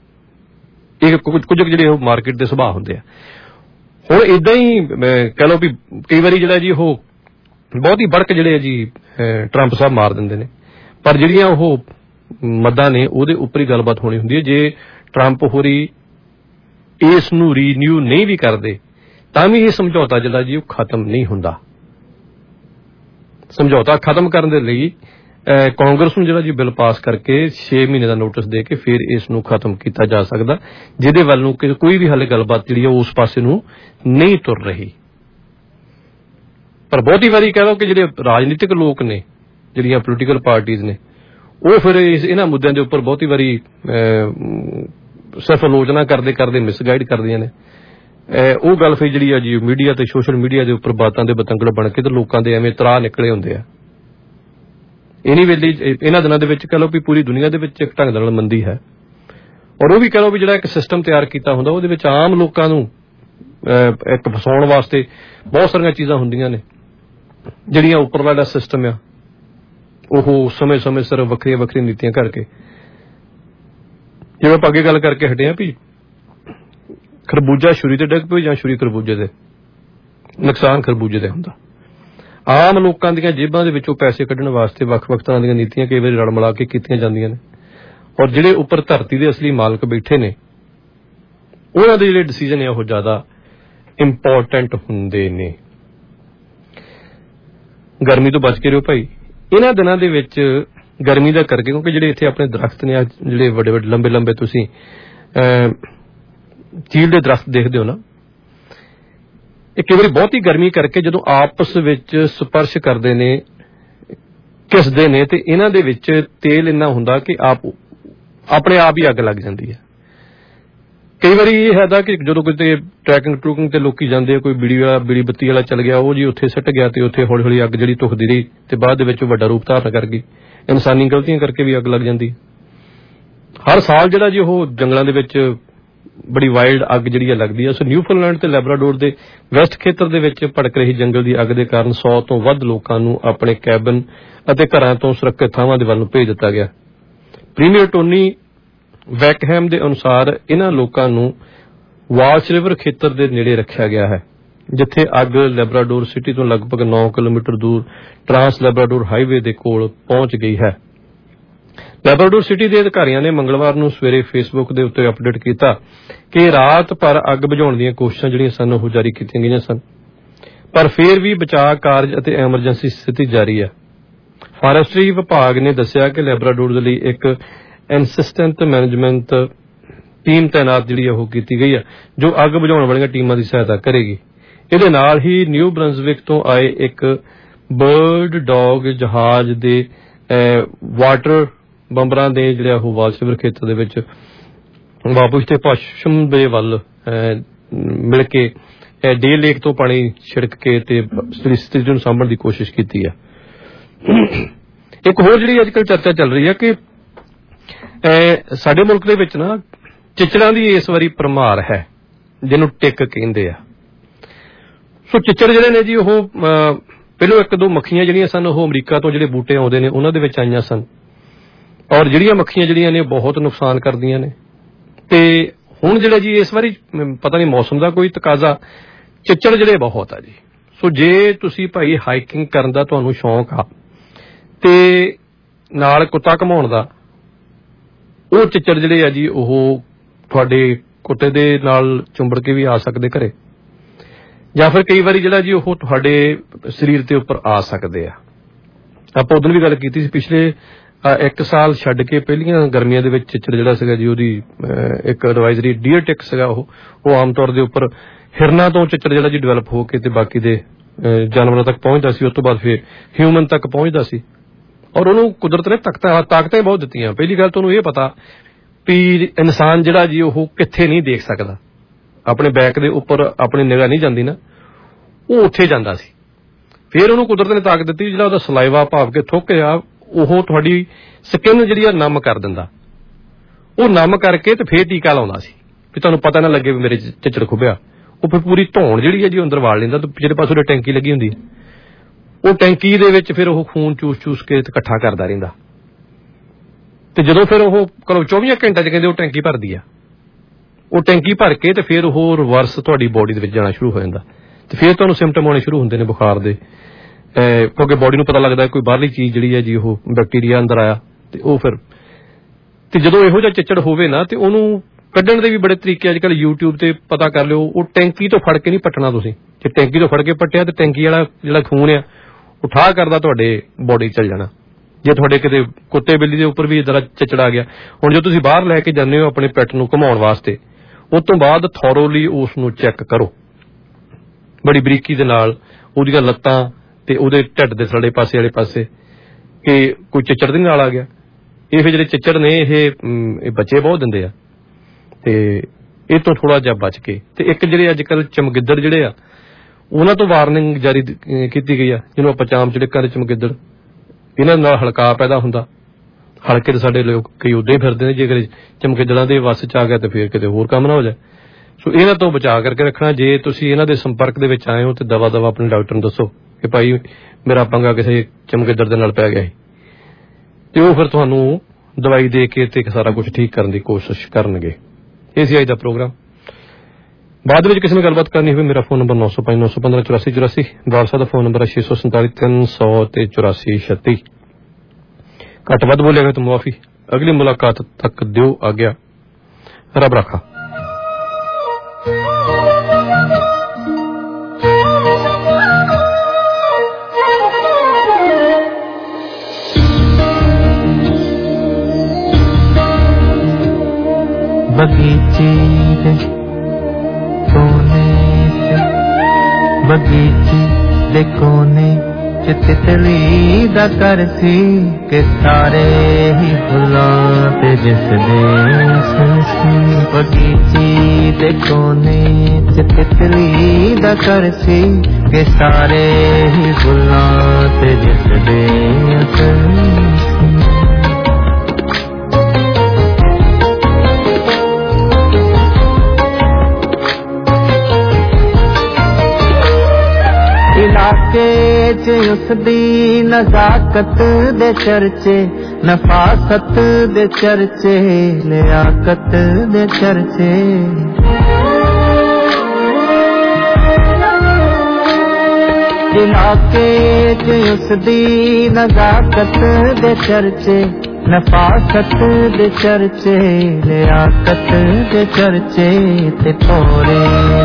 ਇਹ ਕੁਝ ਜਿਹੜੇ ਉਹ ਮਾਰਕੀਟ ਦੇ ਸੁਭਾਅ ਹੁੰਦੇ ਆ। ਹੁਣ ਏਦਾਂ ਹੀ ਕਹਿ ਲਓ ਵੀ ਕਈ ਵਾਰੀ ਜਿਹੜਾ ਜੀ ਉਹ ਬਹੁਤ ਹੀ ਬੜਕ ਜਿਹੜੇ ਜੀ ਟਰੰਪ ਸਾਹਿਬ ਮਾਰ ਦਿੰਦੇ ਨੇ, ਪਰ ਜਿਹੜੀਆਂ ਉਹ ਮੱਦਾਂ ਨੇ ਉਹਦੇ ਉੱਪਰ ਹੀ ਗੱਲਬਾਤ ਹੋਣੀ ਹੁੰਦੀ ਹੈ। ਜੇ ਟਰੰਪ ਹੋਰੀ ਇਸ ਨੂੰ ਰੀਨਿਊ ਨਹੀਂ ਵੀ ਕਰਦੇ ਤਾਂ ਵੀ ਇਹ ਸਮਝੌਤਾ ਜਿਹੜਾ ਜੀ ਉਹ ਖਤਮ ਨਹੀਂ ਹੁੰਦਾ। ਸਮਝੌਤਾ ਖਤਮ ਕਰਨ ਦੇ ਲਈ ਕਾਂਗਰਸ ਨੂੰ ਜਿਹੜਾ ਜੀ ਬਿੱਲ ਪਾਸ ਕਰਕੇ ਛੇ ਮਹੀਨੇ ਦਾ ਨੋਟਿਸ ਦੇ ਕੇ ਫਿਰ ਇਸ ਨੂੰ ਖਤਮ ਕੀਤਾ ਜਾ ਸਕਦਾ, ਜਿਹਦੇ ਵੱਲ ਨੂੰ ਕੋਈ ਵੀ ਹਾਲੇ ਗੱਲਬਾਤ ਜਿਹੜੀ ਉਸ ਪਾਸੇ ਨੂੰ ਨਹੀਂ ਤੁਰ ਰਹੀ। ਪਰ ਬਹੁਤੀ ਵਾਰੀ ਕਹਿ ਲਓ ਕਿ ਜਿਹੜੇ ਰਾਜਨੀਤਿਕ ਲੋਕ ਨੇ, ਜਿਹੜੀਆਂ ਪੋਲੀਟੀਕਲ ਪਾਰਟੀਆਂ ਨੇ, ਉਹ ਫਿਰ ਇਹਨਾਂ ਮੁੱਦਿਆਂ ਦੇ ਉੱਪਰ ਬਹੁਤੀ ਵਾਰੀ ਸਿਰਫ ਆਲੋਚਨਾ ਕਰਦੇ ਕਰਦੇ ਮਿਸਗਾਈਡ ਕਰਦੀਆਂ ਨੇ ਉਹ ਗੱਲ ਫਿਰ ਜਿਹੜੀ ਆ ਜੀ ਮੀਡੀਆ ਤੇ ਸੋਸ਼ਲ ਮੀਡੀਆ ਦੇ ਉੱਪਰ ਬਾਤਾਂ ਦੇ ਬਤੰਗੜ ਬਣ ਕੇ ਤੇ ਲੋਕਾਂ ਦੇ ਐਵੇਂ ਤਰਾਹ ਨਿਕਲੇ ਹੁੰਦੇ ਆ। ਇਨੀ ਵੇਲੇ ਇਹਨਾਂ ਦਿਨਾਂ ਦੇ ਵਿੱਚ ਕਹਿ ਲਓ ਵੀ ਪੂਰੀ ਦੁਨੀਆ ਦੇ ਵਿੱਚ ਇੱਕ ਢੰਗ ਨਾਲ ਮੰਦੀ ਹੈ, ਔਰ ਉਹ ਵੀ ਕਹਿ ਲਓ ਵੀ ਜਿਹੜਾ ਇੱਕ ਸਿਸਟਮ ਤਿਆਰ ਕੀਤਾ ਹੁੰਦਾ ਉਹਦੇ ਵਿੱਚ ਆਮ ਲੋਕਾਂ ਨੂੰ ਇੱਕ ਫਸਾਉਣ ਵਾਸਤੇ ਬਹੁਤ ਸਾਰੀਆਂ ਚੀਜ਼ਾਂ ਹੁੰਦੀਆਂ ਨੇ, ਜਿਹੜੀਆਂ ਉੱਪਰਲਾ ਜਿਹੜਾ ਸਿਸਟਮ ਆ ਉਹ ਸਮੇਂ ਸਮੇਂ ਸਿਰ ਵੱਖਰੀਆਂ ਵੱਖਰੀਆਂ ਨੀਤੀਆਂ ਕਰਕੇ, ਜਿਵੇਂ ਆਪਾਂ ਅੱਗੇ ਗੱਲ ਕਰਕੇ ਹਟੇ ਆ ਵੀ ਖਰਬੂਜਾ ਛੁਰੀ ਤੇ ਡਿੱਗ ਪਈ ਜਾਂ ਛੁਰੀ ਖਰਬੂਜੇ ਦੇ, ਨੁਕਸਾਨ ਖਰਬੂਜੇ ਦਾ ਹੁੰਦਾ। ਆਮ ਲੋਕਾਂ ਦੀਆਂ ਜੇਬਾਂ ਦੇ ਵਿੱਚੋਂ ਪੈਸੇ ਕੱਢਣ ਵਾਸਤੇ ਵੱਖ ਵੱਖ ਤਰ੍ਹਾਂ ਦੀਆਂ ਨੀਤੀਆਂ ਕਈ ਵਾਰੀ ਰਲ ਮਿਲਾ ਕੇ ਕੀਤੀਆਂ ਜਾਂਦੀਆਂ ਨੇ, ਔਰ ਜਿਹੜੇ ਉੱਪਰ ਧਰਤੀ ਦੇ ਅਸਲੀ ਮਾਲਕ ਬੈਠੇ ਨੇ ਉਹਨਾਂ ਦੇ ਜਿਹੜੇ ਡਿਸੀਜਨ ਨੇ ਉਹ ਜ਼ਿਆਦਾ ਇੰਪੋਰਟੈਂਟ ਹੁੰਦੇ ਨੇ। ਗਰਮੀ ਤੋਂ ਬਚ ਕੇ ਰਹੋ ਭਾਈ ਇਹਨਾਂ ਦਿਨਾਂ ਦੇ ਵਿੱਚ, ਗਰਮੀ ਦਾ ਕਰਕੇ, ਕਿਉਂਕਿ ਜਿਹੜੇ ਇੱਥੇ ਆਪਣੇ ਦਰਖਤ ਨੇ ਜਿਹੜੇ ਵੱਡੇ ਵੱਡੇ ਲੰਬੇ ਲੰਬੇ ਤੁਸੀਂ ਚੀਲ ਦੇ ਦਰਖਤ ਦੇਖਦੇ ਹੋ ਨਾ, ਇਹ ਕਈ ਵਾਰੀ ਬਹੁਤੀ ਗਰਮੀ ਕਰਕੇ ਜਦੋਂ ਆਪਸ ਵਿੱਚ ਸਪਰਸ਼ ਕਰਦੇ ਨੇ ਘਿਸਦੇ ਨੇ ਤੇ ਇਹਨਾਂ ਦੇ ਵਿੱਚ ਤੇਲ ਇੰਨਾ ਹੁੰਦਾ ਕਿ ਆਪ ਆਪਣੇ ਆਪ ਹੀ ਅੱਗ ਲੱਗ ਜਾਂਦੀ ਹੈ। ਕਈ ਵਾਰੀ ਇਹ ਹੈਦਾ ਕਿ ਜਦੋਂ ਕਿਤੇ ਟਰੈਕਿੰਗ ਟਰੂਕਿੰਗ ਤੇ ਲੋਕੀ ਜਾਂਦੇ, ਕੋਈ ਬੀੜੀ ਵਾਲਾ ਬੀੜੀ ਬੱਤੀ ਵਾਲਾ ਚੱਲ ਗਿਆ, ਉਹ ਜੀ ਉੱਥੇ ਸੁੱਟ ਗਿਆ ਤੇ ਉੱਥੇ ਹੌਲੀ ਹੌਲੀ ਅੱਗ ਜਿਹੜੀ ਧੁਖਦੀ ਰਹੀ ਤੇ ਬਾਅਦ ਦੇ ਵਿੱਚ ਵੱਡਾ ਰੂਪ ਧਾਰਨ ਕਰ ਗਈ। ਇਨਸਾਨੀ ਗਲਤੀਆਂ ਕਰਕੇ ਵੀ ਅੱਗ ਲੱਗ ਜਾਂਦੀ। ਹਰ ਸਾਲ ਜਿਹੜਾ ਜੀ ਉਹ ਜੰਗਲਾਂ ਦੇ ਵਿੱਚ ਬੜੀ ਵਾਈਲਡ ਅੱਗ ਜਿਹੜੀ ਹੈ ਲੱਗਦੀ ਹੈ। ਸੋ ਨਿਊਫਾਊਂਡਲੈਂਡ ਤੇ ਲੈਬਰਾਡੋਰ ਦੇ ਵੈਸਟ ਖੇਤਰ ਦੇ ਵਿੱਚ ਭੜਕ ਰਹੀ ਜੰਗਲ ਦੀ ਅੱਗ ਦੇ ਕਾਰਨ ਸੌ ਤੋਂ ਵੱਧ ਲੋਕਾਂ ਨੂੰ ਆਪਣੇ ਕੈਬਨ ਅਤੇ ਘਰਾਂ ਤੋਂ ਸੁਰੱਖਿਅਤ ਥਾਵਾਂ ਦੇ ਵੱਲ ਨੂੰ ਭੇਜ ਦਿੱਤਾ ਗਿਆ। ਪ੍ਰੀਮੀਅਰ ਟੋਨੀ ਵੈਕਹੈਮ ਦੇ ਅਨੁਸਾਰ ਇਹਨਾਂ ਲੋਕਾਂ ਨੂੰ ਵਾਲਸ਼ ਰਿਵਰ ਖੇਤਰ ਦੇ ਨੇੜੇ ਰੱਖਿਆ ਗਿਆ ਹੈ, ਜਿੱਥੇ ਅੱਗ ਲੈਬਰਾਡੋਰ ਸਿਟੀ ਤੋਂ ਲਗਭਗ ਨੌ ਕਿਲੋਮੀਟਰ ਦੂਰ ਟਰਾਂਸ ਲੈਬਰਾਡੋਰ ਹਾਈਵੇ ਦੇ ਕੋਲ ਪਹੁੰਚ ਗਈ ਹੈ। ਲੈਬਰਾਡੋਰ ਸਿਟੀ ਦੇ ਅਧਿਕਾਰੀਆਂ ਨੇ ਮੰਗਲਵਾਰ ਨੂੰ ਸਵੇਰੇ ਫੇਸਬੁੱਕ ਦੇ ਉੱਤੇ ਅਪਡੇਟ ਕੀਤਾ ਕਿ ਰਾਤ ਭਰ ਅੱਗ ਬੁਝਾਉਣ ਦੀਆਂ ਕੋਸ਼ਿਸ਼ਾਂ ਜਿਹੜੀਆਂ ਸਨ ਉਹ ਜਾਰੀ ਕੀਤੀਆਂ ਗਈਆਂ ਸਨ, ਪਰ ਫਿਰ ਵੀ ਬਚਾਅ ਕਾਰਜ ਅਤੇ ਐਮਰਜੈਂਸੀ ਸਥਿਤੀ ਜਾਰੀ ਹੈ। ਫਾਰੈਸਟਰੀ ਵਿਭਾਗ ਨੇ ਦੱਸਿਆ ਕਿ ਲੈਬਰਾਡੋਰ ਦੇ ਲਈ ਇੱਕ ਇਨਸਿਸਟੈਂਟ ਮੈਨੇਜਮੈਂਟ ਟੀਮ ਤਾਇਨਾਤ ਜਿਹੜੀ ਉਹ ਕੀਤੀ ਗਈ ਹੈ, ਜੋ ਅੱਗ ਬੁਝਾਉਣ ਵਾਲੀਆਂ ਟੀਮਾਂ ਦੀ ਸਹਾਇਤਾ ਕਰੇਗੀ। ਇਹਦੇ ਨਾਲ ਹੀ ਨਿਊ ਬਰੰਜ਼ਵਿਕ ਤੋਂ ਆਏ ਇੱਕ ਬਰਡ ਡੌਗ ਜਹਾਜ਼ ਦੇ ਵਾਟਰ ਬੰਬਰਾਂ ਦੇ ਜਿਹੜੇ ਉਹ ਵਾਲਸ਼ ਰਿਵਰ ਖੇਤਰ ਦੇ ਵਿੱਚ ਵਾਪਸ ਤੇ ਪੱਛਮ ਦੇ ਵੱਲ ਮਿਲ ਕੇ ਡੇ ਲੇਕ ਤੋਂ ਪਾਣੀ ਛਿੜਕ ਕੇ ਤੇ ਸਥਿਤੀ ਨੂੰ ਸਾਂਭਣ ਦੀ ਕੋਸ਼ਿਸ਼ ਕੀਤੀ ਹੈ। ਇੱਕ ਹੋਰ ਜਿਹੜੀ ਅੱਜ ਕੱਲ੍ਹ ਚਰਚਾ ਚੱਲ ਰਹੀ ਹੈ ਕਿ ਸਾਡੇ ਮੁਲਕ ਦੇ ਵਿੱਚ ਨਾ ਚਿੱਚੜਾਂ ਦੀ ਇਸ ਵਾਰੀ ਭਰਮਾਰ ਹੈ, ਜਿਹਨੂੰ ਟਿੱਕ ਕਹਿੰਦੇ ਆ। ਸੋ ਚਿੱਚੜ ਜਿਹੜੇ ਨੇ ਜੀ ਉਹ ਪਹਿਲੋਂ ਇੱਕ ਦੋ ਮੱਖੀਆਂ ਜਿਹੜੀਆਂ ਸਨ ਉਹ ਅਮਰੀਕਾ ਤੋਂ ਜਿਹੜੇ ਬੂਟੇ ਆਉਂਦੇ ਨੇ ਉਹਨਾਂ ਦੇ ਵਿੱਚ ਆਈਆਂ ਸਨ, ਔਰ ਜਿਹੜੀਆਂ ਮੱਖੀਆਂ ਜਿਹੜੀਆਂ ਨੇ ਬਹੁਤ ਨੁਕਸਾਨ ਕਰਦੀਆਂ ਨੇ। ਤੇ ਹੁਣ ਜਿਹੜਾ ਜੀ ਇਸ ਵਾਰੀ ਪਤਾ ਨਹੀਂ ਮੌਸਮ ਦਾ ਕੋਈ ਤਕਾਜ਼ਾ, ਚਿੱਚੜ ਜਿਹੜੇ ਬਹੁਤ ਆ ਜੀ। ਸੋ ਜੇ ਤੁਸੀਂ ਭਾਈ ਹਾਈਕਿੰਗ ਕਰਨ ਦਾ ਤੁਹਾਨੂੰ ਸ਼ੌਂਕ ਆ ਤੇ ਨਾਲ ਕੁੱਤਾ ਘੁਮਾਉਣ ਦਾ, ਉਹ ਚਿੱਚੜ ਜਿਹੜੇ ਆ ਜੀ ਉਹ ਤੁਹਾਡੇ ਕੁੱਤੇ ਦੇ ਨਾਲ ਚੁੰਬੜ ਕੇ ਵੀ ਆ ਸਕਦੇ ਘਰੇ, ਜਾਂ ਫਿਰ ਕਈ ਵਾਰੀ ਜਿਹੜਾ ਜੀ ਉਹ ਤੁਹਾਡੇ ਸਰੀਰ ਦੇ ਉੱਪਰ ਆ ਸਕਦੇ ਆ। ਆਪਾਂ ਉਦੋਂ ਵੀ ਗੱਲ ਕੀਤੀ ਸੀ, ਪਿਛਲੇ ਇੱਕ ਸਾਲ ਛੱਡ ਕੇ ਪਹਿਲੀਆਂ ਗਰਮੀਆਂ ਦੇ ਵਿੱਚ ਚਿੱਚੜ ਜਿਹੜਾ ਸੀਗਾ ਜੀ ਉਹਦੀ ਇੱਕ ਐਡਵਾਈਜ਼ਰੀ ਡੀਅਰ ਟਿਕ ਸੀਗਾ, ਉਹ ਉਹ ਆਮ ਤੌਰ ਦੇ ਉੱਪਰ ਹਿਰਨਾਂ ਤੋਂ ਚਿੱਚੜ ਜਿਹੜਾ ਜੀ ਡਿਵੈਲਪ ਹੋ ਕੇ ਤੇ ਬਾਕੀ ਦੇ ਜਾਨਵਰਾਂ ਤੱਕ ਪਹੁੰਚਦਾ ਸੀ, ਉਸ ਤੋਂ ਬਾਅਦ ਫਿਰ ਹਿਊਮਨ ਤੱਕ ਪਹੁੰਚਦਾ ਸੀ। ਔਰ ਉਹਨੂੰ ਕੁਦਰਤ ਨੇ ਤਾਕਤਾਂ ਤਾਕਤਾਂ ਬਹੁਤ ਦਿੱਤੀਆਂ। ਪਹਿਲੀ ਗੱਲ ਤਾਂ ਉਹਨੂੰ ਇਹ ਪਤਾ ਵੀ ਇਨਸਾਨ ਜਿਹੜਾ ਜੀ ਉਹ ਕਿੱਥੇ ਨਹੀਂ ਦੇਖ ਸਕਦਾ, ਆਪਣੇ ਬੈਕ ਦੇ ਉੱਪਰ ਆਪਣੀ ਨਿਗਾਹ ਨਹੀਂ ਜਾਂਦੀ ਨਾ, ਉਹ ਉੱਥੇ ਜਾਂਦਾ ਸੀ। ਫਿਰ ਉਹਨੂੰ ਕੁਦਰਤ ਨੇ ਤਾਕਤ ਦਿੱਤੀ, ਜਿਹੜਾ ਉਹਦਾ ਸਲਾਈਵਾ ਭਾਵ ਕੇ ਥੁੱਕ ਆ ਉਹ ਤੁਹਾਡੀ ਸਕਿਨ ਜਿਹੜੀ ਆ ਨਮ ਕਰ ਦਿੰਦਾ। ਉਹ ਨਮ ਕਰਕੇ ਤੇ ਫਿਰ ਟੀਕਾ ਲਾਉਂਦਾ ਸੀ ਵੀ ਤੁਹਾਨੂੰ ਪਤਾ ਨਾ ਲੱਗੇ ਵੀ ਮੇਰੇ ਚਿੱਚੜ ਖੁੱਭਿਆ। ਉਹ ਫਿਰ ਪੂਰੀ ਧੌਣ ਜਿਹੜੀ ਹੈ ਜੀ ਅੰਦਰ ਵਾੜ ਲੈਂਦਾ ਤੇ ਜਿਹੜੇ ਪਾਸੇ ਉਹਦੇ ਟੈਂਕੀ ਲੱਗੀ ਹੁੰਦੀ ਹੈ, ਉਹ ਟੈਂਕੀ ਦੇ ਵਿੱਚ ਫਿਰ ਉਹ ਖੂਨ ਚੂਸ ਚੂਸ ਕੇ ਇਕੱਠਾ ਕਰਦਾ ਰਹਿੰਦਾ। ਤੇ ਜਦੋਂ ਫਿਰ ਉਹ ਕਰੋ ਚੌਵੀ ਘੰਟੇ ਚ ਕਹਿੰਦੇ ਉਹ ਟੈਂਕੀ ਭਰਦੀ ਆ, ਉਹ ਟੈਂਕੀ ਭਰ ਕੇ ਤੇ ਫਿਰ ਉਹ ਰਿਵਰਸ ਤੁਹਾਡੀ ਬੋਡੀ ਦੇ ਵਿੱਚ ਜਾਣਾ ਸ਼ੁਰੂ ਹੋ ਜਾਂਦਾ ਤੇ ਫਿਰ ਤੁਹਾਨੂੰ ਸਿੰਪਟਮ ਆਉਣੇ ਸ਼ੁਰੂ ਹੁੰਦੇ ਨੇ ਬੁਖਾਰ ਦੇ, ਕਿਉਂਕਿ ਬੋਡੀ ਨੂੰ ਪਤਾ ਲੱਗਦਾ ਕੋਈ ਬਾਹਰਲੀ ਚੀਜ਼ ਜਿਹੜੀ ਹੈ ਜੀ ਉਹ ਬੈਕਟੀਰੀਆ ਅੰਦਰ ਆਇਆ। ਤੇ ਉਹ ਫਿਰ ਤੇ ਜਦੋਂ ਇਹੋ ਜਿਹਾ ਚਿੱਚੜ ਹੋਵੇ ਨਾ ਤੇ ਉਹਨੂੰ ਕੱਢਣ ਦੇ ਵੀ ਬੜੇ ਤਰੀਕੇ ਅੱਜ ਕੱਲ੍ਹ ਯੂਟਿਊਬ ਤੇ ਪਤਾ ਕਰ ਲਿਓ। ਉਹ ਟੈਂਕੀ ਤੋਂ ਫੜ ਕੇ ਨਹੀਂ ਪੱਟਣਾ ਤੁਸੀਂ, ਜੇ ਟੈਂਕੀ ਤੋਂ ਫੜ ਕੇ ਪੱਟਿਆ ਤੇ ਟੈਂਕੀ ਵਾਲਾ ਜਿਹੜਾ ਖੂਨ ਆ ਉਹ ਠਾਹ ਕਰਦਾ ਤੁਹਾਡੇ ਬੋਡੀ ਚੱਲ ਜਾਣਾ। ਜੇ ਤੁਹਾਡੇ ਕਿਤੇ ਕੁੱਤੇ ਬਿੱਲੀ ਦੇ ਉੱਪਰ ਵੀ ਜ਼ਰਾ ਚਿੱਚੜ ਆ ਗਿਆ, ਹੁਣ ਜੇ ਤੁਸੀਂ ਬਾਹਰ ਲੈ ਕੇ ਜਾਂਦੇ ਹੋ ਆਪਣੇ ਪੈਟ ਨੂੰ ਘੁਮਾਉਣ ਵਾਸਤੇ, ਉਸ ਤੋਂ ਬਾਅਦ ਥੋਰੋਲੀ ਉਸ ਨੂੰ ਚੈੱਕ ਕਰੋ ਬੜੀ ਬਰੀਕੀ ਦੇ ਨਾਲ, ਉਹਦੀਆਂ ਲੱਤਾਂ ਤੇ ਉਹਦੇ ਢਿੱਡ ਦੇ ਥੱਲੇ ਪਾਸੇ ਵਾਲੇ ਪਾਸੇ ਕਿ ਕੋਈ ਚਿੱਚੜ ਦੇ ਨਾਲ ਆ ਗਿਆ। ਇਹ ਫਿਰ ਜਿਹੜੇ ਚਿੱਚੜ ਨੇ ਇਹ ਬੱਚੇ ਬਹੁਤ ਦਿੰਦੇ ਆ ਤੇ ਇਹ ਤੋਂ ਥੋੜਾ ਜਿਹਾ ਬਚ ਕੇ। ਤੇ ਇੱਕ ਜਿਹੜੇ ਅੱਜ ਕੱਲ੍ਹ ਚਮਗਿੱਦੜ ਜਿਹੜੇ ਆ ਉਹਨਾਂ ਤੋਂ ਵਾਰਨਿੰਗ ਜਾਰੀ ਕੀਤੀ ਗਈ ਆ, ਜਿਹਨੂੰ ਆਪਾਂ ਚਾਮ ਚੜਿੱਕਾਂ ਦੇ ਚਮਗਿੱਦੜ। ਇਹਨਾਂ ਨਾਲ ਹਲਕਾ ਪੈਦਾ ਹੁੰਦਾ। ਹਲਕੇ ਤੇ ਸਾਡੇ ਲੋਕ ਕਈ ਉਦਾਂ ਹੀ ਫਿਰਦੇ ਨੇ, ਜੇਕਰ ਚਮਗਿੱਦੜਾਂ ਦੇ ਵੱਸ ਚ ਆ ਗਿਆ ਤੇ ਫਿਰ ਕਿਤੇ ਹੋਰ ਕੰਮ ਨਾ ਹੋ ਜਾਏ। ਸੋ ਇਹਨਾਂ ਤੋਂ ਬਚਾ ਕਰਕੇ ਰੱਖਣਾ। ਜੇ ਤੁਸੀਂ ਇਹਨਾਂ ਦੇ ਸੰਪਰਕ ਦੇ ਵਿੱਚ ਆਏ ਹੋ ਤੇ ਦਵਾ ਦਵਾ ਆਪਣੇ ਡਾਕਟਰ ਨੂੰ ਦੱਸੋ ਕਿ ਭਾਈ ਮੇਰਾ ਪੰਗਾ ਕਿਸੇ ਚਮਗਿੱਦੜ ਦੇ ਨਾਲ ਪੈ ਗਿਆ ਸੀ, ਤੇ ਉਹ ਫਿਰ ਤੁਹਾਨੂੰ ਦਵਾਈ ਦੇ ਕੇ ਤੇ ਸਾਰਾ ਕੁਝ ਠੀਕ ਕਰਨ ਦੀ ਕੋਸ਼ਿਸ਼ ਕਰਨਗੇ। ਇਹ ਸੀ ਅੱਜ ਦਾ ਪ੍ਰੋਗਰਾਮ। ਬਾਅਦ ਵਿੱਚ ਕਿਸੇ ਨੇ ਗੱਲਬਾਤ ਕਰਨੀ ਹੋਵੇ ਮੇਰਾ ਫੋਨ ਨੰਬਰ ਨੌ ਸੌ ਪੰਜ ਨੌ ਸੌ ਪੰਦਰਾਂ ਚੁਰਾਸੀ ਚੁਰਾਸੀ ਬਾਲ ਸਾਹਿਬ ਦਾ ਫੋਨ ਨੰਬਰ ਹੈ ਛੇ ਸੌ ਸੰਤਾਲੀ ਤਿੰਨ ਸੌ ਤੇ ਚੁਰਾਸੀ ਛੱਤੀ। ਘੱਟ ਵੱਧ ਬੋਲਿਆਗਾ ਤਾਂ ਮੁਆਫੀ। ਅਗਲੀ ਮੁਲਾਕਾਤ ਤੱਕ ਦਿਓ ਆਗਿਆ। ਰੱਬ ਰਾਖਾ। बगीचे दे कोने च बगीचे दे कोने च तितली दा कर सी के सारे ही फुलां ते जिस दे सी। बगीचे दे कोने च तितली दा कर सी के सारे ही फुलां ते जिस दे सी। इलाके च उसदी नजाकत दे चर्चे, नफासत दे चर्चे, लियाकत दे चर्चे। इलाके च उसदी नजाकत दे चर्चे, नफासत दे चर्चे, लियाकत दे चर्चे। ते थोड़े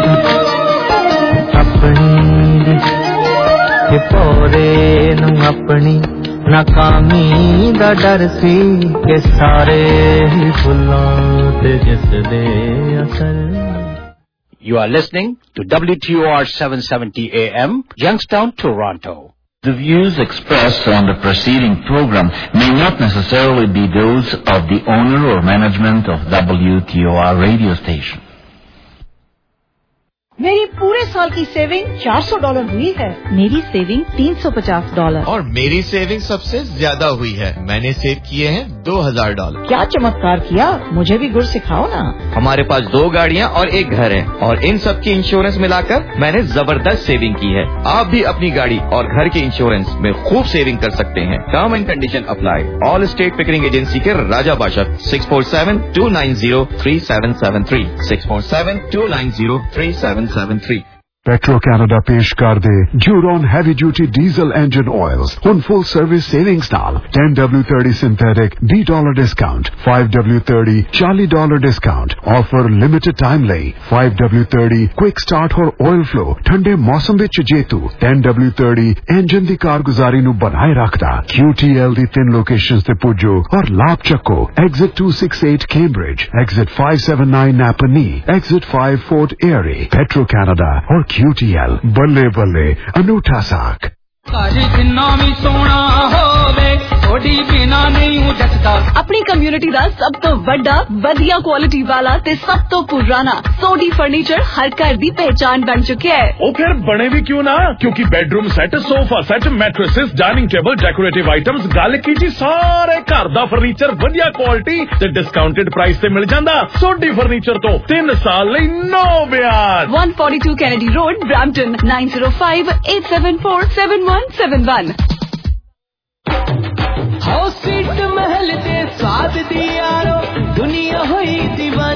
अपनी के पोरे नू अपनी नाकामी दा डर सी के सारे ही फुल्लां ते जिस दे असर। You are listening to W T O R seven seventy A M, Youngstown, Toronto. The views expressed on the preceding program may not necessarily be those of the owner or management of W T O R radio station. मेरी पूरे साल की सेविंग चार सौ डॉलर हुई है। मेरी सेविंग तीन सौ पचास डॉलर। और मेरी सेविंग सबसे ज्यादा हुई है। मैंने सेव किए हैं दो हजार डॉलर। क्या चमत्कार किया, मुझे भी गुर सिखाओ ना। हमारे पास दो गाड़ियाँ और एक घर है और इन सब की इंश्योरेंस मिलाकर मैंने जबरदस्त सेविंग की है। आप भी अपनी गाड़ी और घर के इंश्योरेंस में खूब सेविंग कर सकते हैं। Term and condition apply. Allstate Pickering agency के Raja Bashak six four seven two nine zero three seven seven three six four seven two nine zero three seven seven three Petro Canada पेश कर दे Duron heavy duty diesel engine oils हुन फुल सर्विस सेविंग्स नाल ten W thirty सिंथेटिक बीस dollar discount five W thirty forty dollar discount offer limited time लई five W thirty quick start और ऑयल फ्लो ठंडे मौसम विच जेतू ten W thirty इंजन दी कारगुजारी नु बनाए रखदा Q T L दी तीन लोकेशंस ते पुजो और लाभ चक्को exit two sixty-eight Cambridge exit five seventy-nine Napanee exit five Fort Erie Petro Canada और Q T L बल्ले बल्ले अनूठा साख। अपनी कम्युनिटी दा सब तो बड़ा वधिया क्वालिटी वाला ते सब तो पुराना सोडी फर्नीचर हर घर दी पहचान बन चुके हैं। ओ फिर बने भी क्यों ना, क्योंकि bedroom set, sofa set, mattresses, dining table, decorative items, गल कीती सारे घर दा फर्नीचर वधिया क्वालिटी ते डिस्काउंटेड प्राइस ते मिल जांदा। सोडी फर्नीचर तो तीन साल लई नो ब्याज। one forty-two Kennedy Road, Brampton nine zero five eight seven four seven one seven one। House सीट महल दे स्वाद दी यारो दुनिया होई दीवानी।